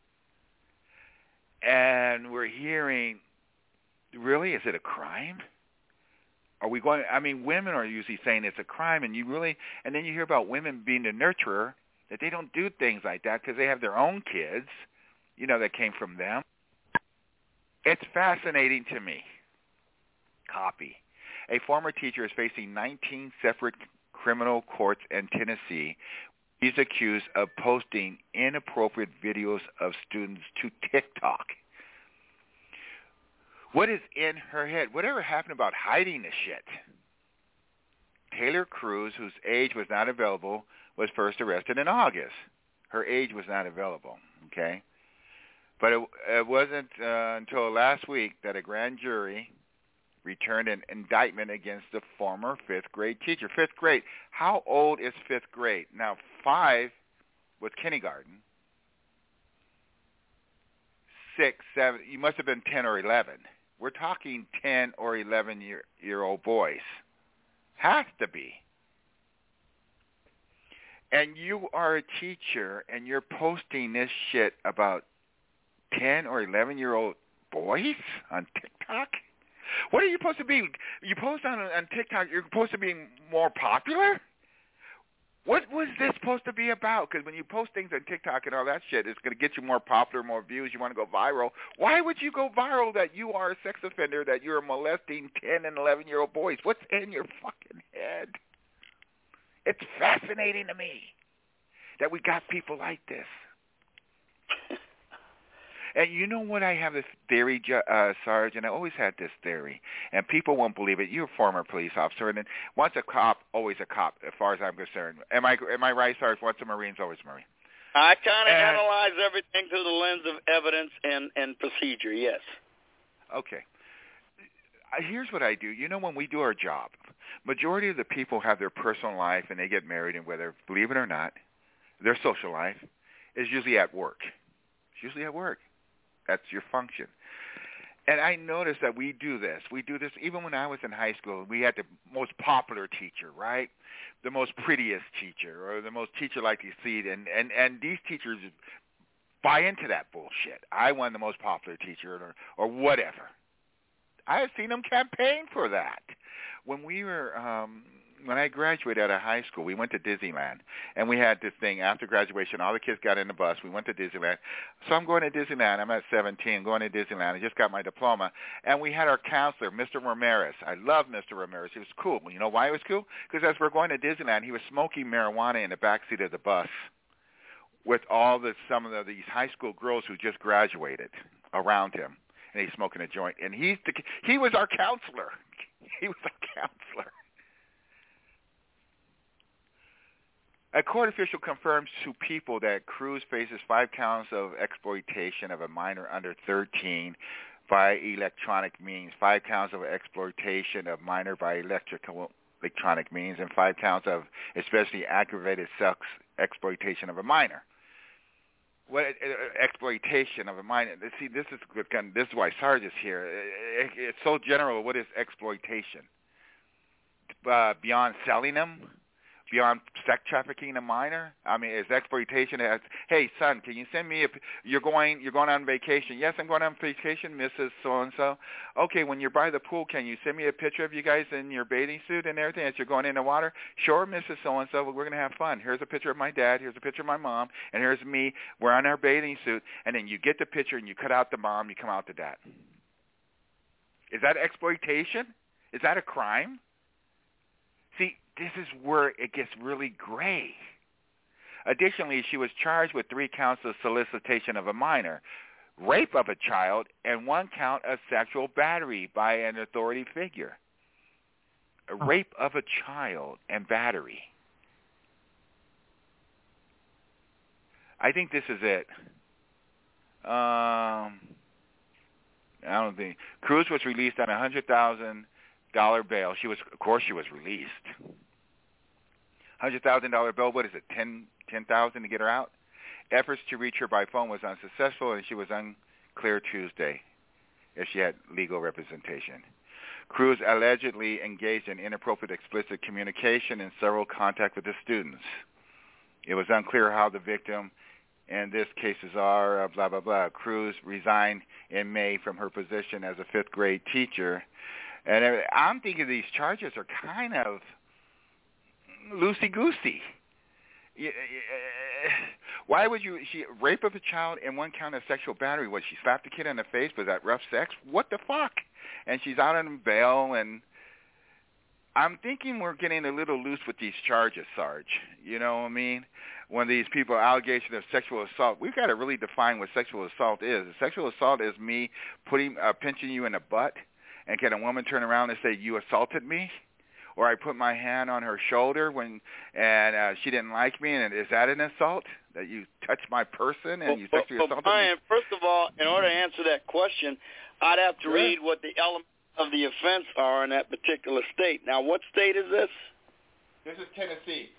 and we're hearing, really, is it a crime? Are we going? I mean, women are usually saying it's a crime, and then you hear about women being the nurturer, that they don't do things like that because they have their own kids, that came from them. It's fascinating to me. Copy. A former teacher is facing 19 separate criminal courts in Tennessee. He's accused of posting inappropriate videos of students to TikTok. What is in her head? Whatever happened about hiding the shit? Taylor Cruz, whose age was not available, was first arrested in August. Her age was not available, okay? But it wasn't until last week that a grand jury returned an indictment against the former 5th grade teacher. 5th grade. How old is 5th grade? Now, 5 was kindergarten. 6, 7, you must have been 10 or 11. We're talking 10 or 11-year-old boys. Has to be. And you are a teacher, and you're posting this shit about 10 or 11-year-old boys on TikTok? What are you supposed to be? You post on TikTok, you're supposed to be more popular? What was this supposed to be about? Because when you post things on TikTok and all that shit, it's going to get you more popular, more views. You want to go viral. Why would you go viral that you are a sex offender, that you're molesting 10 and 11-year-old boys? What's in your fucking head? It's fascinating to me that we got people like this. And you know what? I have this theory, Sarge, and I always had this theory, and people won't believe it. You're a former police officer, and then once a cop, always a cop, as far as I'm concerned. Am I right, Sarge? Once a Marine's always a Marine. I kind of analyze everything through the lens of evidence and procedure, yes. Okay. Here's what I do. When we do our job, majority of the people have their personal life, and they get married, and whether, believe it or not, their social life is usually at work. It's usually at work. That's your function. And I noticed that we do this. We do this even when I was in high school. We had the most popular teacher, right? The most prettiest teacher, or the most teacher like you see. And these teachers buy into that bullshit. I won the most popular teacher or whatever. I have seen them campaign for that. When we were when I graduated out of high school, we went to Disneyland, and we had this thing after graduation. All the kids got in the bus. We went to Disneyland. So I'm going to Disneyland. I'm at 17, going to Disneyland. I just got my diploma, and we had our counselor, Mr. Ramirez. I love Mr. Ramirez. He was cool. You know why he was cool? Because as we're going to Disneyland, he was smoking marijuana in the backseat of the bus with some of these high school girls who just graduated around him, and he's smoking a joint. And he was our counselor. He was our counselor. A court official confirms to People that Cruz faces 5 counts of exploitation of a minor under 13 by electronic means, 5 counts of exploitation of minor by electronic means, and 5 counts of especially aggravated sex exploitation of a minor. What exploitation of a minor? See, this is good. This is why Sarge is here. It's so general. What is exploitation? Beyond selling them? Beyond sex trafficking a minor? I mean, is exploitation as, hey, son, can you send me you're going on vacation? Yes, I'm going on vacation, Mrs. So-and-so. Okay, when you're by the pool, can you send me a picture of you guys in your bathing suit and everything as you're going in the water? Sure, Mrs. So-and-so, we're going to have fun. Here's a picture of my dad. Here's a picture of my mom. And here's me. We're on our bathing suit. And then you get the picture and you cut out the mom. You come out the dad. Is that exploitation? Is that a crime? See, this is where it gets really gray. Additionally, she was charged with 3 counts of solicitation of a minor, rape of a child, and 1 count of sexual battery by an authority figure. A rape of a child and battery. I think this is it. I don't think. Cruz was released on a $100,000 bail. Of course she was released. $100,000 bail, what is it, $10,000 to get her out? Efforts to reach her by phone was unsuccessful, and she was unclear Tuesday if she had legal representation. Cruz allegedly engaged in inappropriate explicit communication and several contact with the students. It was unclear how the victim and this cases are, blah, blah, blah. Cruz resigned in May from her position as a 5th grade teacher. And I'm thinking these charges are kind of loosey-goosey. Why would she rape of a child and 1 count of sexual battery? What, she slapped a kid in the face? Was that rough sex? What the fuck? And she's out on bail, and I'm thinking we're getting a little loose with these charges, Sarge. You know what I mean? When these people allegation of sexual assault, we've got to really define what sexual assault is. Sexual assault is me pinching you in the butt, and can a woman turn around and say, you assaulted me? Or I put my hand on her shoulder and she didn't like me, and is that an assault? That you touched my person and you sexually assaulted Brian, me? First of all, in order to answer that question, I'd have to read what the elements of the offense are in that particular state. Now, what state is this? This is Tennessee.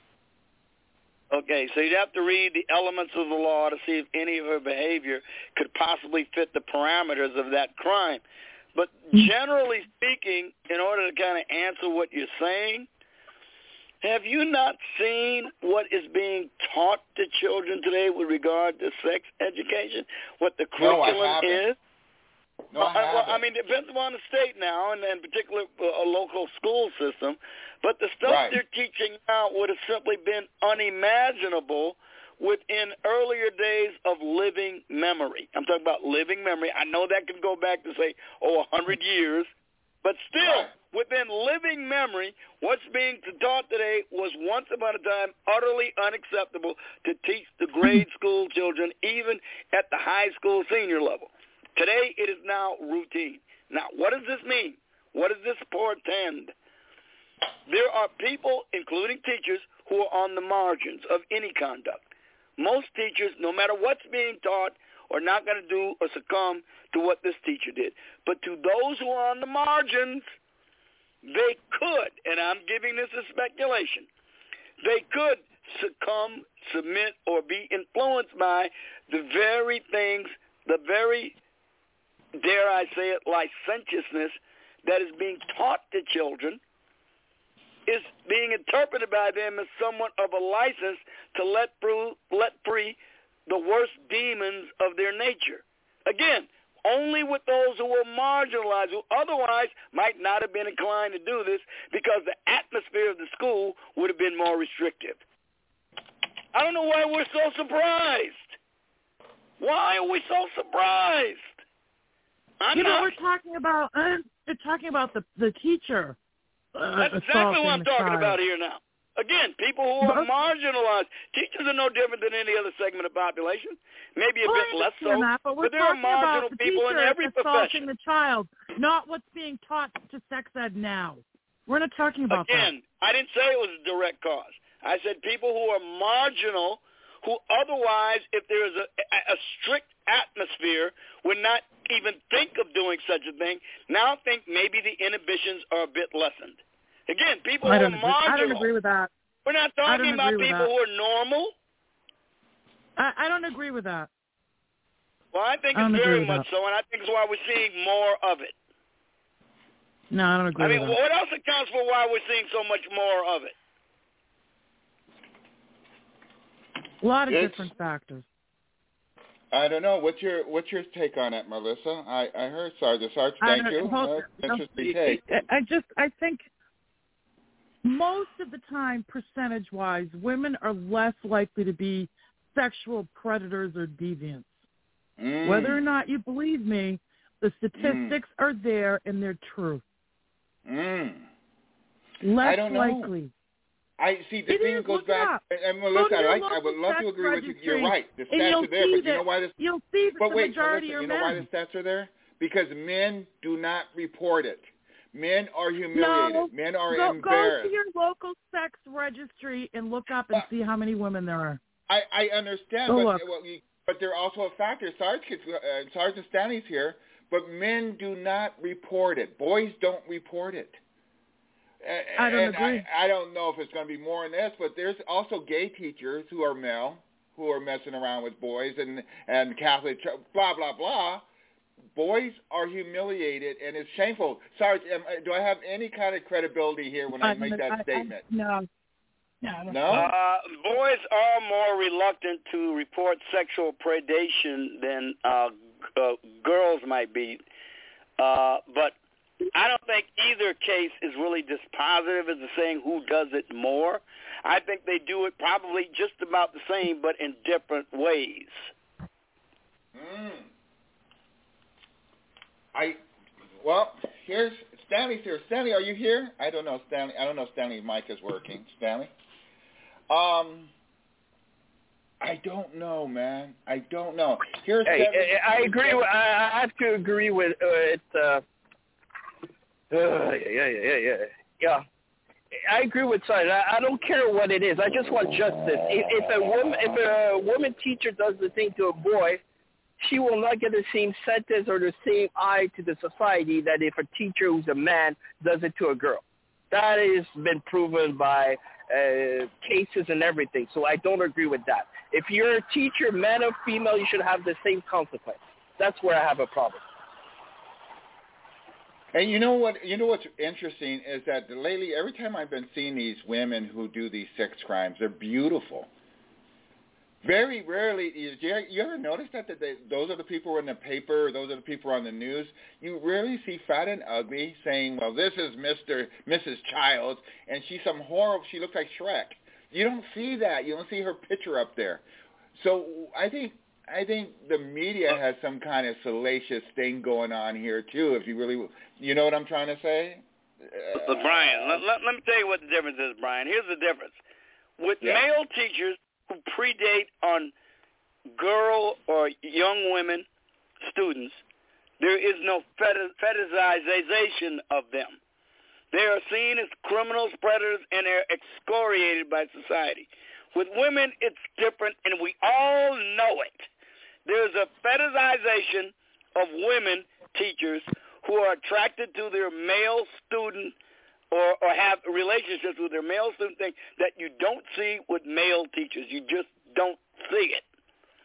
Okay, so you'd have to read the elements of the law to see if any of her behavior could possibly fit the parameters of that crime. But generally speaking, in order to kind of answer what you're saying, have you not seen what is being taught to children today with regard to sex education? What the curriculum is? No, I haven't. Well, I mean, it depends upon the state now, and in particular a local school system. But the stuff they're teaching now would have simply been unimaginable within earlier days of living memory. I'm talking about living memory. I know that can go back to, say, 100 years. But still, within living memory, what's being taught today was once upon a time utterly unacceptable to teach the grade school children, even at the high school senior level. Today, it is now routine. Now, what does this mean? What does this portend? There are people, including teachers, who are on the margins of any conduct. Most teachers, no matter what's being taught, are not going to do or succumb to what this teacher did. But to those who are on the margins, they could, and I'm giving this a speculation, they could succumb, submit, or be influenced by the very things, the very dare I say it, licentiousness that is being taught to children is being interpreted by them as somewhat of a license to let free the worst demons of their nature. Again, only with those who were marginalized, who otherwise might not have been inclined to do this because the atmosphere of the school would have been more restrictive. I don't know why we're so surprised. Why are we so surprised? We're talking about the teacher. That's exactly what I'm talking about here now. Again, people who are marginalized. Teachers are no different than any other segment of population. Maybe a bit less so, but there are marginal people in every profession. The child, not what's being taught to sex ed now. We're not talking about Again, I didn't say it was a direct cause. I said people who are marginal, who otherwise, if there is a strict atmosphere, would not even think of doing such a thing, now think maybe the inhibitions are a bit lessened. Again, people who are marginal. I don't agree with that. We're not talking about people who are normal. I don't agree with that. Well, I think it's very much so, and I think it's why we're seeing more of it. No, I don't agree with that. I mean, what else accounts for why we're seeing so much more of it? A lot of different factors. I don't know. What's your take on it, Melissa? I heard Sarge. Thank you. Interesting take. I think most of the time, percentage-wise, women are less likely to be sexual predators or deviants. Whether or not you believe me, the statistics are there and they're true. Less I don't know. likely. I see. The thing goes back, and Melissa, I would love to agree with you. You're right. The stats are there, but you know why this? You'll see that but the wait, majority Melissa, are you know why the stats are there? Because men do not report it. Men are humiliated. No, Men are embarrassed. Go to your local sex registry and look up and see how many women there are. I understand, but there are also a factor. Sarge and Stanley's here, but men do not report it. Boys don't report it. I don't agree. I don't know if it's going to be more in this, but there's also gay teachers who are male who are messing around with boys and Catholic, blah, blah, blah. Boys are humiliated, and it's shameful. Sarge, do I have any kind of credibility here when I make that statement? No. No? Boys are more reluctant to report sexual predation than girls might be, but I don't think either case is really dispositive as to saying who does it more. I think they do it probably just about the same, but in different ways. Here's Stanley's here. Stanley, are you here? I don't know, Stanley. I don't know if Stanley's mic is working. Stanley? I don't know, man. I don't know. Here's I agree. I have to agree with it. Yeah. I agree with Sarge. I don't care what it is. I just want justice. If a woman teacher does the thing to a boy, she will not get the same sentence or the same eye to the society that if a teacher who's a man does it to a girl. That has been proven by cases and everything. So I don't agree with that. If you're a teacher, man or female, you should have the same consequence. That's where I have a problem. And you know what's interesting is that lately, every time I've been seeing these women who do these sex crimes, they're beautiful. Very rarely, you ever notice that those are the people who are in the paper, those are the people on the news? You rarely see fat and ugly saying, well, this is Mrs. Childs, and she's some horrible, she looks like Shrek. You don't see that. You don't see her picture up there. So I think the media has some kind of salacious thing going on here, too, if you really, you know what I'm trying to say? Brian, let me tell you what the difference is, Brian. Here's the difference. With male teachers who predate on girl or young women, students, there is no fetishization of them. They are seen as criminals, predators, and they're excoriated by society. With women, it's different, and we all know it. There's a fetishization of women teachers who are attracted to their male student or have relationships with their male student thing that you don't see with male teachers. You just don't see it.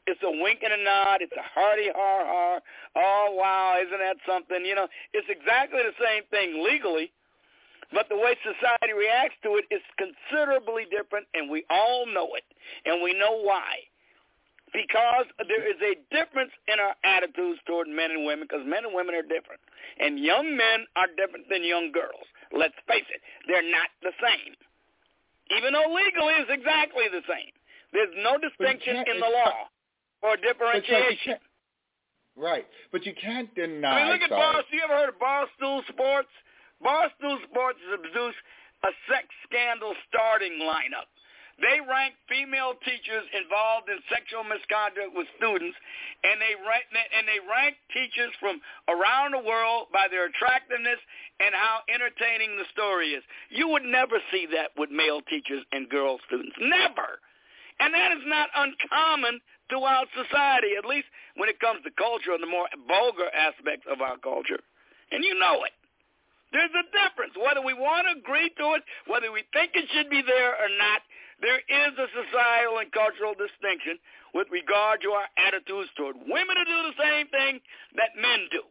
It's a wink and a nod. It's a hearty har. Oh, wow, isn't that something? You know, it's exactly the same thing legally, but the way society reacts to it is considerably different, and we all know it, and we know why. Because there is a difference in our attitudes toward men and women, because men and women are different. And young men are different than young girls. Let's face it, they're not the same. Even though legally it's exactly the same. There's no distinction in the law or differentiation. Right, but you can't deny. I mean, look at Barstool. You ever heard of Barstool Sports? Barstool Sports has produced a sex scandal starting lineup. They rank female teachers involved in sexual misconduct with students, and they rank teachers from around the world by their attractiveness and how entertaining the story is. You would never see that with male teachers and girl students. Never. And that is not uncommon throughout society, at least when it comes to culture and the more vulgar aspects of our culture. And you know it. There's a difference. Whether we want to agree to it, whether we think it should be there or not, there is a societal and cultural distinction with regard to our attitudes toward women who do the same thing that men do.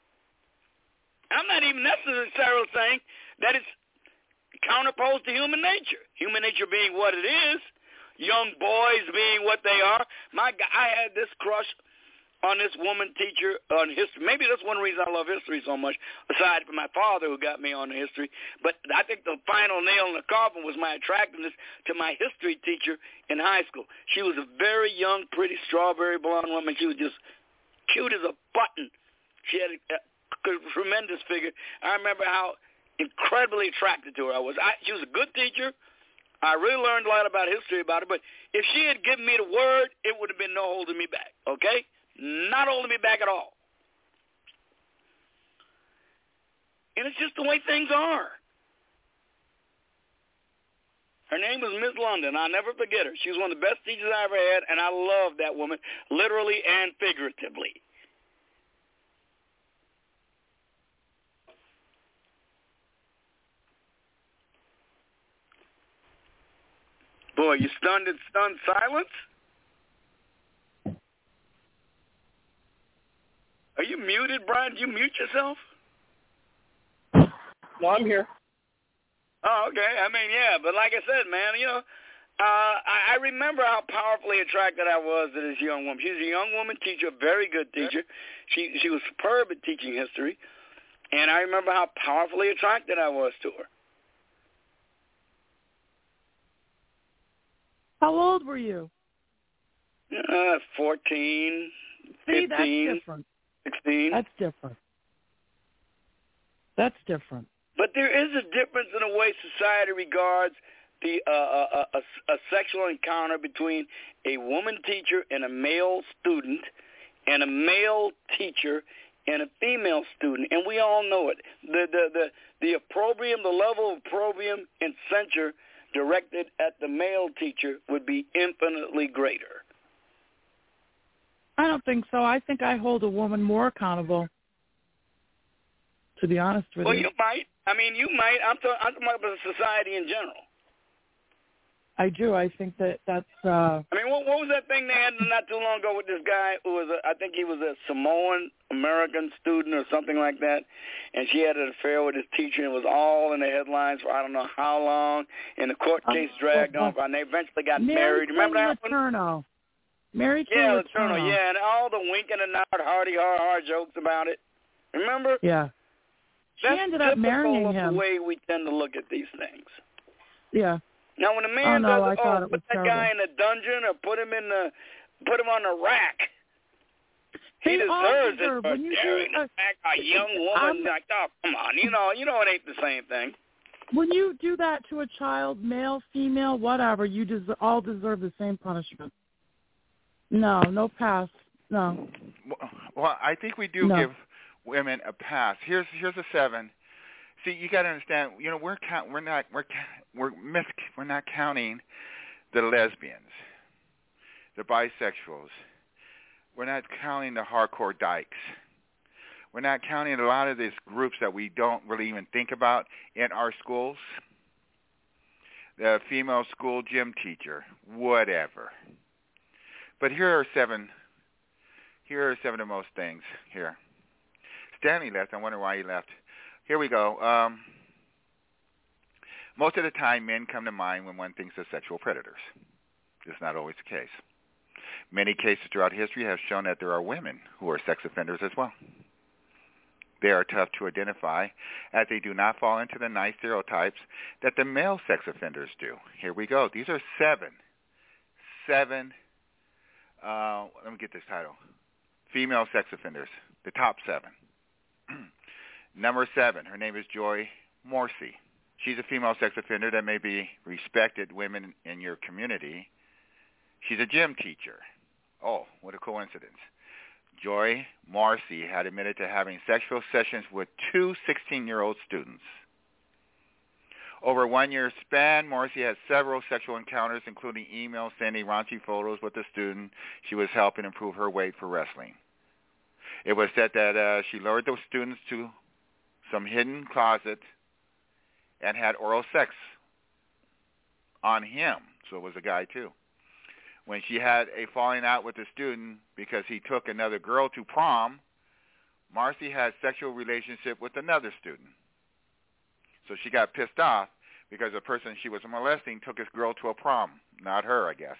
I'm not even necessarily saying that it's counterposed to human nature. Human nature being what it is, young boys being what they are. I had this crush on this woman teacher on history. Maybe that's one reason I love history so much, aside from my father who got me on the history. But I think the final nail in the coffin was my attractiveness to my history teacher in high school. She was a very young, pretty, strawberry blonde woman. She was just cute as a button. She had a tremendous figure. I remember how incredibly attracted to her I was. She was a good teacher. I really learned a lot about history about her. But if she had given me the word, it would have been no holding me back, okay? Not holding me back at all. And it's just the way things are. Her name was Miss London. I'll never forget her. She was one of the best teachers I ever had, and I loved that woman, literally and figuratively. Boy, you stunned in stunned silence? Are you muted, Brian? Did you mute yourself? No, I'm here. Oh, okay. I mean, yeah, but like I said, man, you know, I remember how powerfully attracted I was to this young woman. She was a young woman teacher, a very good teacher. She was superb at teaching history, and I remember how powerfully attracted I was to her. How old were you? 14, See, 15, that's different. 16. That's different. But there is a difference in the way society regards the a sexual encounter between a woman teacher and a male student, and a male teacher and a female student, and we all know it. The opprobrium, the level of opprobrium and censure directed at the male teacher would be infinitely greater. I don't think so. I think I hold a woman more accountable, to be honest with you. Well, you might. I mean, you might. I'm talking about the society in general. I do. I think that's... I mean, what was that thing they had not too long ago with this guy who was, I think he was a Samoan American student or something like that, and she had an affair with his teacher, and it was all in the headlines for I don't know how long, and the court case dragged on, and they eventually got married. Remember that one? Mary Letourneau, Letourneau. yeah, and all the winking and nod, hardy, har jokes about it. Remember? Yeah. She ended up marrying him. That's the way we tend to look at these things. Yeah. Now, when a man does, put that terrible. guy in a dungeon or put him on the rack, he They all deserves deserve. it for When you daring do to attack a young woman. Like, oh, come on, you know it ain't the same thing. When you do that to a child, male, female, whatever, you all deserve the same punishment. No pass. No. Well, I think we do give women a pass. Here's a 7. See, you got to understand. You know, we're not counting the lesbians, the bisexuals. We're not counting the hardcore dykes. We're not counting a lot of these groups that we don't really even think about in our schools. The female school gym teacher, whatever. But here are seven of the most things here. Stanley left. I wonder why he left. Here we go. Most of the time, men come to mind when one thinks of sexual predators. It's not always the case. Many cases throughout history have shown that there are women who are sex offenders as well. They are tough to identify, as they do not fall into the nice stereotypes that the male sex offenders do. Here we go. These are seven, let me get this title. Female sex offenders, the top 7. Number 7, her name is Joy Morsi. She's a female sex offender that may be respected women in your community. She's a gym teacher. Oh, what a coincidence. Joy Morsi had admitted to having sexual sessions with 2 16-year-old students. Over a 1-year span, Morsi had several sexual encounters, including emails sending raunchy photos with a student she was helping improve her weight for wrestling. It was said that she lured those students to some hidden closet and had oral sex on him, so it was a guy too. When she had a falling out with a student because he took another girl to prom, Marcy had a sexual relationship with another student. So she got pissed off because the person she was molesting took his girl to a prom, not her, I guess.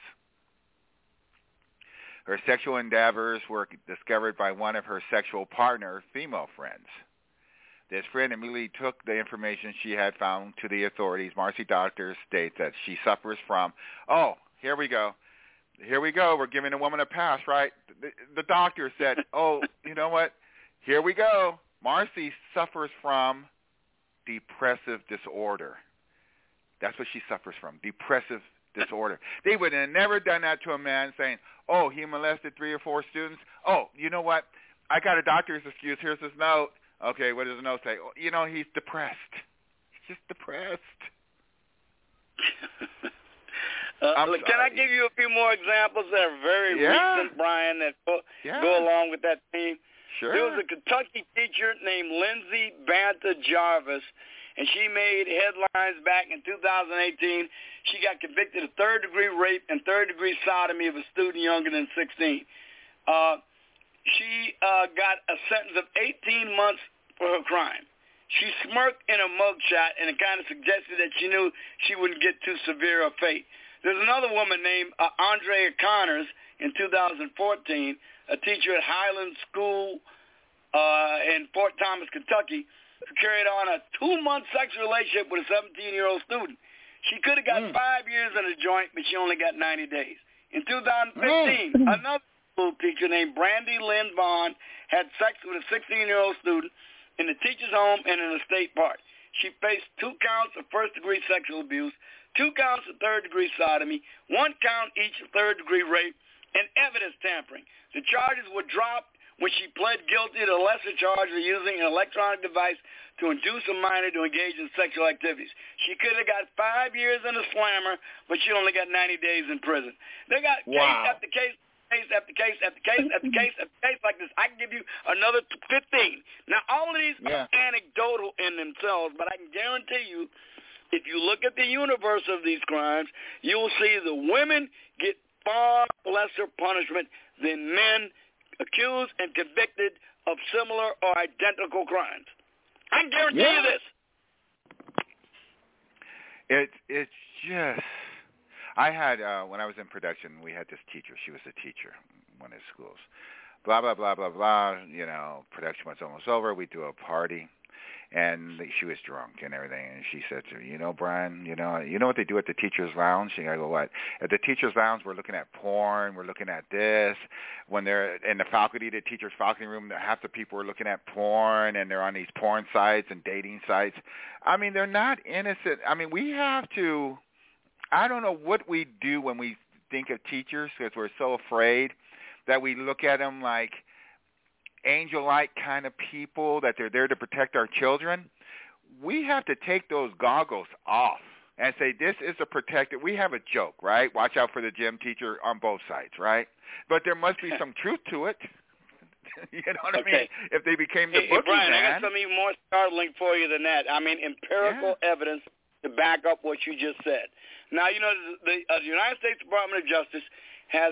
Her sexual endeavors were discovered by one of her sexual partner, female friends. This friend immediately took the information she had found to the authorities. Marcy Doctor states that she suffers from, here we go. We're giving a woman a pass, right? The doctor said, you know what? Here we go. Marcy suffers from depressive disorder. That's what she suffers from, depressive disorder. They would have never done that to a man saying, he molested 3 or 4 students. You know what? I got a doctor's excuse. Here's his note. Okay, what does the note say? He's depressed. He's just depressed. Can I give you a few more examples that are very recent, Brian, that go along with that theme? Sure. There was a Kentucky teacher named Lindsay Banta Jarvis, and she made headlines back in 2018. She got convicted of third-degree rape and third-degree sodomy of a student younger than 16. She got a sentence of 18 months for her crime. She smirked in a mugshot, and it kind of suggested that she knew she wouldn't get too severe a fate. There's another woman named Andrea Connors in 2014, a teacher at Highland School in Fort Thomas, Kentucky, who carried on a 2-month sexual relationship with a 17-year-old student. She could have got 5 years in a joint, but she only got 90 days. In 2015, another school teacher named Brandy Lynn Vaughn had sex with a 16-year-old student in the teacher's home and in a state park. She faced 2 counts of first-degree sexual abuse, 2 counts of third-degree sodomy, 1 count each of third-degree rape, and evidence tampering. The charges were dropped when she pled guilty to a lesser charge of using an electronic device to induce a minor to engage in sexual activities. She could have got 5 years in a slammer, but she only got 90 days in prison. They got case after case. Case after case after case after case after case like this. I can give you another 15. Now, all of these are anecdotal in themselves, but I can guarantee you, if you look at the universe of these crimes, you will see the women get far lesser punishment than men accused and convicted of similar or identical crimes. I can guarantee you this. It's just... I had, when I was in production, we had this teacher. She was a teacher in one of the schools. Blah, blah, blah, blah, blah. Production was almost over. We do a party, and she was drunk and everything. And she said to me, Brian, you know what they do at the teacher's lounge? And I go, what? At the teacher's lounge, we're looking at porn. We're looking at this. When they're in the faculty, the teacher's faculty room, half the people are looking at porn, and they're on these porn sites and dating sites. I mean, they're not innocent. I mean, we have to... I don't know what we do when we think of teachers because we're so afraid that we look at them like angel-like kind of people, that they're there to protect our children. We have to take those goggles off and say, this is a protected. We have a joke, right? Watch out for the gym teacher on both sides, right? But there must be some truth to it. You know what I mean? If they became the bookie Brian, man. I got something even more startling for you than that. I mean, empirical evidence to back up what you just said. Now, the United States Department of Justice has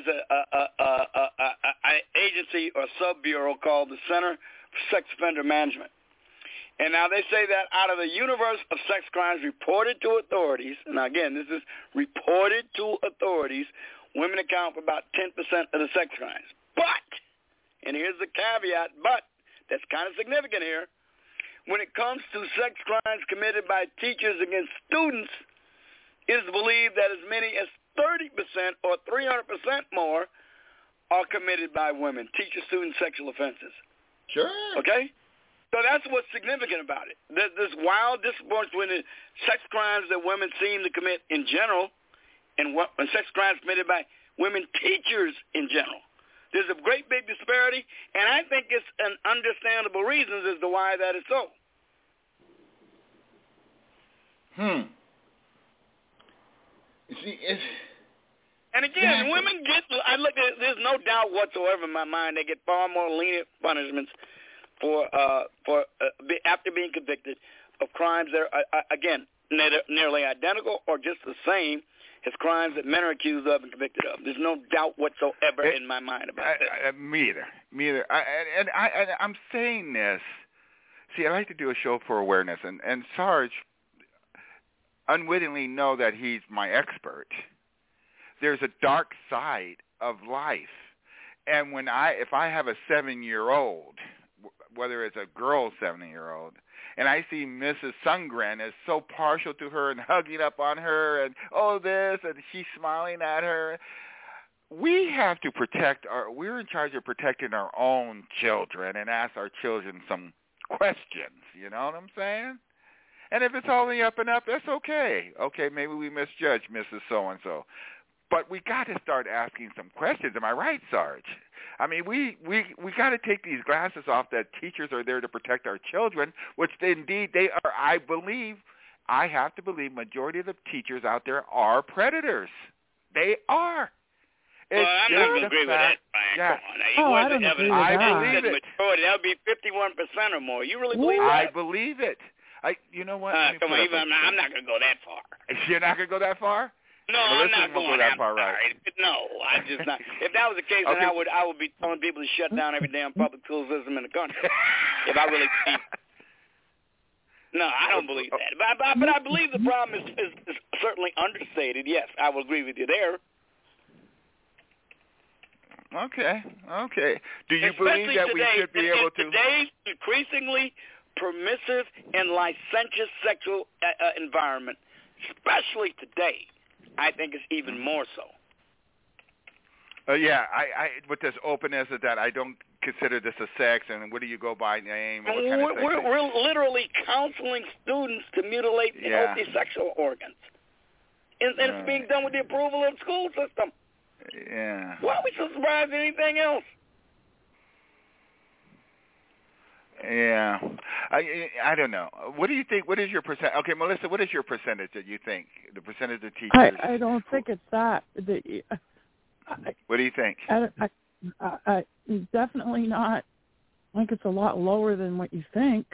an agency or sub-bureau called the Center for Sex Offender Management. And now they say that out of the universe of sex crimes reported to authorities, now again, this is reported to authorities, women account for about 10% of the sex crimes. But, and here's the caveat, but, that's kind of significant here, when it comes to sex crimes committed by teachers against students, it is believed that as many as 30% or 300% more are committed by women, teacher-student sexual offenses. Sure. Okay? So that's what's significant about it. There's this wild disproportion between the sex crimes that women seem to commit in general and sex crimes committed by women teachers in general. There's a great big disparity, and I think it's an understandable reasons as to why that is so. You see, and again, women get, there's no doubt whatsoever in my mind, they get far more lenient punishments for after being convicted of crimes that are, again, nearly identical or just the same as crimes that men are accused of and convicted of. There's no doubt whatsoever in my mind about that. Me either. I'm saying this. See, I like to do a show for awareness, and Sarge unwittingly know that he's my expert. There's a dark side of life, and if I have a 7-year-old, whether it's a girl 7-year-old, and I see Mrs. Sundgren is so partial to her and hugging up on her and this, and she's smiling at her, we have to we're in charge of protecting our own children and ask our children some questions, you know what I'm saying? And if it's all the up and up, that's okay. Okay, maybe we misjudged Mrs. So-and-so. But we got to start asking some questions. Am I right, Sarge? I mean, we got to take these glasses off that teachers are there to protect our children, which indeed they are. I have to believe majority of the teachers out there are predators. They are. Well, I'm not going to agree with that, Brian. Yeah. Come on. I don't agree with that. I believe it. Majority, that would be 51% or more. You really believe that? I believe it. You know what? Come on, I'm not going to go that far. You're not going to go that far? No, I'm not going that far. Right. No, I'm just not. If that was the case, then I would be telling people to shut down every damn public school system in the country. If I really believe. No, I don't believe that. But I believe the problem is certainly understated. Yes, I will agree with you there. Okay. Do you believe that we should be able to? Today's increasingly permissive and licentious sexual environment, especially today, I think it's even more so. Yeah, I with this openness of that, I don't consider this a sex, and what do you go by name? And what kind of sex we're literally counseling students to mutilate healthy sexual organs. And it's being done with the approval of the school system. Yeah. Why are we so surprised at anything else? Yeah, I don't know. What do you think? What is your percent? Okay, Melissa, what is your percentage that you think the percentage of teachers? I don't think it's that. What do you think? I definitely not. I think it's a lot lower than what you think.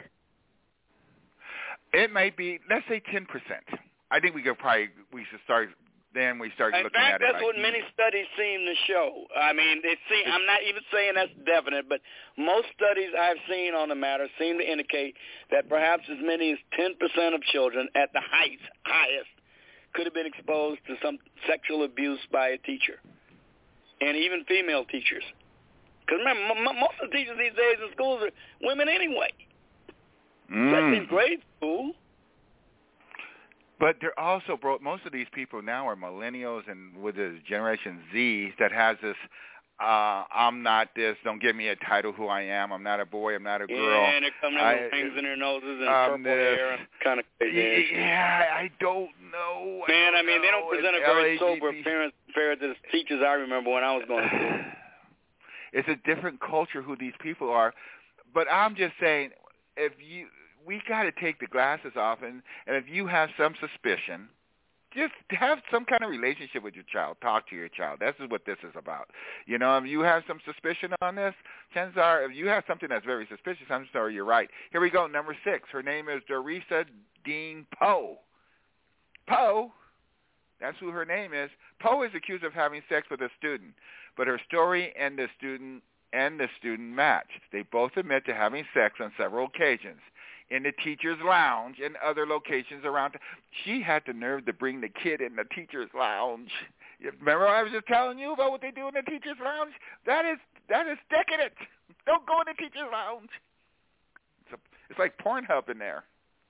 It might be. Let's say 10%. I think we should start. Then we start looking at it. That's what many studies seem to show. I mean, I'm not even saying that's definite, but most studies I've seen on the matter seem to indicate that perhaps as many as 10% of children at the highest could have been exposed to some sexual abuse by a teacher, and even female teachers. Because remember, most of the teachers these days in schools are women anyway, especially in grade school. But they're also, most of these people now are millennials and with the Generation Z that has this, I'm not this, don't give me a title who I am, I'm not a boy, I'm not a girl. Yeah, and they're coming out with things in their noses and purple hair and kind of crazy. Yeah, I don't know. Man, I mean, they don't present a very sober appearance compared to the teachers I remember when I was going to school. It's a different culture who these people are. But I'm just saying, we got to take the glasses off, and if you have some suspicion, just have some kind of relationship with your child. Talk to your child. This is what this is about. You know, if you have some suspicion on this, chances are, if you have something that's very suspicious, I'm sorry, you're right. Here we go, number 6. Her name is Dorisa Dean Poe. Poe That's who her name is. Poe is accused of having sex with a student, but her story and the student match. They both admit to having sex on several occasions in the teacher's lounge and other locations around. She had the nerve to bring the kid in the teacher's lounge. Remember I was just telling you about what they do in the teacher's lounge? That is decadent. Don't go in the teacher's lounge. It's like Pornhub in there.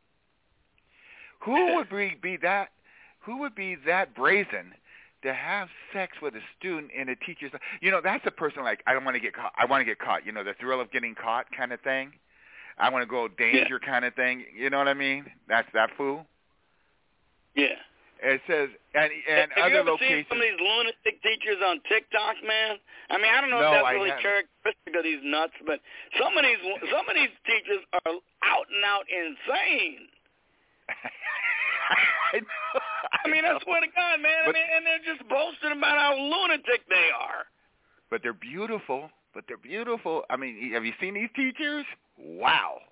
Who would be that? Who would be that brazen to have sex with a student in a teacher's? That's a person like, I don't want to get caught. I want to get caught. The thrill of getting caught kind of thing. I want to go danger kind of thing. You know what I mean? That's that fool. Yeah. It says, and have other you ever locations. seen some of these lunatic teachers on TikTok, man? I mean, I don't know if that's really characteristic of these nuts, but some of these teachers are out and out insane. I mean, I swear to God, man. And they're just boasting about how lunatic they are. But they're beautiful. I mean, have you seen these teachers? Wow.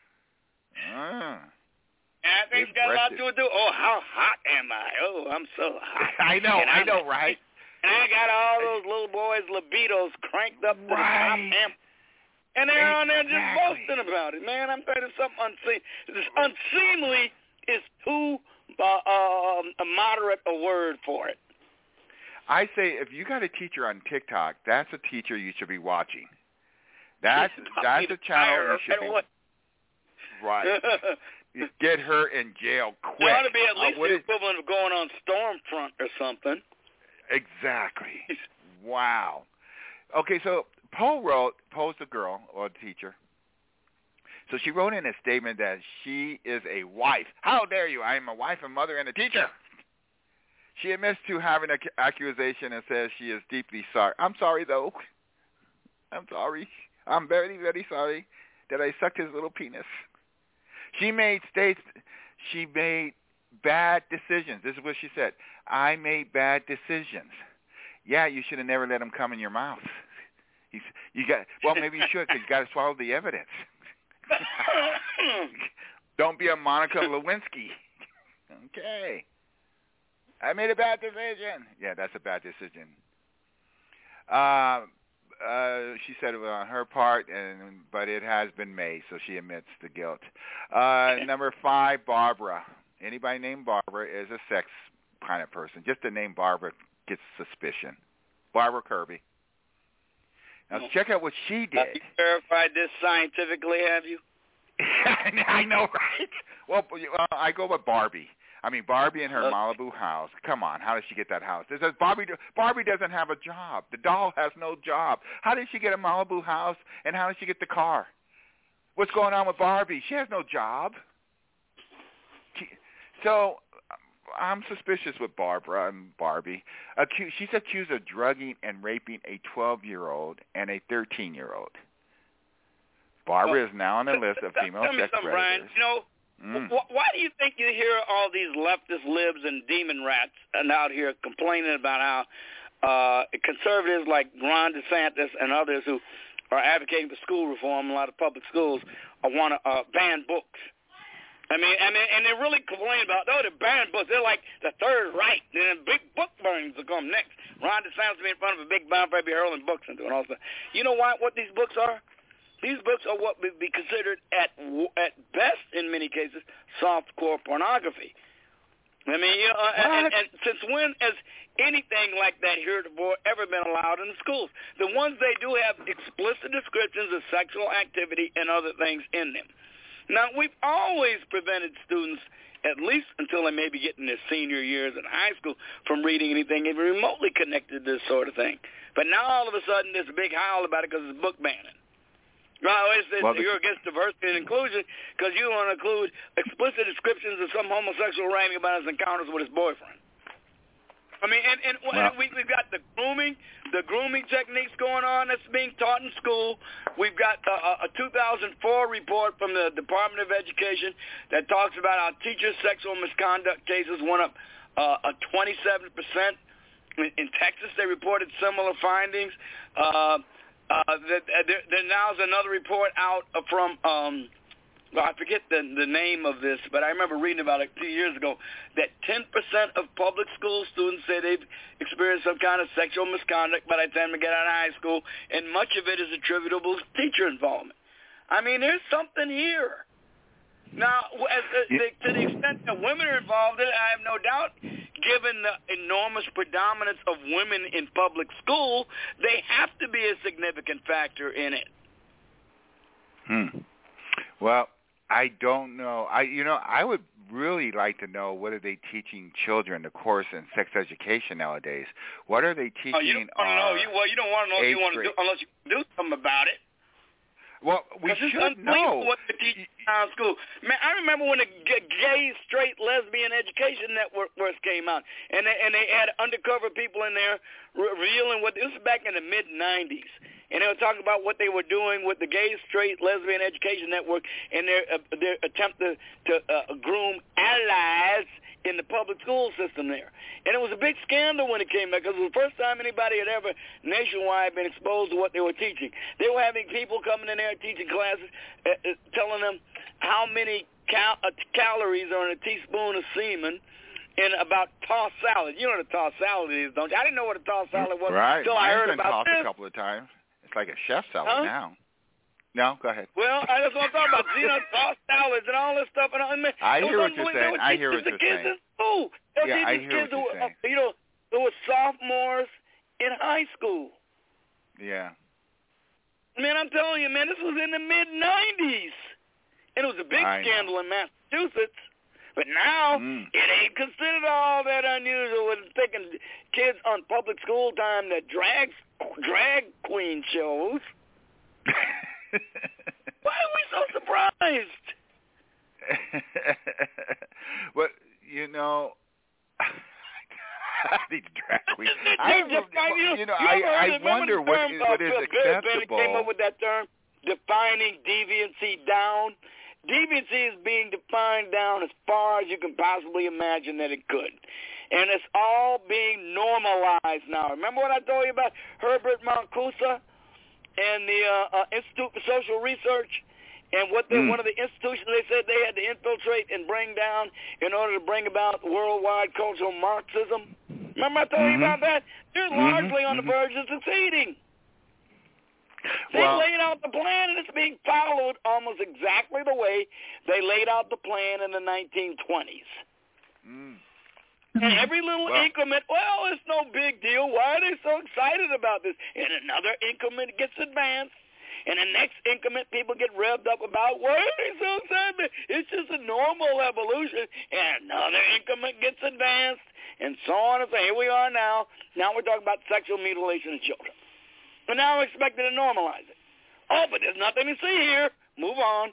I think it's got a lot to do. Oh, how hot am I? Oh, I'm so hot. I know, right? And I got all those little boys' libidos cranked up to the top amp. And they're on there just boasting about it, man. I'm telling you something unseen. This unseemly is too a moderate a word for it. I say if you got a teacher on TikTok, that's a teacher you should be watching. That's a channel you should be. Right. Get her in jail quick. It ought to be at least the equivalent of going on Stormfront or something. Exactly. Wow. Okay, so Poe's the girl or the teacher. So she wrote in a statement that she is a wife. How dare you? I am a wife, a mother, and a teacher. She admits to having an accusation and says she is deeply sorry. I'm sorry, though. I'm sorry. I'm very, very sorry that I sucked his little penis. She made bad decisions. This is what she said. I made bad decisions. Yeah, you should have never let him come in your mouth. Maybe you should because you got to swallow the evidence. Don't be a Monica Lewinsky. Okay. I made a bad decision. Yeah, that's a bad decision. She said it was on her part, but it has been made, so she admits the guilt. Number 5, Barbara. Anybody named Barbara is a sex kind of person. Just the name Barbara gets suspicion. Barbara Kirby. Now, check out what she did. Have you verified this scientifically, have you? I know, right? Well, I go with Barbie. I mean, Barbie in her Malibu house. Come on, how did she get that house? Barbie doesn't have a job. The doll has no job. How did she get a Malibu house, and how did she get the car? What's going on with Barbie? She has no job. So I'm suspicious with Barbara and Barbie. She's accused of drugging and raping a 12-year-old and a 13-year-old. Barbara is now on the list of female sex predators. Brian, why do you think you hear all these leftist libs and demon rats out here complaining about how conservatives like Ron DeSantis and others who are advocating for school reform in a lot of public schools want to ban books? I mean, and they're really complaining about, they're banning books. They're like the third right. And big book burnings will come next. Ron DeSantis will be in front of a big bonfire, be hurling books into it and all that. You know what these books are? These books are what would be considered at best, in many cases, softcore pornography. I mean, and since when has anything like that heretofore ever been allowed in the schools? The ones they do have explicit descriptions of sexual activity and other things in them. Now, we've always prevented students, at least until they maybe get in their senior years in high school, from reading anything even remotely connected to this sort of thing. But now all of a sudden there's a big howl about it because it's book banning. You're against diversity and inclusion because you want to include explicit descriptions of some homosexual writing about his encounters with his boyfriend. I mean, and we've got the grooming techniques going on that's being taught in school. We've got a 2004 report from the Department of Education that talks about how teachers' sexual misconduct cases went up 27%. In Texas, they reported similar findings. There now is another report out from well, I forget the name of this, but I remember reading about it 2 years ago, that 10% of public school students say they've experienced some kind of sexual misconduct by the time they get out of high school, and much of it is attributable to teacher involvement. I mean, there's something here. Now, to the extent that women are involved in it, I have no doubt, given the enormous predominance of women in public school, they have to be a significant factor in it. Well, I don't know. I would really like to know, what are they teaching children, the course in sex education nowadays? What are they teaching? You don't want to know. You don't want to know if you want to do, unless you do something about it. Well, we should know what they teach in school. Man, I remember when the Gay, Straight, Lesbian Education Network first came out, and they had undercover people in there revealing this was back in the mid-'90s. And they were talking about what they were doing with the Gay, Straight, Lesbian Education Network and their attempt to groom allies in the public school system there. And it was a big scandal when it came back, because it was the first time anybody had ever nationwide been exposed to what they were teaching. They were having people coming in there teaching classes, telling them how many calories are in a teaspoon of semen in about tossed salad. You know what a tossed salad is, don't you? I didn't know what a tossed salad was until I heard about this. A couple of times. It's like a chef salad now. No, go ahead. Well, that's what I'm talking about. Tossed salads and all this stuff. And I hear what you're saying. I hear what you're saying. Yeah, I hear what you're saying. There were sophomores in high school. Yeah. Man, I'm telling you, man, this was in the mid-'90s. And it was a big scandal in Massachusetts. But now, it ain't considered all that unusual with taking kids on public school time that drag queen shows. Why are we so surprised? Well, I need to drag queen. I wonder what is acceptable. Came up with that term, defining deviancy down. Deviancy is being defined down as far as you can possibly imagine that it could. And it's all being normalized now. Remember what I told you about Herbert Mancuso and the Institute for Social Research, and what one of the institutions they said they had to infiltrate and bring down in order to bring about worldwide cultural Marxism? Remember I told you about that? They're largely on the verge of succeeding. They laid out the plan, and it's being followed almost exactly the way they laid out the plan in the 1920s. And every little increment, it's no big deal. Why are they so excited about this? And another increment gets advanced, and the next increment people get revved up about, why are they so excited? It's just a normal evolution. And another increment gets advanced, and so on and so. Here we are now. Now we're talking about sexual mutilation of children. And now we're expected to normalize it. Oh, but there's nothing to see here. Move on.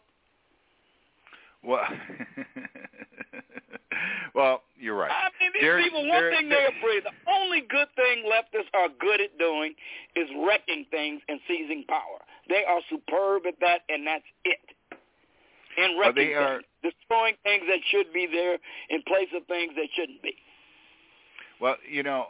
Well, you're right. I mean, these people, one thing they're afraid. The only good thing leftists are good at doing is wrecking things and seizing power. They are superb at that, and that's it. And wrecking things, destroying things that should be there in place of things that shouldn't be. Well, you're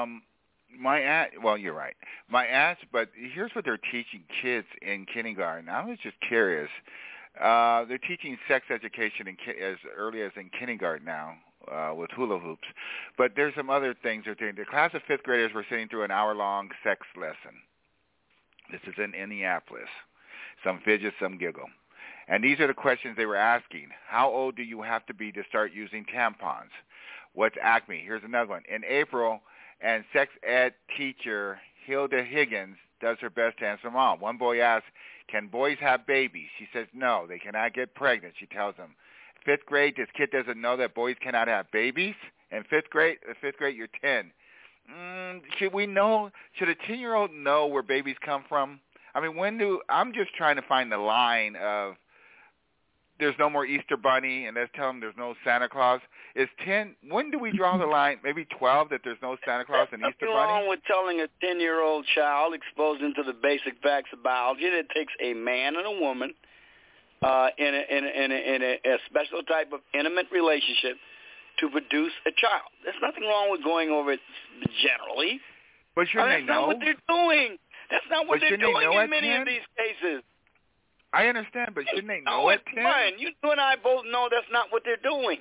right. But here's what they're teaching kids in kindergarten. I was just curious. They're teaching sex education as early as in kindergarten now with hula hoops. But there's some other things they're doing. The class of fifth graders were sitting through an hour-long sex lesson. This is in Indianapolis. Some fidget, some giggle. And these are the questions they were asking. How old do you have to be to start using tampons? What's Acme? Here's another one. In April, and sex ed teacher Hilda Higgins does her best to answer mom. One boy asks, can boys have babies? She says no, they cannot get pregnant, she tells him. Fifth grade, this kid doesn't know that boys cannot have babies? In fifth grade, you're 10. Should we know, should a 10-year-old know where babies come from? I mean, I'm just trying to find the line of there's no more Easter Bunny, and let's tell them there's no Santa Claus. When do we draw the line? Maybe 12, that there's no Santa Claus and Easter Bunny? What's wrong with telling a 10-year-old child, exposed him to the basic facts of biology, that it takes a man and a woman in a special type of intimate relationship to produce a child. There's nothing wrong with going over it generally. But shouldn't they know? That's not what they're doing. That's not what they're doing in many of these cases. I understand, but shouldn't they know it, Tim? Brian, you and I both know that's not what they're doing.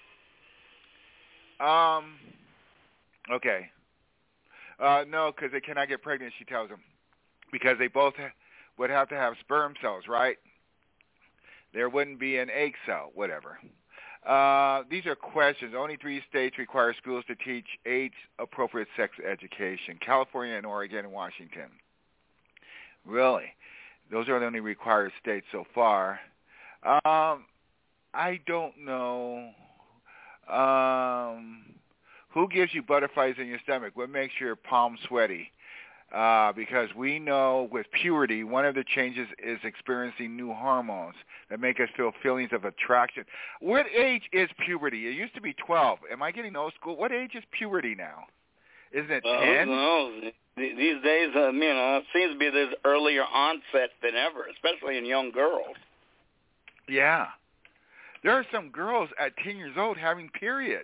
Okay. No, because they cannot get pregnant, she tells them. Because they both would have to have sperm cells, right? There wouldn't be an egg cell, whatever. These are questions. Only 3 states require schools to teach age-appropriate sex education. California and Oregon and Washington. Really? Those are the only required states so far. I don't know. Who gives you butterflies in your stomach? What makes your palms sweaty? Because we know with puberty, one of the changes is experiencing new hormones that make us feel feelings of attraction. What age is puberty? It used to be 12. Am I getting old school? What age is puberty now? Isn't it 10? No. These days, it seems to be this earlier onset than ever, especially in young girls. Yeah. There are some girls at 10 years old having periods.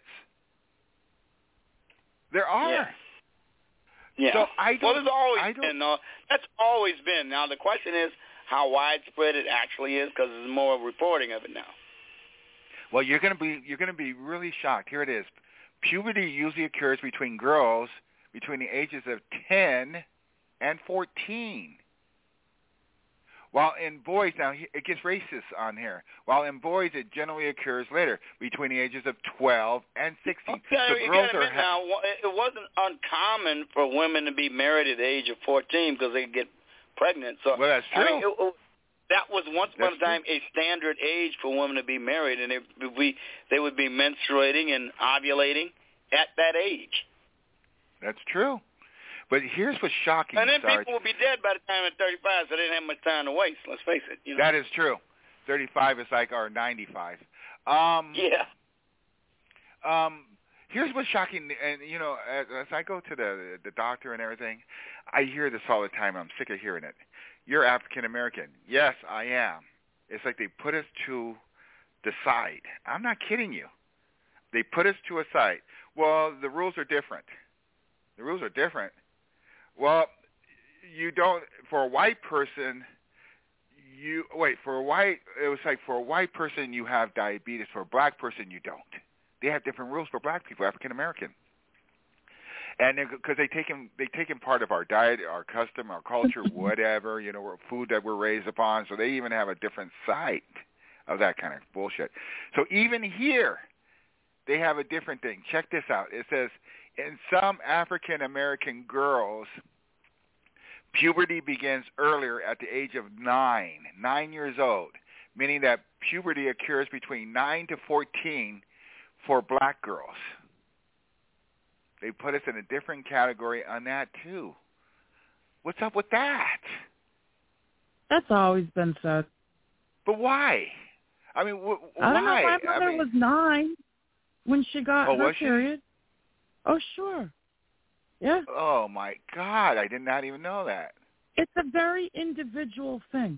There are. Yeah. Yeah. So there's always been. That's always been. Now the question is how widespread it actually is, because there's more reporting of it now. Well, you're going to be really shocked. Here it is. Puberty usually occurs between girls between the ages of 10 and 14. While in boys, now it gets racist on here. While in boys, it generally occurs later, between the ages of 12 and 16. Okay, so you girls gotta admit now, it wasn't uncommon for women to be married at the age of 14 because they get pregnant. So, well, that's true. I mean, that was once upon a time a standard age for women to be married, and they would be menstruating and ovulating at that age. That's true. But here's what's shocking, and then Sarge. people will be dead by the time they're 35, so they didn't have much time to waste. Let's face it. You know? That is true. 35 is like our 95. Yeah. Here's what's shocking, and as I go to the doctor and everything, I hear this all the time. I'm sick of hearing it. You're African American. Yes, I am. It's like they put us to the side. I'm not kidding you. They put us to a side. Well, the rules are different. The rules are different. Well, you don't. For a white person, it was like for a white person you have diabetes. For a black person you don't. They have different rules for black people, African American, and because they take in part of our diet, our custom, our culture, whatever, food that we're raised upon. So they even have a different side of that kind of bullshit. So even here, they have a different thing. Check this out. It says, in some African American girls, puberty begins earlier at the age of 9 years old, meaning that puberty occurs between 9 to 14 for black girls. They put us in a different category on that too. What's up with that? That's always been said. But why? I mean, why? I don't know. My mother was 9 when she got her period. Oh, sure. Yeah. Oh, my God. I did not even know that. It's a very individual thing.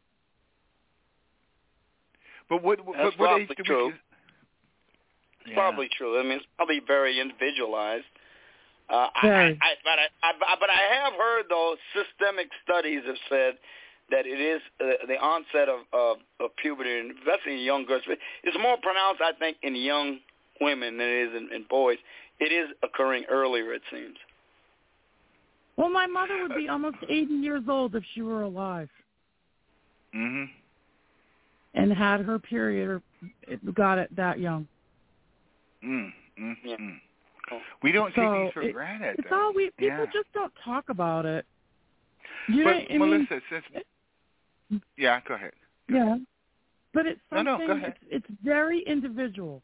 But what That's probably true. It's probably true. I mean, it's probably very individualized. But I have heard, though, systemic studies have said that it is the onset of puberty, and especially in young girls. It's more pronounced, I think, in young women than it is in boys. It is occurring earlier, it seems. Well, my mother would be almost 80 years old if she were alive. Mm-hmm. And had her period, or got it that young. Yeah. We don't take these for granted. It's all people just don't talk about it. But Melissa, yeah, go ahead. Yeah, but it's something. No, go ahead. It's very individual.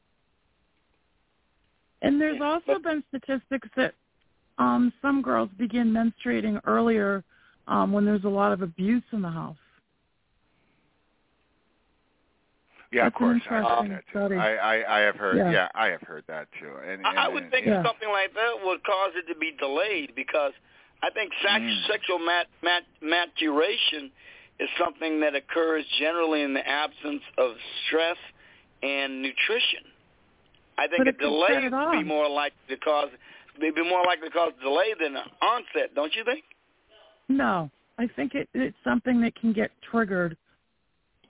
And there's also been statistics that some girls begin menstruating earlier when there's a lot of abuse in the house. Yeah, That's of course. I have heard. Yeah. Yeah, I have heard that too. And I would think something like that would cause it to be delayed, because I think sexual maturation is something that occurs generally in the absence of stress and nutrition. I think a delay would be more likely to cause delay than an onset, don't you think? No, I think it's something that can get triggered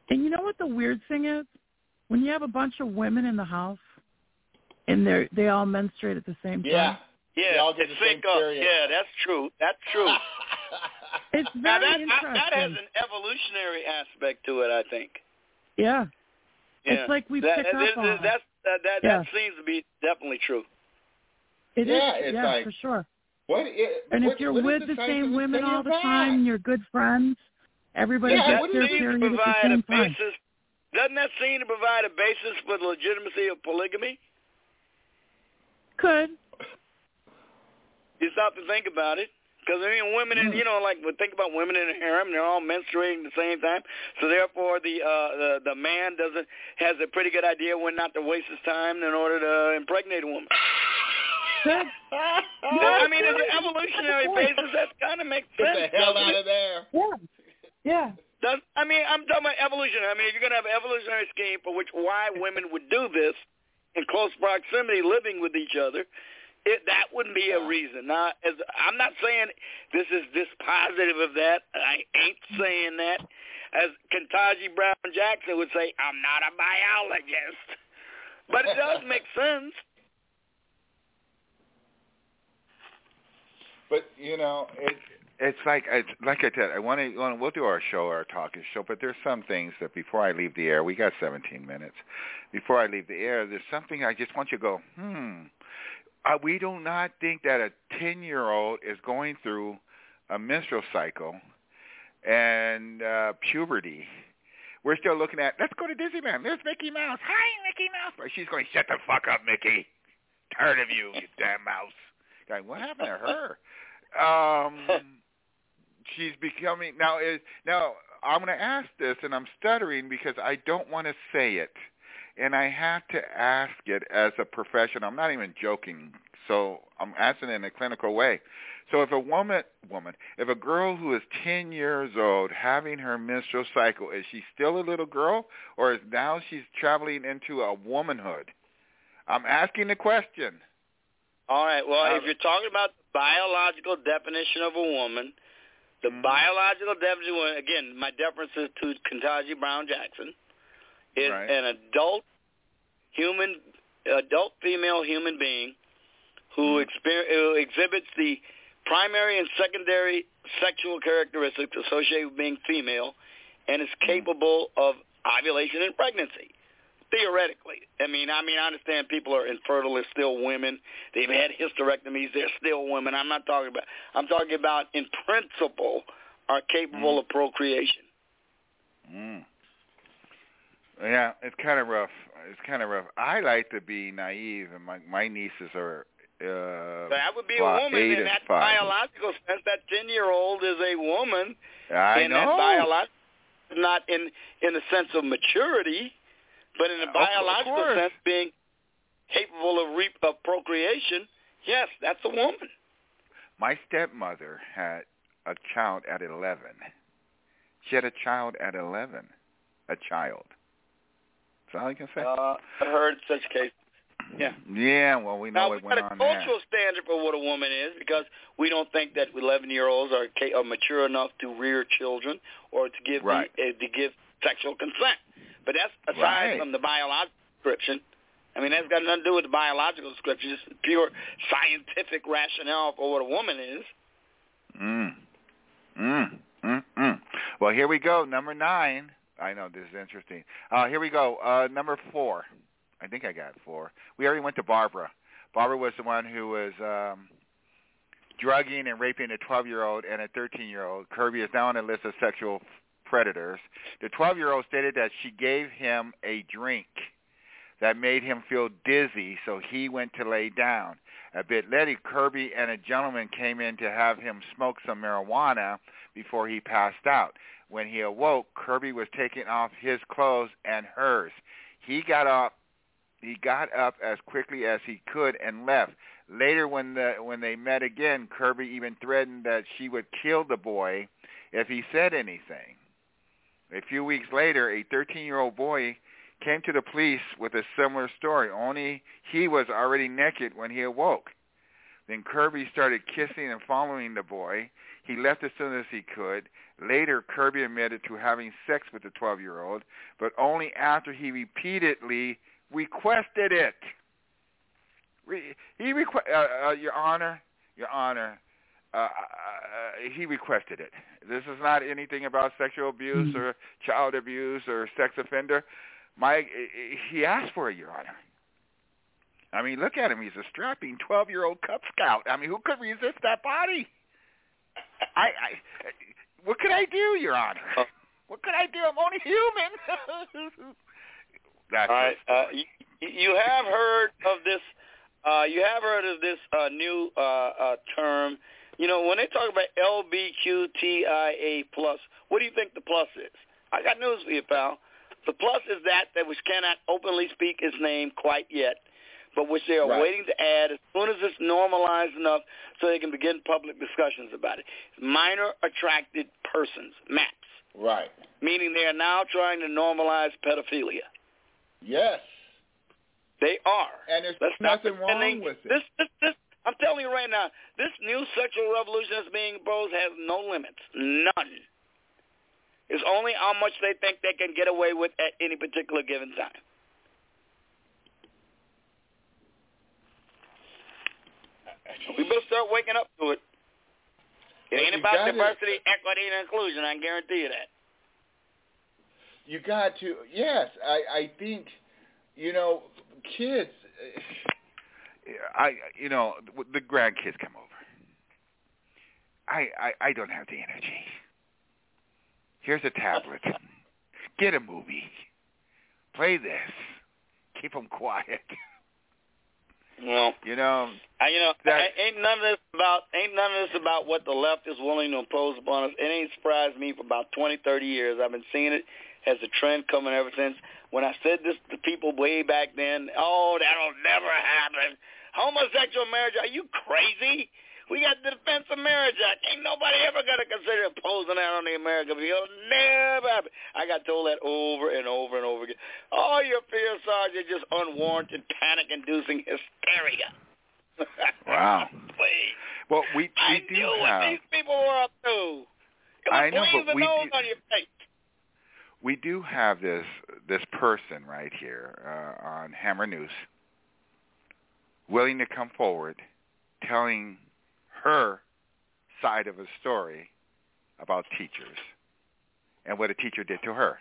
And you know what the weird thing is? When you have a bunch of women in the house and they all menstruate at the same time. Yeah, it's sync up. Yeah, that's true. That's true. It's very interesting. That has an evolutionary aspect to it, I think. Yeah. It's like we pick up on it. That seems to be definitely true. It is, it's like, for sure. If you're with the same women all the time, you're good friends, everybody gets their period at the same time. Doesn't that seem to provide a basis for the legitimacy of polygamy? Could. You stop to think about it. Because, I mean, women, think about women in a harem, they're all menstruating at the same time. So, therefore, the man has a pretty good idea when not to waste his time in order to impregnate a woman. I mean, as an evolutionary basis, that kind of makes sense. Get the hell out of there. Yeah. I'm talking about evolution. I mean, if you're going to have an evolutionary scheme for why women would do this in close proximity, living with each other, that wouldn't be a reason. Now, I'm not saying this is dispositive of that. I ain't saying that. As Ketanji Brown Jackson would say, I'm not a biologist. But it does make sense. But, it's like I said, we'll do our talking show, but there's some things that before I leave the air, we got 17 minutes. Before I leave the air, there's something I just want you to go, we do not think that a 10-year-old is going through a menstrual cycle and puberty. We're still looking at, let's go to Disneyland. There's Mickey Mouse. Hi, Mickey Mouse. She's going, shut the fuck up, Mickey. Tired of you damn mouse. Going, what happened to her? She's becoming, now I'm going to ask this, and I'm stuttering because I don't want to say it. And I have to ask it as a professional. I'm not even joking. So I'm asking it in a clinical way. So if if a girl who is 10 years old having her menstrual cycle, is she still a little girl, or is now she's traveling into a womanhood? I'm asking the question. All right. Well, if you're talking about the biological definition of a woman, the biological definition, again, my deference is to Ketanji Brown Jackson, is an adult female human being who exhibits the primary and secondary sexual characteristics associated with being female and is capable of ovulation and pregnancy. Theoretically. I mean, I understand people are infertile, they're still women. They've had hysterectomies, they're still women. I'm talking about in principle are capable of procreation. Yeah, it's kind of rough. I like to be naive, and my nieces are that would be a woman in that biological sense. That 10-year-old is a woman. I know. That biological, not in the sense of maturity, but in the biological sense, being capable of procreation. Yes, that's a woman. My stepmother had a child at 11. She had a child at 11. A child. That's all I can say. I've heard such cases. Yeah. Yeah, well, we know it went on there. Now, we've got a cultural standard for what a woman is because we don't think that 11-year-olds are mature enough to rear children or to give to give sexual consent. But that's aside from the biological description. I mean, that's got nothing to do with the biological description. It's pure scientific rationale for what a woman is. Well, here we go. Number 9. I know, this is interesting. Here we go. Number 4. I think I got 4. We already went to Barbara. Barbara was the one who was drugging and raping a 12-year-old and a 13-year-old. Kirby is now on the list of sexual predators. The 12-year-old stated that she gave him a drink that made him feel dizzy, so he went to lay down. A bit later, Kirby and a gentleman came in to have him smoke some marijuana before he passed out. When he awoke, Kirby was taking off his clothes and hers. He got up as quickly as he could and left. Later, when they met again, Kirby even threatened that she would kill the boy if he said anything. A few weeks later, a 13-year-old boy came to the police with a similar story, only he was already naked when he awoke. Then Kirby started kissing and following the boy. He left as soon as he could. Later, Kirby admitted to having sex with the 12-year-old, but only after he repeatedly requested it. Your Honor, he requested it. This is not anything about sexual abuse or child abuse or sex offender. He asked for it, Your Honor. I mean, look at him. He's a strapping 12-year-old Cub Scout. I mean, who could resist that body? What could I do, Your Honor? What could I do? I'm only human. That's all right. You have heard of this. You have heard of this new term. You know, when they talk about LGBTQIA+, what do you think the plus is? I got news for you, pal. The plus is that which cannot openly speak its name quite yet, but which they are waiting to add as soon as it's normalized enough so they can begin public discussions about it. Minor attracted persons, MAPS. Right. Meaning they are now trying to normalize pedophilia. Yes. They are. And there's nothing wrong with it. This, I'm telling you right now, this new sexual revolution that's being imposed has no limits. None. It's only how much they think they can get away with at any particular given time. We better start waking up to it. It ain't about diversity, equity, and inclusion. I can guarantee you that. You got to. Yes, I think, kids. The grandkids come over. I don't have the energy. Here's a tablet. Get a movie. Play this. Keep them quiet. Well, ain't none of this about what the left is willing to impose upon us. It ain't surprised me for about 20, 30 years. I've been seeing it as a trend coming ever since. When I said this to people way back then, that'll never happen. Homosexual marriage, are you crazy? We got the Defense of Marriage Act. Ain't nobody ever going to consider imposing that on the American people. It'll never happen. I got told that over and over and over again. All your fears are just unwarranted, panic-inducing hysteria. Wow. Please. Well, we I do knew have. what these people were up to. I know, but we nose on your face. We do have this person right here on Hammer News willing to come forward, telling her side of a story about teachers and what a teacher did to her.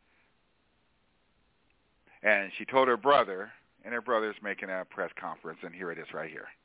And she told her brother, and her brother's making a press conference, and here it is right here.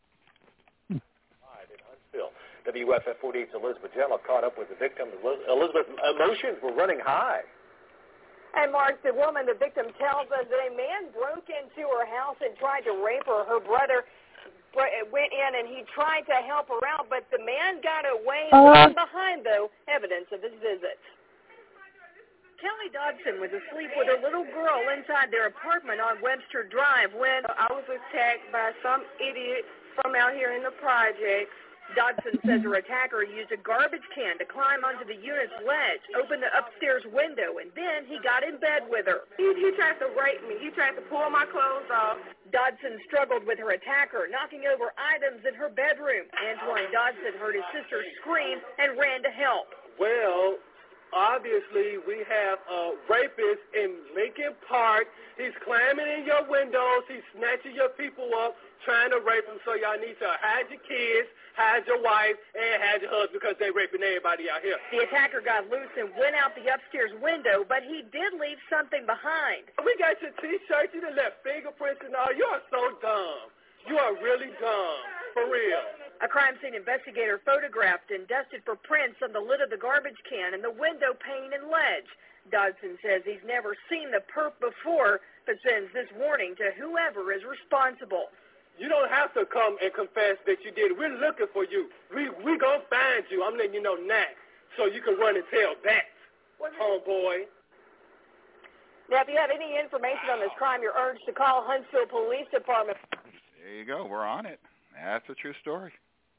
In Huntsville, WFF 48's Elizabeth Jello caught up with the victim. Elizabeth, emotions were running high. And Mark, the woman, the victim, tells us that a man broke into her house and tried to rape her. Her brother went in and he tried to help her out, but the man got away, leaving behind, though, evidence of his visit. Kelly Dodson was asleep with her little girl inside their apartment on Webster Drive when I was attacked by some idiot from out here in the projects. Dodson says her attacker used a garbage can to climb onto the unit's ledge, open the upstairs window, and then he got in bed with her. He tried to rape me. He tried to pull my clothes off. Dodson struggled with her attacker, knocking over items in her bedroom. Antoine Dodson heard his sister scream and ran to help. Well, obviously, we have a rapist in Lincoln Park. He's climbing in your windows. He's snatching your people up, trying to rape them. So y'all need to hide your kids, hide your wife, and hide your husband because they're raping everybody out here. The attacker got loose and went out the upstairs window, but he did leave something behind. We got your T-shirt. You done left fingerprints and all. You are so dumb. You are really dumb. For real. A crime scene investigator photographed and dusted for prints on the lid of the garbage can and the window pane and ledge. Dodson says he's never seen the perp before, but sends this warning to whoever is responsible. You don't have to come and confess that you did it. We're looking for you. We gonna find you. I'm letting you know now, so you can run and tell that, homeboy. Now, if you have any information on this crime, you're urged to call Huntsville Police Department. There you go. We're on it. That's a true story.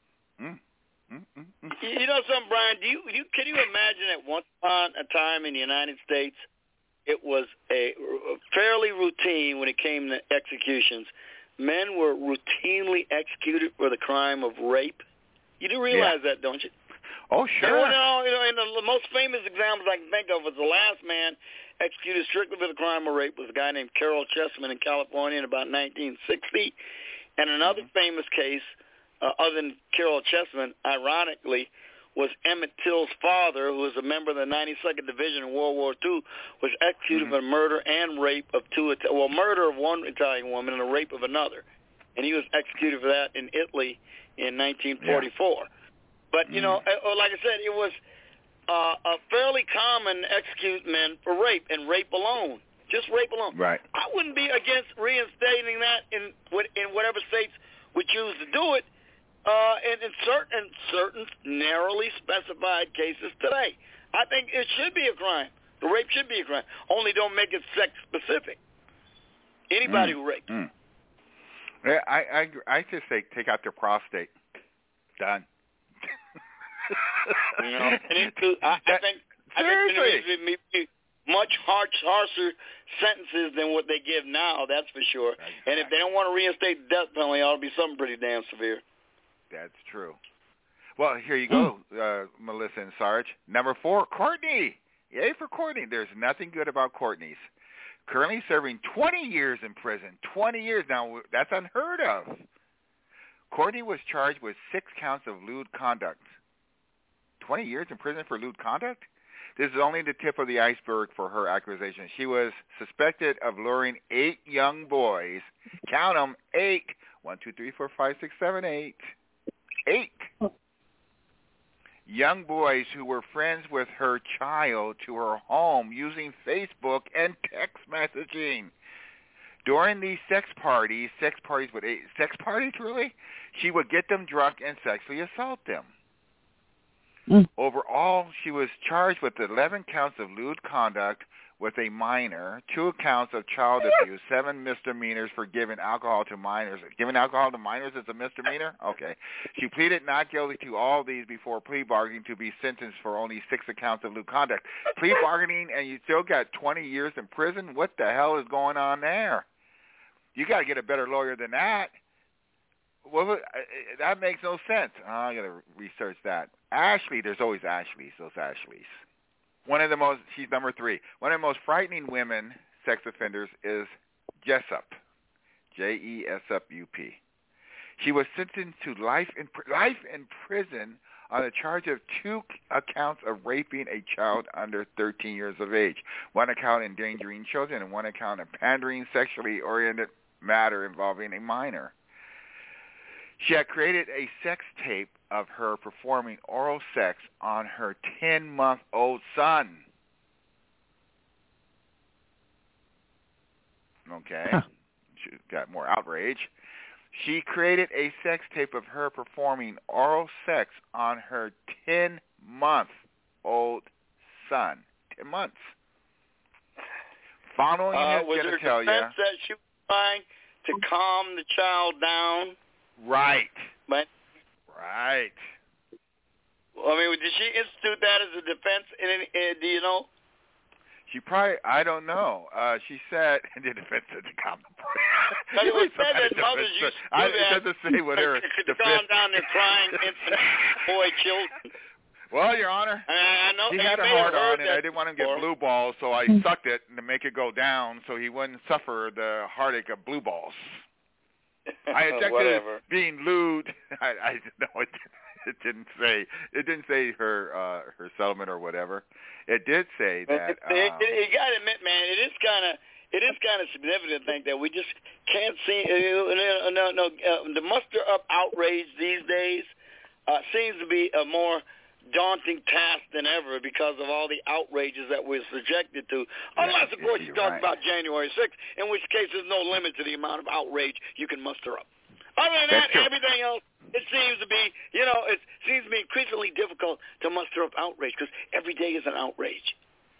You know something, Brian? Can you imagine at once upon a time in the United States, it was a fairly routine when it came to executions men were routinely executed for the crime of rape? You do realize that, don't you? Oh, sure. And the most famous examples I can think of was the last man executed strictly for the crime of rape was a guy named Carroll Chessman in California in about 1960. And another famous case, other than Carroll Chessman, ironically, was Emmett Till's father, who was a member of the 92nd Division in World War II, was executed for murder and rape of murder of one Italian woman and a rape of another. And he was executed for that in Italy in 1944. Yeah. But, you know, like I said, it was a fairly common execute men for rape and rape alone, just rape alone. Right. I wouldn't be against reinstating that in whatever states would choose to do it in certain narrowly specified cases today. I think it should be a crime. The rape should be a crime. Only don't make it sex-specific. Anybody who rapes. Yeah, I just say take out their prostate. Done. You know, I think there needs to be much harsher sentences than what they give now. That's for sure. Exactly. And if they don't want to reinstate the death penalty, it ought to be something pretty damn severe. That's true. Well, here you go, Melissa and Sarge. Number 4, Courtney. Yay for Courtney. There's nothing good about Courtney's. Currently serving 20 years in prison. 20 years. Now, that's unheard of. Courtney was charged with 6 counts of lewd conduct. 20 years in prison for lewd conduct? This is only the tip of the iceberg for her accusation. She was suspected of luring 8 young boys. Count them, 8. 1, 2, 3, 4, 5, 6, 7, 8. 8 young boys who were friends with her child to her home using Facebook and text messaging. During these sex parties with 8 sex parties, really? She would get them drunk and sexually assault them. Overall, she was charged with 11 counts of lewd conduct with a minor, 2 counts of child abuse, 7 misdemeanors for giving alcohol to minors. Giving alcohol to minors is a misdemeanor? Okay. She pleaded not guilty to all these before plea bargaining to be sentenced for only 6 counts of lewd conduct. Plea bargaining and you still got 20 years in prison? What the hell is going on there? You got to get a better lawyer than that. Well, that makes no sense. I got to research that. Ashley, there's always Ashleys, those Ashleys. She's number 3. One of the most frightening women sex offenders is Jessup, Jessup. She was sentenced to life in prison on a charge of 2 accounts of raping a child under 13 years of age. 1 account endangering children and 1 account of pandering sexually oriented matter involving a minor. She had created a sex tape of her performing oral sex on her 10-month-old son. Okay. She got more outrage. She created a sex tape of her performing oral sex on her 10-month-old son. 10 months. Following his was genitalia. Was there defense that she was trying to calm the child down? Right. But, right. I mean, did she institute that as a defense? Do you know? She probably, I don't know. She said, in the defense of the calm the boy. It was said that mothers used to do that. It doesn't say what her to calm down their crying infant boy children. Well, Your Honor, I know, he had a hard on, and I didn't want him to get blue balls, so I sucked it to make it go down so he wouldn't suffer the heartache of blue balls. I objected to being lewd. I know it didn't say her settlement or whatever. It did say that. You got to admit, man, it is kind of significant to think that we just can't see. The muster up outrage these days seems to be a more daunting task than ever because of all the outrages that we're subjected to. Unless, of course, you talk about January 6th, in which case there's no limit to the amount of outrage you can muster up. Other than that, everything else, it seems to be, it seems to be increasingly difficult to muster up outrage because every day is an outrage.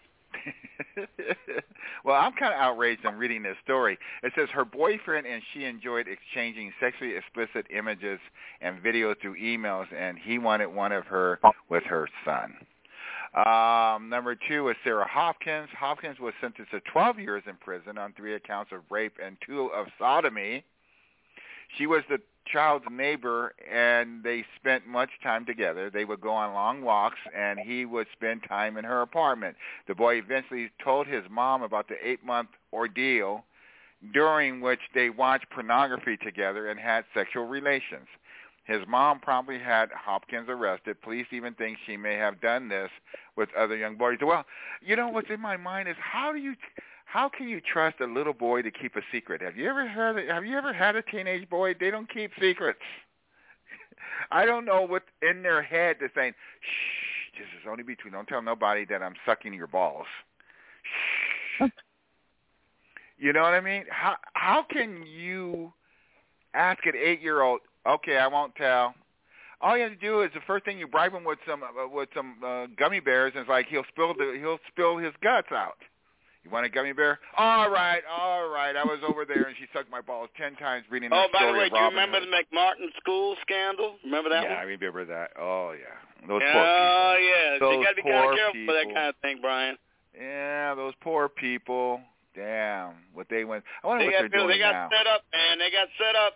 Well, I'm kind of outraged on reading this story. It says her boyfriend and she enjoyed exchanging sexually explicit images and videos through emails, and he wanted one of her with her son. Number 2 is Sarah Hopkins. Hopkins was sentenced to 12 years in prison on 3 accounts of rape and 2 of sodomy. She was the child's neighbor, and they spent much time together. They would go on long walks, and he would spend time in her apartment. The boy eventually told his mom about the 8-month ordeal, during which they watched pornography together and had sexual relations. His mom promptly had Hopkins arrested. Police even think she may have done this with other young boys. Well, you know what's in my mind is how can you trust a little boy to keep a secret? Have you ever had a teenage boy? They don't keep secrets. I don't know what's in their head. They're saying, "Shh, this is only between. Don't tell nobody that I'm sucking your balls." Shh. You know what I mean? How can you ask an 8-year-old? Okay, I won't tell. All you have to do is the first thing you bribe him with some gummy bears, and it's like he'll spill his guts out. You want a gummy bear? All right. I was over there, and she sucked my balls 10 times reading the story of Robin Hood. Oh, by the way, do you remember the McMartin school scandal? Remember that one? Yeah, I remember that. Oh, yeah. Those poor people. Oh, yeah. So you got to be kind of careful for that kind of thing, Brian. Yeah, those poor people. Damn, what they went. I wonder what they're doing now. They got set up, man. They got set up.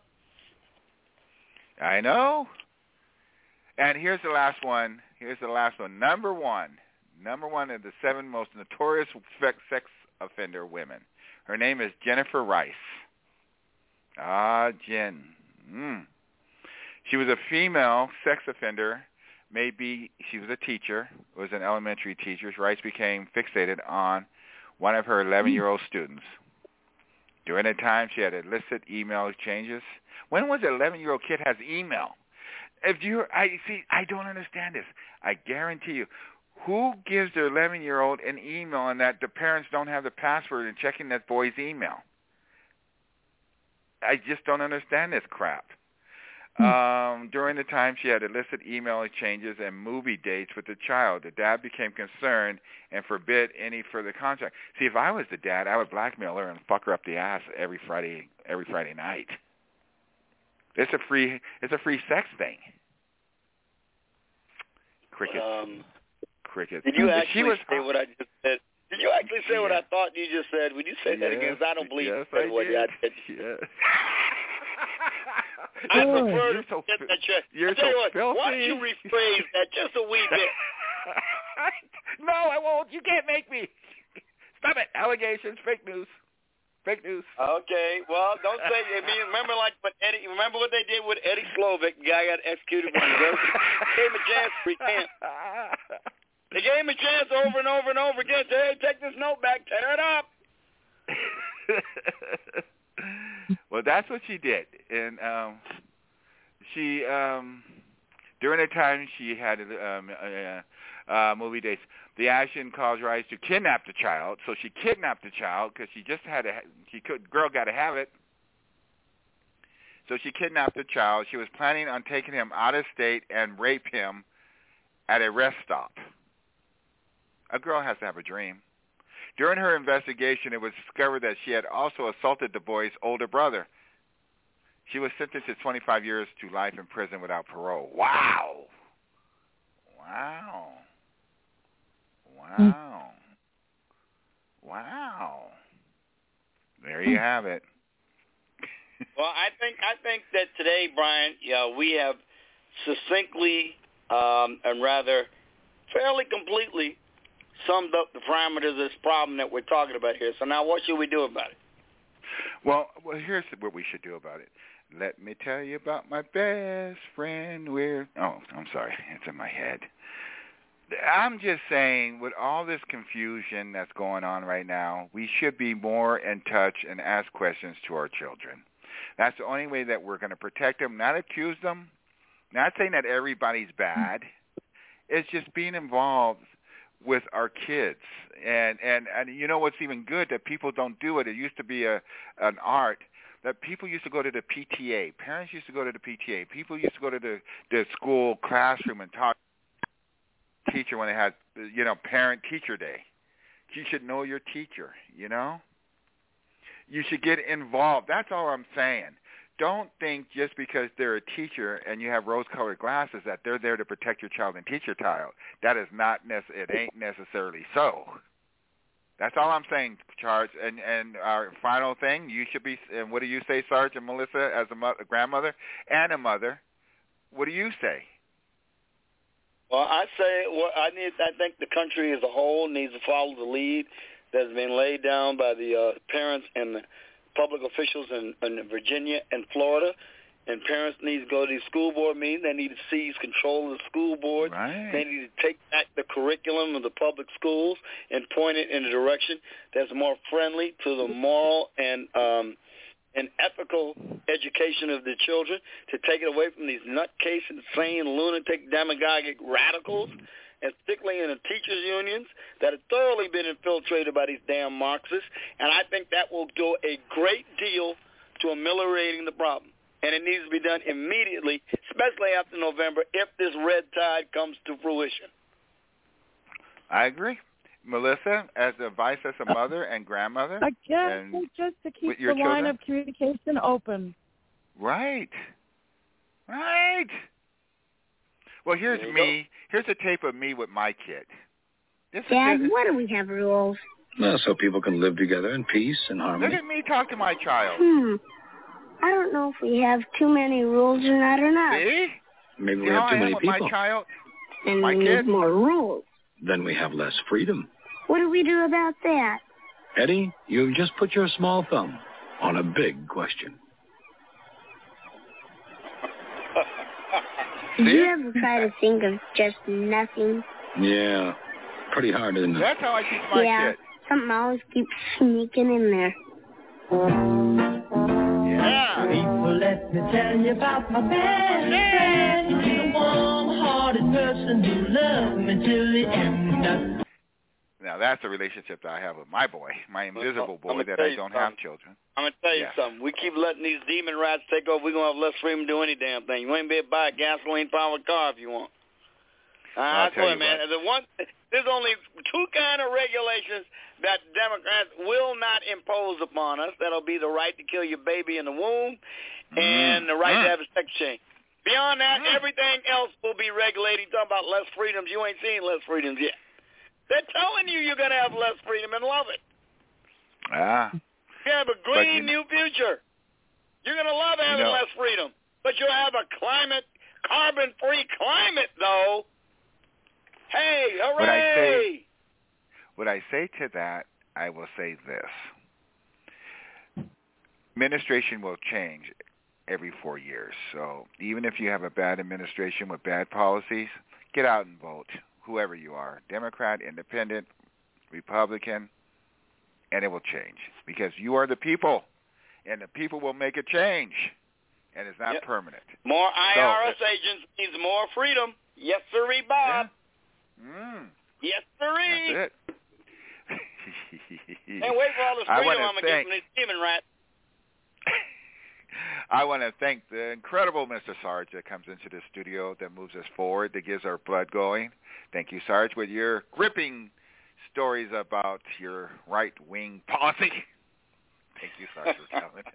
I know. And here's the last one. Number one of the 7 most notorious sex offender women. Her name is Jennifer Rice. Jen. She was a female sex offender. Maybe she was a teacher. Was an elementary teacher. Rice became fixated on one of her 11-year-old students. During that time, she had illicit email exchanges. When was an 11-year-old kid has email? I don't understand this. I guarantee you, who gives their 11-year-old an email and that the parents don't have the password and checking that boy's email? I just don't understand this crap. During the time, she had illicit email exchanges and movie dates with the child. The dad became concerned and forbid any further contact. See, if I was the dad, I would blackmail her and fuck her up the ass every Friday night. It's a free sex thing. Crickets. Did you actually say what I just said? Did you actually say what I thought you just said? Would you say that again? Because I don't believe you said what I said. Yes. I prefer to get that check. I'll tell you what, why don't you rephrase that just a wee bit? No, I won't. You can't make me. Stop it. Allegations, fake news. Okay, well, don't say. Remember what they did with Eddie Slovic? The guy got executed when he gave him a chance to recant. They gave him a chance over and over and over again. Say, hey, take this note back, tear it up. Well, that's what she did, and she during the time she had movie dates. The action caused Rice to kidnap the child, so she kidnapped the child because girl got to have it. So she kidnapped the child. She was planning on taking him out of state and rape him at a rest stop. A girl has to have a dream. During her investigation, it was discovered that she had also assaulted the boy's older brother. She was sentenced to 25 years to life in prison without parole. Wow. There you have it. Well, I think that today, Brian, we have succinctly and rather fairly completely summed up the parameters of this problem that we're talking about here. So now what should we do about it? Well, here's what we should do about it. Let me tell you about my best friend. I'm sorry. It's in my head. I'm just saying, with all this confusion that's going on right now, we should be more in touch and ask questions to our children. That's the only way that we're going to protect them, not accuse them, not saying that everybody's bad. It's just being involved with our kids. And you know what's even good? That people don't do it. It used to be an art that people used to go to the PTA. Parents used to go to the PTA. People used to go to the school classroom and talk to the teacher when they had, parent-teacher day. You should know your teacher, You should get involved. That's all I'm saying. Don't think just because they're a teacher and you have rose-colored glasses that they're there to protect your child and teach your child. That is not it ain't necessarily so. That's all I'm saying, Sarge. And our final thing, you should be. And what do you say, Sarge and Melissa, as a grandmother and a mother? What do you say? Well, I say I think the country as a whole needs to follow the lead that's been laid down by the parents and the public officials in Virginia and Florida. And parents need to go to these school board meetings. They need to seize control of the school board. Right. They need to take back the curriculum of the public schools and point it in a direction that's more friendly to the moral and ethical education of the children, to take it away from these nutcase, insane, lunatic, demagogic radicals, and particularly in the teachers' unions that have thoroughly been infiltrated by these damn Marxists. And I think that will do a great deal to ameliorating the problem. And it needs to be done immediately, especially after November, if this red tide comes to fruition. I agree. Melissa, as advice as a mother and grandmother? I guess just to keep the line of communication open. Right. Right. Well, here's me. Here's a tape of me with my kid. Dad, why do we have rules? Well, so people can live together in peace and harmony. Look at me talk to my child. I don't know if we have too many rules or not. See? Maybe we have too many people. My child? And my we need more rules. Then we have less freedom. What do we do about that? Eddie, you've just put your small thumb on a big question. Did you ever try to think of just nothing? Yeah, pretty hard, isn't it? That's how I teach my kid. Something always keeps sneaking in there. Yeah. People, let me tell you about my best friend. He's a warm-hearted person who loves me till the end. Now, that's a relationship that I have with my boy, my invisible boy that I don't have children. I'm going to tell you something. We keep letting these demon rats take over. We're going to have less freedom to do any damn thing. You ain't be able to buy a gasoline-powered car if you want. I tell you, man. There's only two kind of regulations that Democrats will not impose upon us. That'll be the right to kill your baby in the womb and the right to have a sex change. Beyond that, everything else will be regulated. Talking about less freedoms. You ain't seen less freedoms yet. They're telling you you're going to have less freedom and love it. You have a green new future. You're going to love having less freedom. But you'll have a carbon-free climate, though. Hey, hooray! What I say to that, I will say this. Administration will change every 4 years. So even if you have a bad administration with bad policies, get out and vote, whoever you are, Democrat, Independent, Republican, and it will change because you are the people, and the people will make a change, and it's not permanent. More IRS agents means more freedom. Yes, sirree, Bob. Yes, sirree. That's it. Can't wait for all this freedom I'm going to get from these demon rats. I want to thank the incredible Mr. Sarge that comes into the studio, that moves us forward, that gets our blood going. Thank you, Sarge, with your gripping stories about your right-wing policy. Thank you, Sarge, for coming.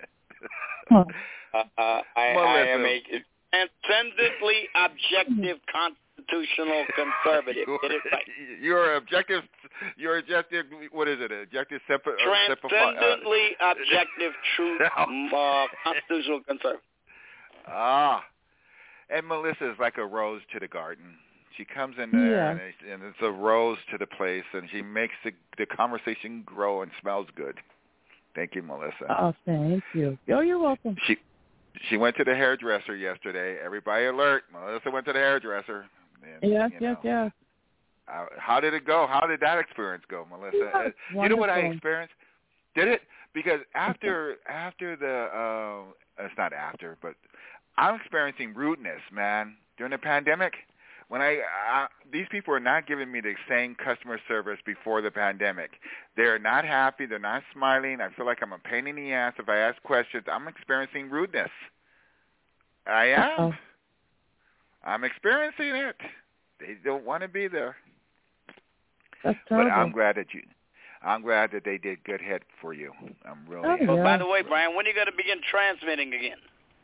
I am a transcendently objective constitutional conservative. Get it right. You're objective. What is it? Objective. Transcendently objective, true constitutional conservative. And Melissa is like a rose to the garden. She comes in there and it's a rose to the place, and she makes the conversation grow and smells good. Thank you, Melissa. Oh, thank you. Oh, you're welcome. She went to the hairdresser yesterday. Everybody alert. Melissa went to the hairdresser. And, yes. How did it go? How did that experience go, Melissa? You know what I experienced? Did it? Because after the it's not after, but I'm experiencing rudeness, man, during the pandemic. When these people are not giving me the same customer service before the pandemic. They're not happy. They're not smiling. I feel like I'm a pain in the ass if I ask questions. I'm experiencing rudeness. I am. Uh-oh. I'm experiencing it. They don't want to be there. That's terrible. But I'm glad that they did good head for you. I'm really. Well, by the way, Brian, when are you going to begin transmitting again?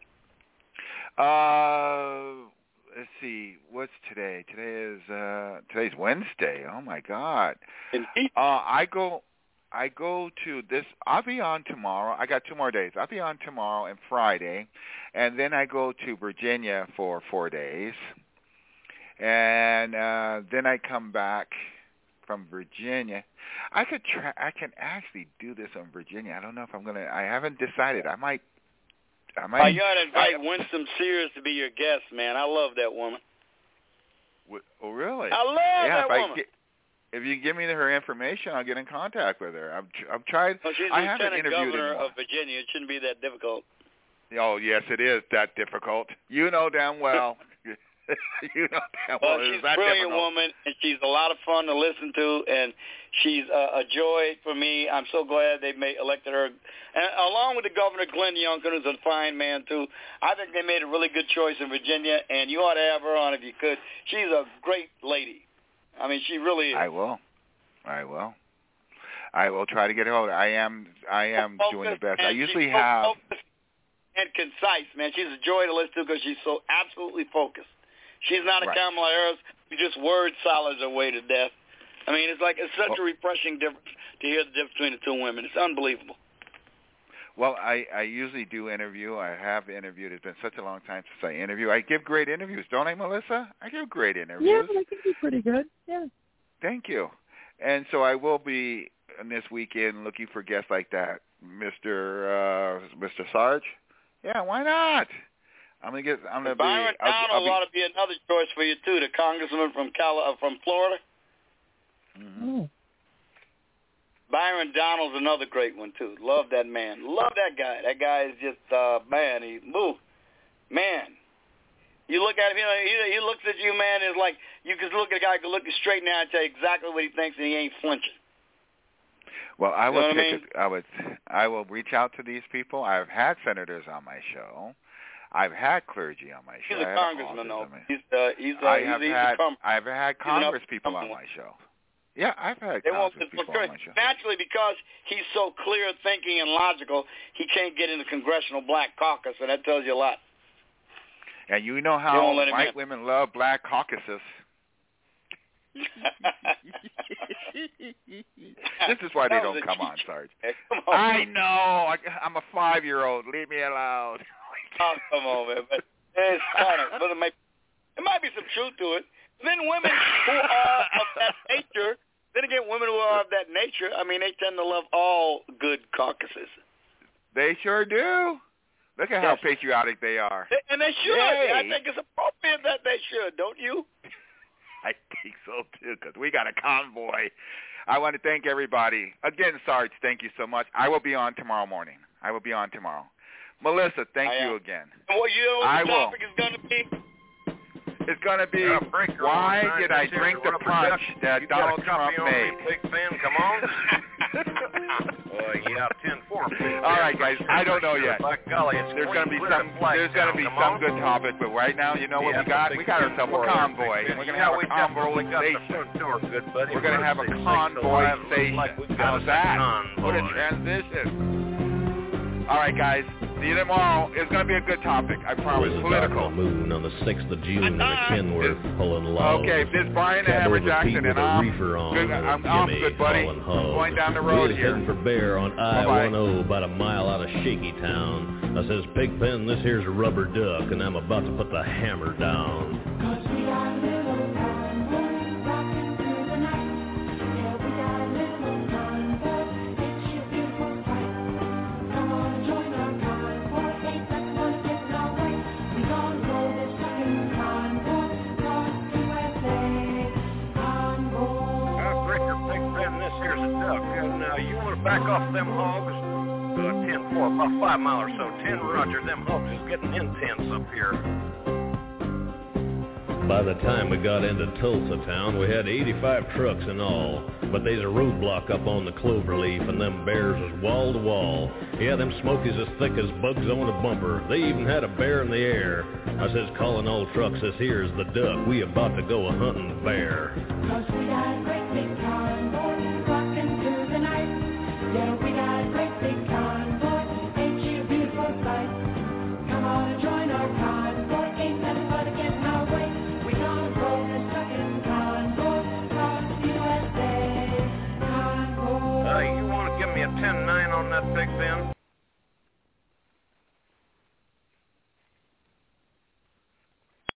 Let's see. What's today? Today's Wednesday. Oh my God. Indeed. I go I go to this. I'll be on tomorrow. I got 2 more days. I'll be on tomorrow and Friday, and then I go to Virginia for 4 days, and then I come back from Virginia. I can actually do this on Virginia. I don't know if I'm gonna. I haven't decided. I might. You gotta invite Winsome Sears to be your guest, man. I love that woman. Oh, really? I love that woman. If you give me her information, I'll get in contact with her. I've tried. Well, she's I the haven't lieutenant interviewed governor anyone. of Virginia. It shouldn't be that difficult. Oh, yes, it is that difficult. You know damn well. You know damn well. Well, she's that a brilliant difficult. woman, and she's a lot of fun to listen to, and she's a joy for me. I'm so glad they elected her. And along with the governor, Glenn Youngkin, who's a fine man, too. I think they made a really good choice in Virginia, and you ought to have her on if you could. She's a great lady. I mean, she really is. I will try to get hold of her. I am doing the best. I usually have. And concise, man. She's a joy to listen to because she's so absolutely focused. She's not a Kamala Harris who just word solids her way to death. I mean, it's such a refreshing difference to hear the difference between the two women. It's unbelievable. Well, I usually do interview. I have interviewed. It's been such a long time since I interview. I give great interviews, don't I, Melissa? I give great interviews. Yeah, but I think you're pretty good. Yeah. Thank you. And so I will be this weekend looking for guests like that, Mr. Sarge. Yeah, why not? I'm gonna Byron Donald ought to be another choice for you too. The congressman from Florida. Mm-hmm. Byron Donald's another great one too. Love that man. Love that guy. That guy is just man. Man. You look at him, he looks at you, man. It's like you can look at a guy, can look you straight now and tell you exactly what he thinks, and he ain't flinching. Well, I will reach out to these people. I've had senators on my show. I've had clergy on my show. He's a congressman, though. I've had Congress people on my show. Yeah, I've had Congress people on my show. Naturally, because he's so clear thinking and logical, he can't get in the Congressional Black Caucus, and that tells you a lot. And you know how white women love black caucuses. This is why they don't come on, Sarge. I know. I'm a 5-year-old. Leave me alone. Oh, come on, man. But it's kind of, but there might be some truth to it. Then women who are of that nature, I mean, they tend to love all good caucuses. They sure do. Look at how patriotic they are. And they should. Yay. I think it's appropriate that they should, don't you? I think so, too, because we got a convoy. I want to thank everybody. Again, Sarge, thank you so much. I will be on tomorrow morning. Melissa, thank you again. Well, you know what the topic is going to be? It's going to be, why did I drink the punch that Donald Trump made? Big fan, come on. Boy, yeah, 10-4. All right, guys, I don't know yet. By golly, there's going to be some good topic, but right now, you know what we got? We got ourselves a convoy. We're going to have a convoy station. We're going to have a convoy station. How's that? What a transition. All right, guys. See you tomorrow. It's going to be a good topic, I promise. Political. Moon on the 6th of June in the Kenworth, pulling low. Okay, this is Brian and Hammer Jackson, and I'm good, buddy. I'm going down the road We're here. heading for Bear on I-10, about a mile out of Shaky Town. I says, Pigpen, this here's a rubber duck, and I'm about to put the hammer down. 'Cause we got little convoy rocking through the night. Yeah, we got little convoy. It's your beautiful sight. Come on, join our convoy. Ain't that gonna get in our way? We gonna go this second convoy across USA. Convoy. Breaker, Pigpen, this here's a duck. Now, you want to back off them hogs? 10-4, about 5 miles or so. 10, roger, them hogs is getting intense up here. By the time we got into Tulsa town, we had 85 trucks in all. But there's a roadblock up on the Cloverleaf, and them bears was wall to wall. Yeah, them smokies as thick as bugs on a bumper. They even had a bear in the air. I says, calling all trucks, this here's the duck. We about to go a-hunting bear. 'Cause we got a great big convoy rocking through the night. Yeah, we got a great big convoy. Ain't you a beautiful sight? Come on and join our convoy. Ain't nothing but a getting our way. We gonna go the second convoy across USA. Convoy. You want to $10 million on that pig pen.